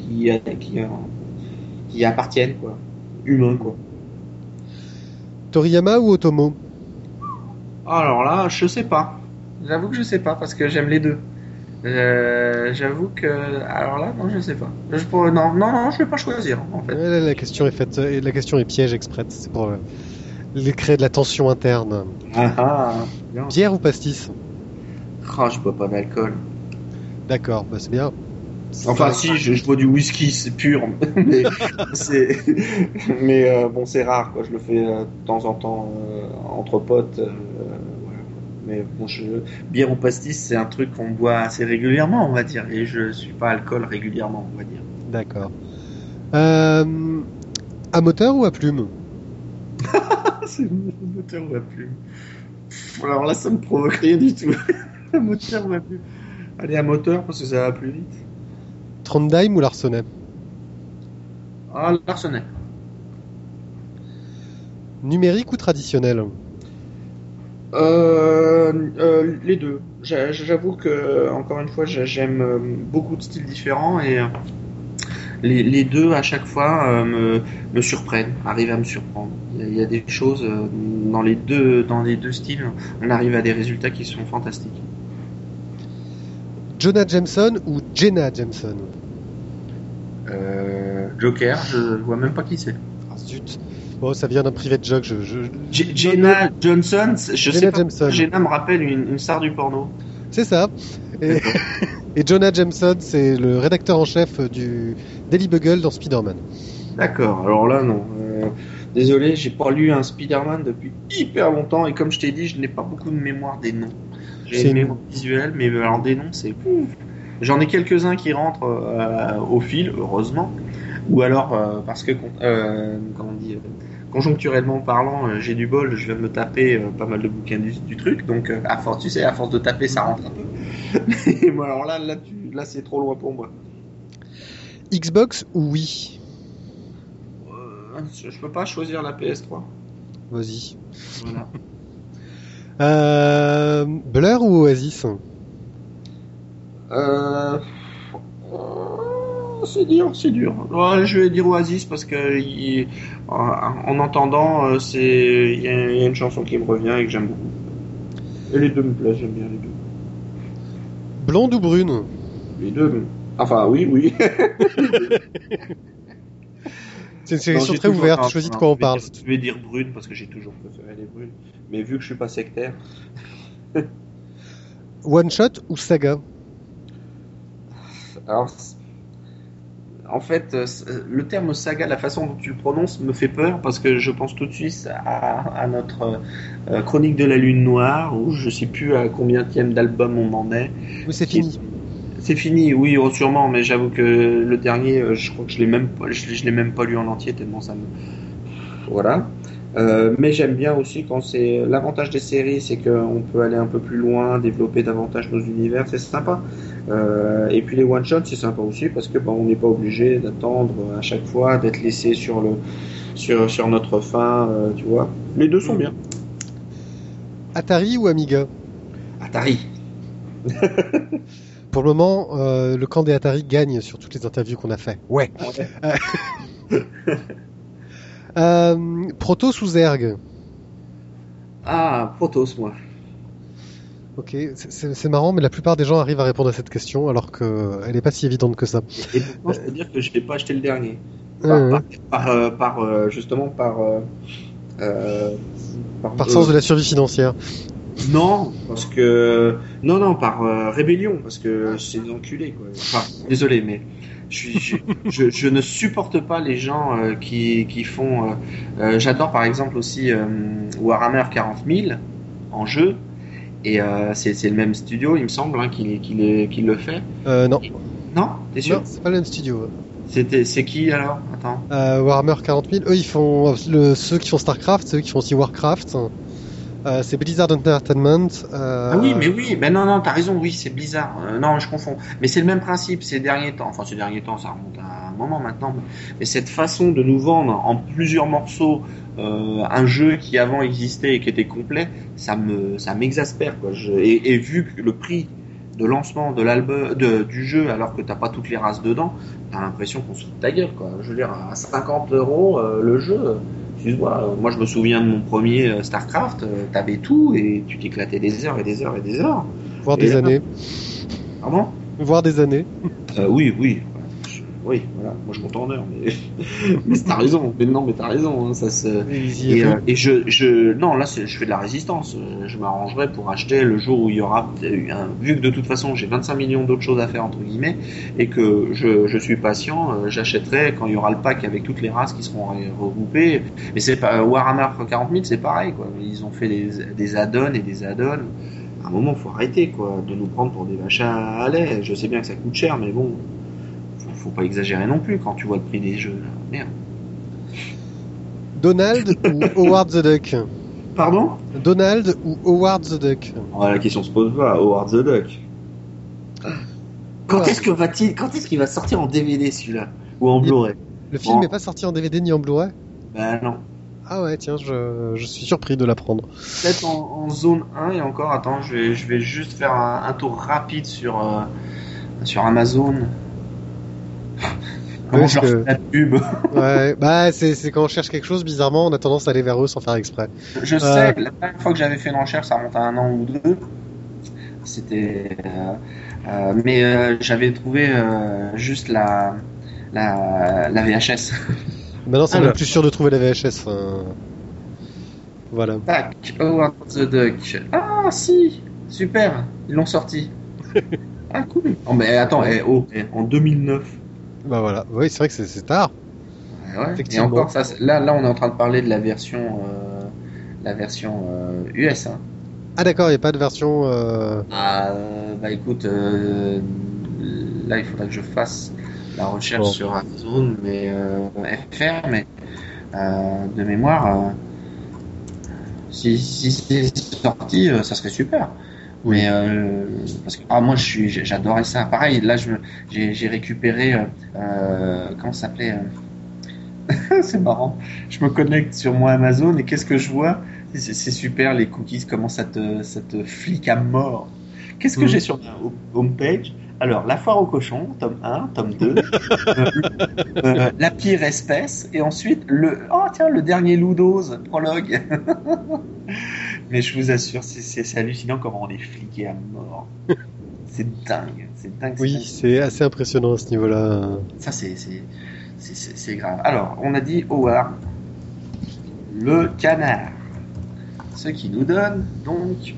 qui appartiennent, quoi. Humains, quoi. Toriyama ou Otomo? Alors là, je sais pas. J'avoue que je sais pas parce que j'aime les deux. J'avoue que alors là, non, je sais pas. Non, je vais pas choisir en fait. La question est faite, et la question est piège exprès. C'est pour créer de la tension interne. Bien. Bière ou pastis? Oh, je bois pas d'alcool. D'accord, bah c'est bien. Enfin, si, je bois du whisky, c'est pur, mais bon, c'est rare, quoi. Je le fais de temps en temps entre potes. Voilà. Mais bon, bière ou pastis, c'est un truc qu'on boit assez régulièrement, on va dire, et je suis pas alcool régulièrement, on va dire. D'accord. À moteur ou à plume? C'est moteur ou à plume. Alors là, ça me provoque rien du tout. À moteur ou à plume. Allez, à moteur parce que ça va plus vite. Trondheim ou Larsonnais? Ah, Larsonnais. Numérique ou traditionnel? Les deux. J'avoue que, encore une fois, j'aime beaucoup de styles différents et les deux, à chaque fois, me surprennent, arrivent à me surprendre. Il y a des choses dans les deux styles, on arrive à des résultats qui sont fantastiques. Jonah Jameson ou Jenna Jameson? Joker, je vois même pas qui c'est. Ah, zut. Bon, ça vient d'un private joke. Jenna Johnson, je sais pas. Jameson. Jenna me rappelle une star du porno. C'est ça. Et Jonah Jameson, c'est le rédacteur en chef du Daily Bugle dans Spider-Man. D'accord, alors là, non. Désolé, j'ai pas lu un Spider-Man depuis hyper longtemps et comme je t'ai dit, je n'ai pas beaucoup de mémoire des noms. J'ai une mémoire visuelle, mais alors des noms, c'est... J'en ai quelques-uns qui rentrent au fil, heureusement. Ou alors, parce que, comment on dit, conjoncturellement parlant, j'ai du bol, je viens de me taper pas mal de bouquins du truc. Donc, à force de taper, ça rentre un peu. Et bon, alors là, c'est trop loin pour moi. Xbox ou Wii? Je peux pas choisir la PS3. Vas-y. Voilà. Blur ou Oasis? C'est dur. Ouais, je vais dire Oasis parce que en entendant, il y a une chanson qui me revient et que j'aime beaucoup. Et les deux me plaisent, j'aime bien les deux. Blonde ou brune? Les deux. Enfin, oui. C'est une question très ouverte, choisis de quoi on parle. Je vais dire brune parce que j'ai toujours préféré les brunes. Mais vu que je suis pas sectaire. One Shot ou Saga? Alors, en fait, le terme saga, la façon dont tu le prononces, me fait peur parce que je pense tout de suite à notre chronique de la Lune Noire, où je sais plus à combienième d'album on en est. Oui, c'est fini. C'est fini, oui, sûrement, mais j'avoue que le dernier, je crois que je l'ai même pas lu en entier tellement ça me... Voilà. Mais j'aime bien aussi quand c'est l'avantage des séries, c'est qu'on peut aller un peu plus loin, développer davantage nos univers, c'est sympa. Et puis les one shots, c'est sympa aussi parce que on n'est pas obligé d'attendre à chaque fois, d'être laissé sur notre faim, tu vois. Les deux sont bien. Atari ou Amiga? Atari. Pour le moment, le camp des Atari gagne sur toutes les interviews qu'on a fait. Ouais. Protoss ou Zerg? Ah, Protoss, moi. Ok, c'est marrant, mais la plupart des gens arrivent à répondre à cette question, alors qu'elle n'est pas si évidente que ça. Et pourtant, je peux dire que je n'ai pas acheté le dernier. Par sens de la survie financière. Non, parce que non, par rébellion, parce que c'est des enculés quoi. Enfin, désolé, mais je ne supporte pas les gens qui font. J'adore par exemple aussi Warhammer 40 000 en jeu, et c'est le même studio, il me semble, hein, qui le fait. Non. Non, t'es sûr? Non, c'est pas le même studio. C'est qui alors? Attends. Warhammer 40 000, eux ils font ceux qui font Starcraft, ceux qui font aussi Warcraft. C'est Blizzard Entertainment. Ah oui, mais oui, ben non, t'as raison, oui, c'est Blizzard. Non, je confonds. Mais c'est le même principe ces derniers temps. Enfin, ces derniers temps, ça remonte à un moment maintenant. Mais cette façon de nous vendre en plusieurs morceaux un jeu qui avant existait et qui était complet, ça m'exaspère, quoi. Et vu que le prix de lancement de l'album, du jeu, alors que t'as pas toutes les races dedans, t'as l'impression qu'on se fout de ta gueule, quoi. Je veux dire, à 50 € le jeu. Excuse-moi, moi je me souviens de mon premier Starcraft, t'avais tout et tu t'éclatais des heures et des heures et des heures. Voire des années. Pardon? Voire des années. Oui. Oui, voilà. Moi je compte en heures, mais t'as raison. Mais non, mais t'as raison. Hein, ça se. Et non, là je fais de la résistance. Je m'arrangerai pour acheter le jour où il y aura. Vu que de toute façon j'ai 25 millions d'autres choses à faire entre guillemets et que je suis patient, j'achèterai quand il y aura le pack avec toutes les races qui seront regroupées. Mais c'est pas Warhammer 40 000, c'est pareil quoi. Ils ont fait des add-ons et des add-ons. À un moment, faut arrêter quoi, de nous prendre pour des vaches à lait. Je sais bien que ça coûte cher, mais bon. Faut pas exagérer non plus quand tu vois le prix des jeux là. Merde. Donald ou Howard the Duck? Pardon? Donald ou Howard the Duck? Oh, la question se pose pas. Howard the Duck. Quand est-ce qu'il va sortir en DVD celui-là? Ou en Blu-ray? Le film n'est pas sorti en DVD ni en Blu-ray? Bah non. Ah ouais, tiens, je suis surpris de l'apprendre. Peut-être en zone 1 et encore, attends, je vais juste faire un tour rapide sur Amazon. Comment je leur fais la pub? Ouais, bah c'est quand on cherche quelque chose, bizarrement, on a tendance à aller vers eux sans faire exprès. Je sais, la dernière fois que j'avais fait une recherche, ça remonte à 1 an ou 2. C'était, mais j'avais trouvé juste la VHS. Maintenant, c'est même plus sûr de trouver la VHS. Voilà. Tac, Howard the Duck. Ah si, super, ils l'ont sorti. Ah cool. Oh mais attends, en 2009. Bah voilà, oui, c'est vrai que c'est tard. Ouais. Et encore, ça, là, on est en train de parler de la version US. Hein. Ah d'accord, il n'y a pas de version. Bah écoute, là, il faudrait que je fasse la recherche sur Amazon, mais FR, mais de mémoire, si c'est sorti, ça serait super. Oui. Mais parce que moi j'adorais ça. Pareil, là j'ai récupéré comment ça s'appelait c'est marrant. Je me connecte sur mon Amazon et qu'est-ce que je vois? C'est super, les cookies commencent à te flic à mort. Qu'est-ce que j'ai sur ma homepage? Alors, la foire au cochon, tome 1, tome 2, la pire espèce, et ensuite le dernier loup d'ose, prologue. Mais je vous assure, c'est hallucinant comment on est fliqué à mort. C'est dingue. Oui, c'est assez impressionnant à ce niveau-là. Ça, c'est grave. Alors, on a dit Howard, le canard. Ce qui nous donne, donc...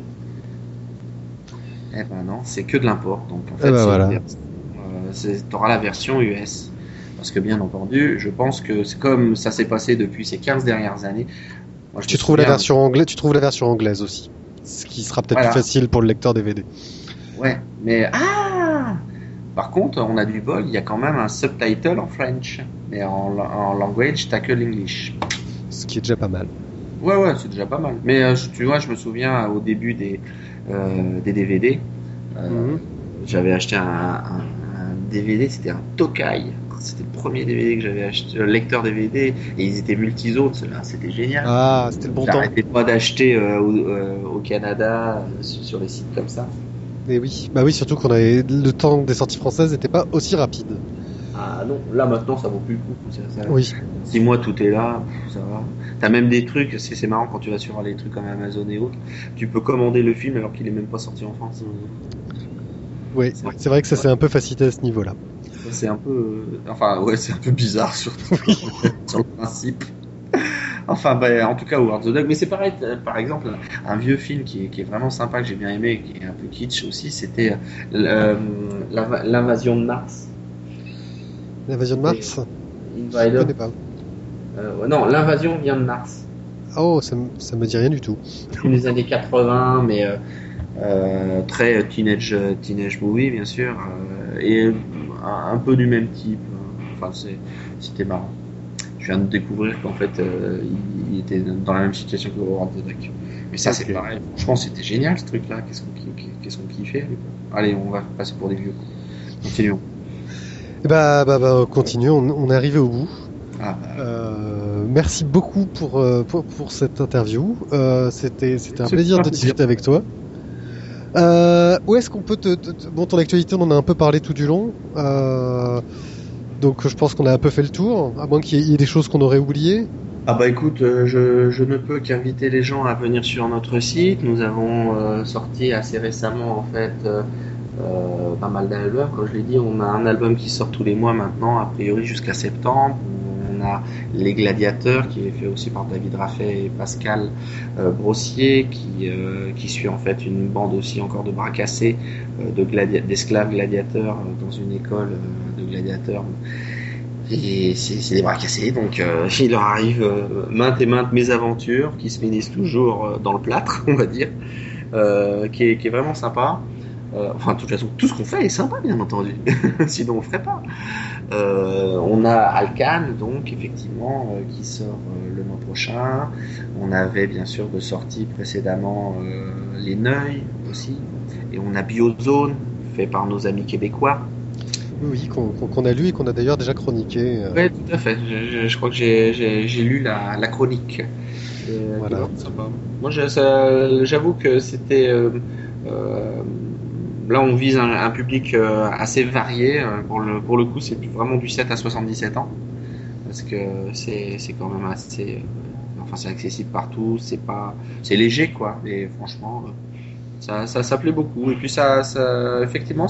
Eh ben non, c'est que de l'import. Donc, en fait, voilà. t'auras la version US. Parce que, bien entendu, je pense que c'est comme ça s'est passé depuis ces 15 dernières années. Moi, tu trouves la version anglaise aussi. Ce qui sera peut-être plus facile pour le lecteur DVD. Ouais, mais... Par contre, on a du bol, il y a quand même un subtitle en French. Mais en language, t'as que l'English. Ce qui est déjà pas mal. Ouais, c'est déjà pas mal. Mais tu vois, je me souviens au début des DVD, j'avais acheté un DVD, c'était un Tokai. C'était le premier DVD que j'avais acheté, lecteur DVD, et ils étaient multi-zones, c'était génial. Ah, c'était le bon temps. J'arrêtais pas d'acheter au Canada, sur les sites comme ça. Et oui, bah oui, surtout qu'on avait le temps des sorties françaises n'était pas aussi rapide. Ah non, là maintenant ça vaut plus le coup. Oui. 6 mois tout est là, ça va. T'as même des trucs, c'est marrant quand tu vas sur les trucs comme Amazon et autres, tu peux commander le film alors qu'il est même pas sorti en France. Oui, c'est vrai que ça s'est un peu facilité à ce niveau-là. C'est un peu, c'est un peu bizarre surtout sur le principe. Enfin, en tout cas, Howard the Duck. Mais c'est pareil, par exemple, un vieux film qui est vraiment sympa, que j'ai bien aimé, qui est un peu kitsch aussi, c'était l'invasion de Mars. L'invasion de Mars? Je connais pas. Non, l'invasion vient de Mars. Oh, ça me dit rien du tout. Film des années 80, mais très teenage movie, bien sûr, et un peu du même type. Enfin, c'était marrant. Je viens de découvrir qu'en fait, il était dans la même situation que Howard the Duck. Mais ça, c'est pareil. Franchement, c'était génial ce truc-là. Qu'est-ce qu'on kiffait. Allez, on va passer pour des vieux. Continuons. Continue. On est arrivé au bout. Merci beaucoup pour cette interview. C'était un plaisir de discuter avec toi. Où est-ce qu'on peut Bon, ton actualité, on en a un peu parlé tout du long. Donc je pense qu'on a un peu fait le tour, à moins qu'il y ait des choses qu'on aurait oubliées. Écoute, je ne peux qu'inviter les gens à venir sur notre site. Nous avons sorti assez récemment, en fait, pas mal d'albums. Comme je l'ai dit, on a un album qui sort tous les mois maintenant, a priori jusqu'à septembre. On a Les Gladiateurs, qui est fait aussi par David Raffet et Pascal Brossier, qui suit en fait une bande aussi encore de bras cassés, d'esclaves gladiateurs dans une école de gladiateurs. Et c'est des bras cassés, donc il leur arrive maintes et maintes mésaventures qui se finissent toujours dans le plâtre, on va dire, qui est vraiment sympa. Enfin, de toute façon, tout ce qu'on fait est sympa, bien entendu. Sinon, on le ferait pas. On a Alcan, donc, effectivement, qui sort le mois prochain. On avait, bien sûr, de sortie précédemment Les Neuils aussi. Et on a Biozone, fait par nos amis québécois. Oui, qu'on a lu et qu'on a d'ailleurs déjà chroniqué. Oui, tout à fait. Je crois que j'ai lu la chronique. Voilà. Moi, j'avoue que c'était... là, on vise un public assez varié. Pour le coup, c'est vraiment du 7 à 77 ans. Parce que c'est quand même assez... enfin, c'est accessible partout. C'est léger, quoi. Et franchement, ça plaît beaucoup. Et puis, effectivement,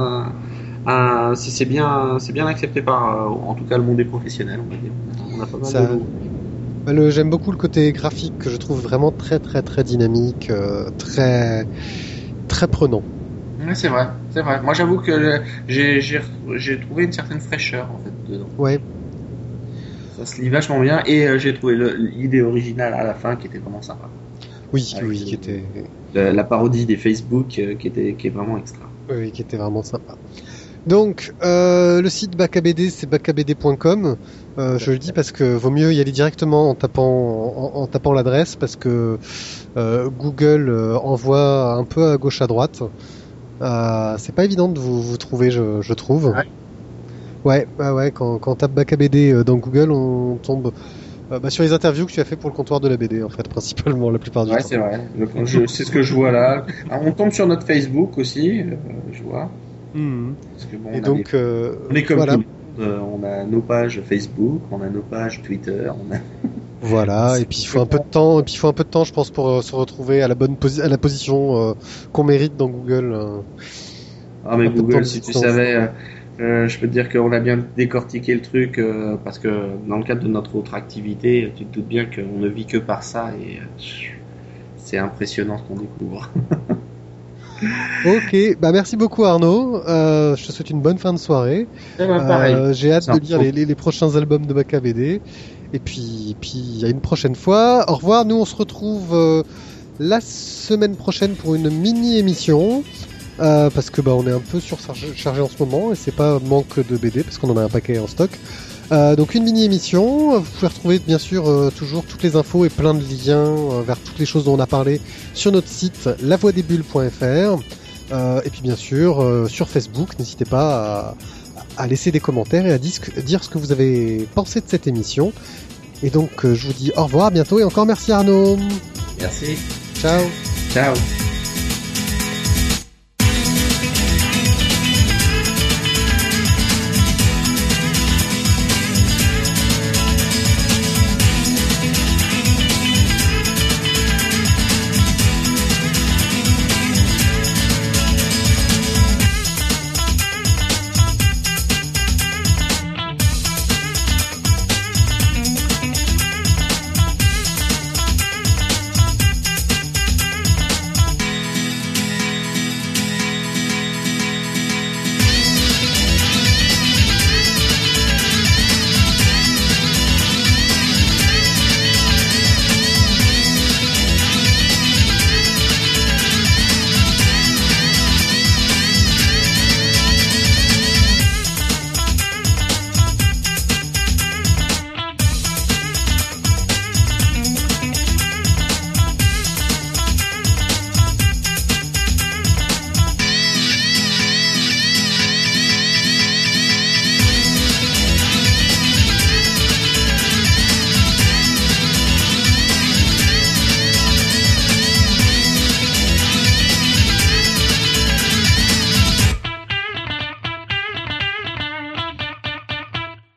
c'est bien accepté par, en tout cas, le monde des professionnels, on va dire. On a pas mal de... J'aime beaucoup le côté graphique que je trouve vraiment très, très, très dynamique, très, très prenant. Oui, c'est vrai. Moi, j'avoue que j'ai trouvé une certaine fraîcheur, en fait, dedans. Ouais. Ça se lit vachement bien, et j'ai trouvé l'idée originale à la fin qui était vraiment sympa. Oui, qui était... La parodie des Facebook qui est vraiment extra. Oui, qui était vraiment sympa. Donc, le site BackaBD, c'est backabd.com. Je le dis parce que vaut mieux y aller directement en tapant l'adresse, parce que Google envoie un peu à gauche à droite. C'est pas évident de vous trouver, je trouve. Ouais, quand on tape BackaBD dans Google, on tombe sur les interviews que tu as fait pour le comptoir de la BD, en fait, principalement, la plupart du temps. Ouais, c'est vrai. C'est ce que je vois là. Alors, on tombe sur notre Facebook aussi, je vois. Parce que, bon, et donc, on est comme voilà. tout le monde. On a nos pages Facebook, on a nos pages Twitter, Voilà, et puis il faut un peu de temps, je pense, pour se retrouver à la position qu'on mérite dans Google. Mais Google, si tu savais, je peux te dire qu'on a bien décortiqué le truc, parce que dans le cadre de notre autre activité, tu te doutes bien qu'on ne vit que par ça, et c'est impressionnant ce qu'on découvre. Ok, merci beaucoup Arnaud. Je te souhaite une bonne fin de soirée. J'ai hâte de lire les prochains albums de BackaBD. Et puis à une prochaine fois. Au revoir. Nous on se retrouve la semaine prochaine pour une mini émission. Parce que on est un peu surchargé en ce moment et c'est pas manque de BD parce qu'on en a un paquet en stock. Donc une mini émission. Vous pouvez retrouver bien sûr toujours toutes les infos et plein de liens vers toutes les choses dont on a parlé sur notre site lavoidesbulles.fr. Et puis bien sûr sur Facebook, n'hésitez pas à laisser des commentaires et à dire ce que vous avez pensé de cette émission. Et donc je vous dis au revoir, à bientôt et encore merci Arnaud. Merci. Ciao. Ciao.